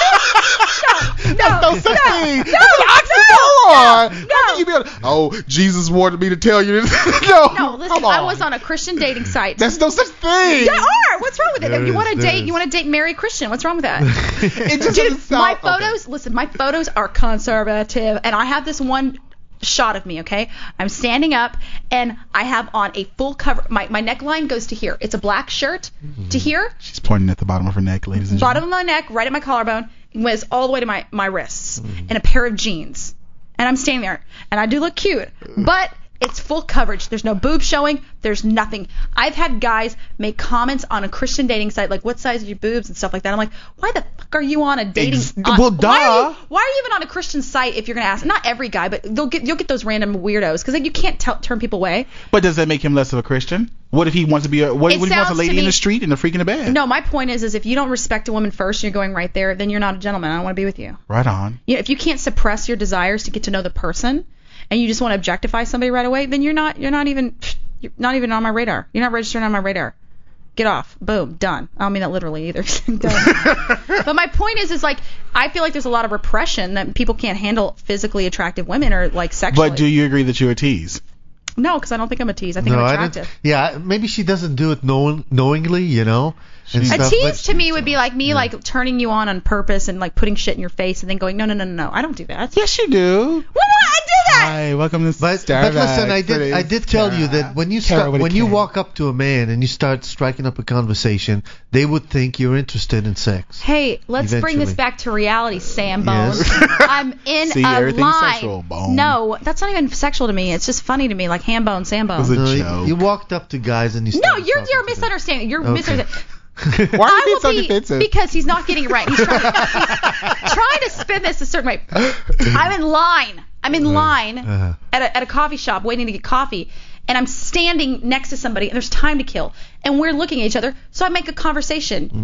no, no, no no, such no, thing. no, That's an oxymoron. no, How can you be on, oh, Jesus wanted me to tell you this. no, No, listen. come on. I was on a Christian dating site. There's no such thing. There are. What's wrong with it? There you is, want to there date? is. You want to date married Christian? What's wrong with that? It just Dude, doesn't sound, my okay. photos. Listen, my photos are conservative, and I have this one shot of me. Okay, I'm standing up, and I have on a full cover. My my neckline goes to here. It's a black shirt to here, She's pointing at the bottom of her neck, ladies and bottom gentlemen. of my neck, right at my collarbone, and goes all the way to my my wrists, and a pair of jeans. And I'm standing there, and I do look cute, but it's full coverage. There's no boob showing. There's nothing. I've had guys make comments on a Christian dating site like, "What size are your boobs?" and stuff like that. I'm like, "Why the fuck are you on a dating? Ex- on- well, Why are, duh. you, why are you even on a Christian site if you're gonna ask? Not every guy, but they'll get you'll get those random weirdos because like, you can't tell turn people away. But does that make him less of a Christian? What if he wants to be a what, It what if he wants a sounds lady to in me- the street and a freak in the bed? No, my point is, is if you don't respect a woman first, and you're going right there, then you're not a gentleman. I don't want to be with you. Right on. You know, if you can't suppress your desires to get to know the person, and you just want to objectify somebody right away, then you're not you're not even you're not even on my radar. You're not registered on my radar. Get off. Boom. Done. I don't mean that literally either. Done. But my point is, is like I feel like there's a lot of repression that people can't handle physically attractive women or like sexually. But do you agree that you're a tease? No, because I don't think I'm a tease. I think No, I'm I attractive. don't. Yeah, maybe she doesn't do it knowing, knowingly, you know. And A stuff, tease but- to me would be like me like turning you on on purpose and like putting shit in your face and then going, no, no, no, no, no. I don't do that. Yes, you do. When did I do that? Hi, welcome to But, Star but listen, Bag I did Footage. I did tell you that when you Kara start with a when you K. walk up to a man and you start striking up a conversation, they would think you're interested in sex. Hey, let's bring this Eventually. back to reality, Sam Bones. Yes. I'm in See, a everything's line. sexual, Bone. No, that's not even sexual to me. It's just funny to me, like ham bone, Sam It was bone. a No, you- joke. you walked up to guys and you No, started you're talking you're to them. misunderstanding. You're Okay. misunderstanding. Why are you I being will so be defensive? because he's not getting it right. He's trying, he's trying to spin this a certain way. I'm in line. I'm in line Uh-huh. at a, at a coffee shop waiting to get coffee, and I'm standing next to somebody, and there's time to kill, and we're looking at each other. So I make a conversation. Mm-hmm.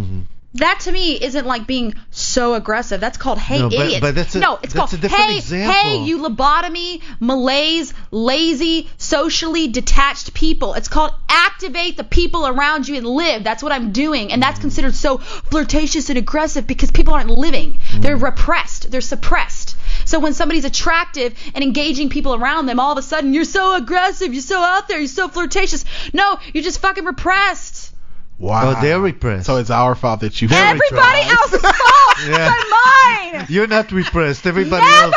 That to me isn't like being so aggressive. That's called hey No, but- idiot. but that's a- no, it's that's called a different hey example. hey you lobotomy, malaise, lazy, socially detached people. It's called activate the people around you and live. That's what I'm doing, and that's considered so flirtatious and aggressive because people aren't living. They're repressed. They're suppressed. So when somebody's attractive and engaging people around them, all of a sudden you're so aggressive, you're so out there, you're so flirtatious. No, you're just fucking repressed. Wow. Oh, they're repressed. So it's our fault that you. Everybody else's fault Yeah. but mine. You're not repressed. Everybody Never!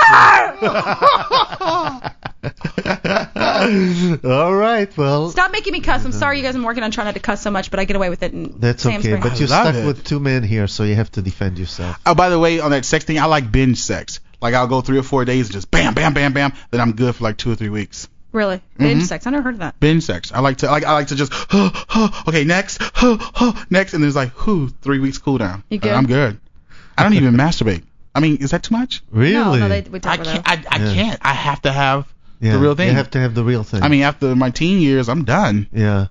else is. All right. Well, Stop making me cuss. I'm sorry, you guys. I'm working on trying not to cuss so much, but I get away with it. And that's Sam's okay. very But happy. you're I love stuck it. with two men here, so you have to defend yourself. Oh, by the way, on that sex thing, I like binge sex. Like I'll go three or four days and just bam, bam, bam, bam. Then I'm good for like two or three weeks. Really? Binge Mhm. sex. I never heard of that. Binge sex. I like to like I like to just huh, huh, okay next huh, huh, next and there's like whew, three weeks cool down. You good? I'm good. I don't even masturbate. I mean, is that too much? Really? No, no, they, we talk I about can't. that. I, I Yeah. can't. I have to have Yeah, the real thing. You have to have the real thing. I mean, after my teen years, I'm done. Yeah.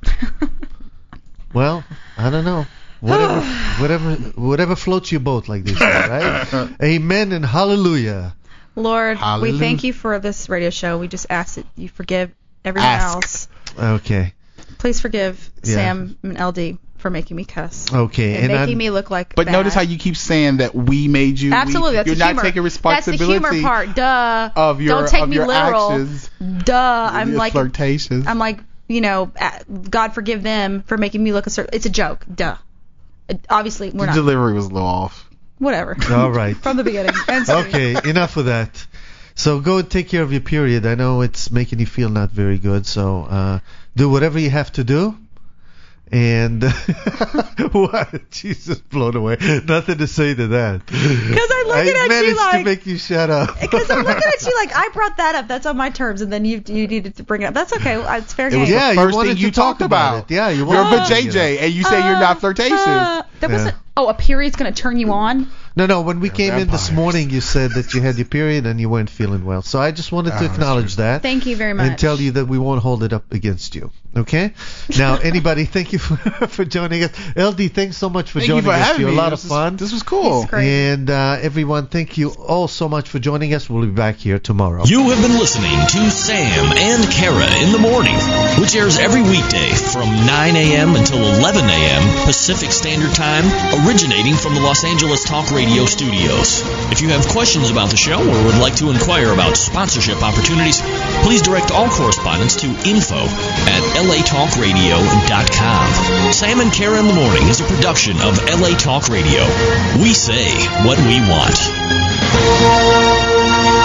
Well, I don't know. Whatever, whatever, whatever floats your boat, like they say, right? Amen and hallelujah. Lord, Hallelujah. we thank you for this radio show. We just ask that you forgive everyone Ask. else. Okay. Please forgive Yeah. Sam and L D for making me cuss. Okay. And, And making I'm- me look like But bad. notice how you keep saying that we made you. Absolutely, we, that's you're the not humor. taking responsibility. That's the humor part. Duh. of your- Don't take of me your literal. actions. Duh. I'm You're like flirtatious. I'm like, you know, uh, God forgive them for making me look a certain. It's a joke. Duh. Uh, Obviously, we're the not. delivery was a little off. Whatever. All right. From the beginning. And so- Okay, enough of that. So go and take care of your period. I know it's making you feel not very good, so uh, do whatever you have to do. And what? Jesus, blown away. Nothing to say to that. Because I'm looking I at managed you like. to make you shut up. Because I'm looking at you like I brought that up. That's on my terms, and then you you needed to bring it up. That's okay. It's fair It game. was Yeah, the you first wanted thing to you talk talked about about. it. Yeah, you You're wanted a to J get J, it. and you say you're not flirtatious. Uh, that Yeah. wasn't. Oh, a period's gonna turn you on. No, no. When we came in this vampires. morning, you said that you had your period and you weren't feeling well. So I just wanted to Oh, that's acknowledge that. Thank you very much. And tell you that we won't hold it up against you. Okay? Now, anybody, thank you for, for joining us. L D, thanks so much for Thank you joining for us. having You're a me. lot This of is- fun. This was cool. It's great. And uh, everyone, thank you all so much for joining us. We'll be back here tomorrow. You have been listening to Sam and Kara in the Morning, which airs every weekday from nine a.m. until eleven a.m. Pacific Standard Time, originating from the Los Angeles Talk Radio studios. If you have questions about the show or would like to inquire about sponsorship opportunities, please direct all correspondence to info at l a talk radio dot com. Sam and Kara in the Morning is a production of L A Talk Radio. We say what we want.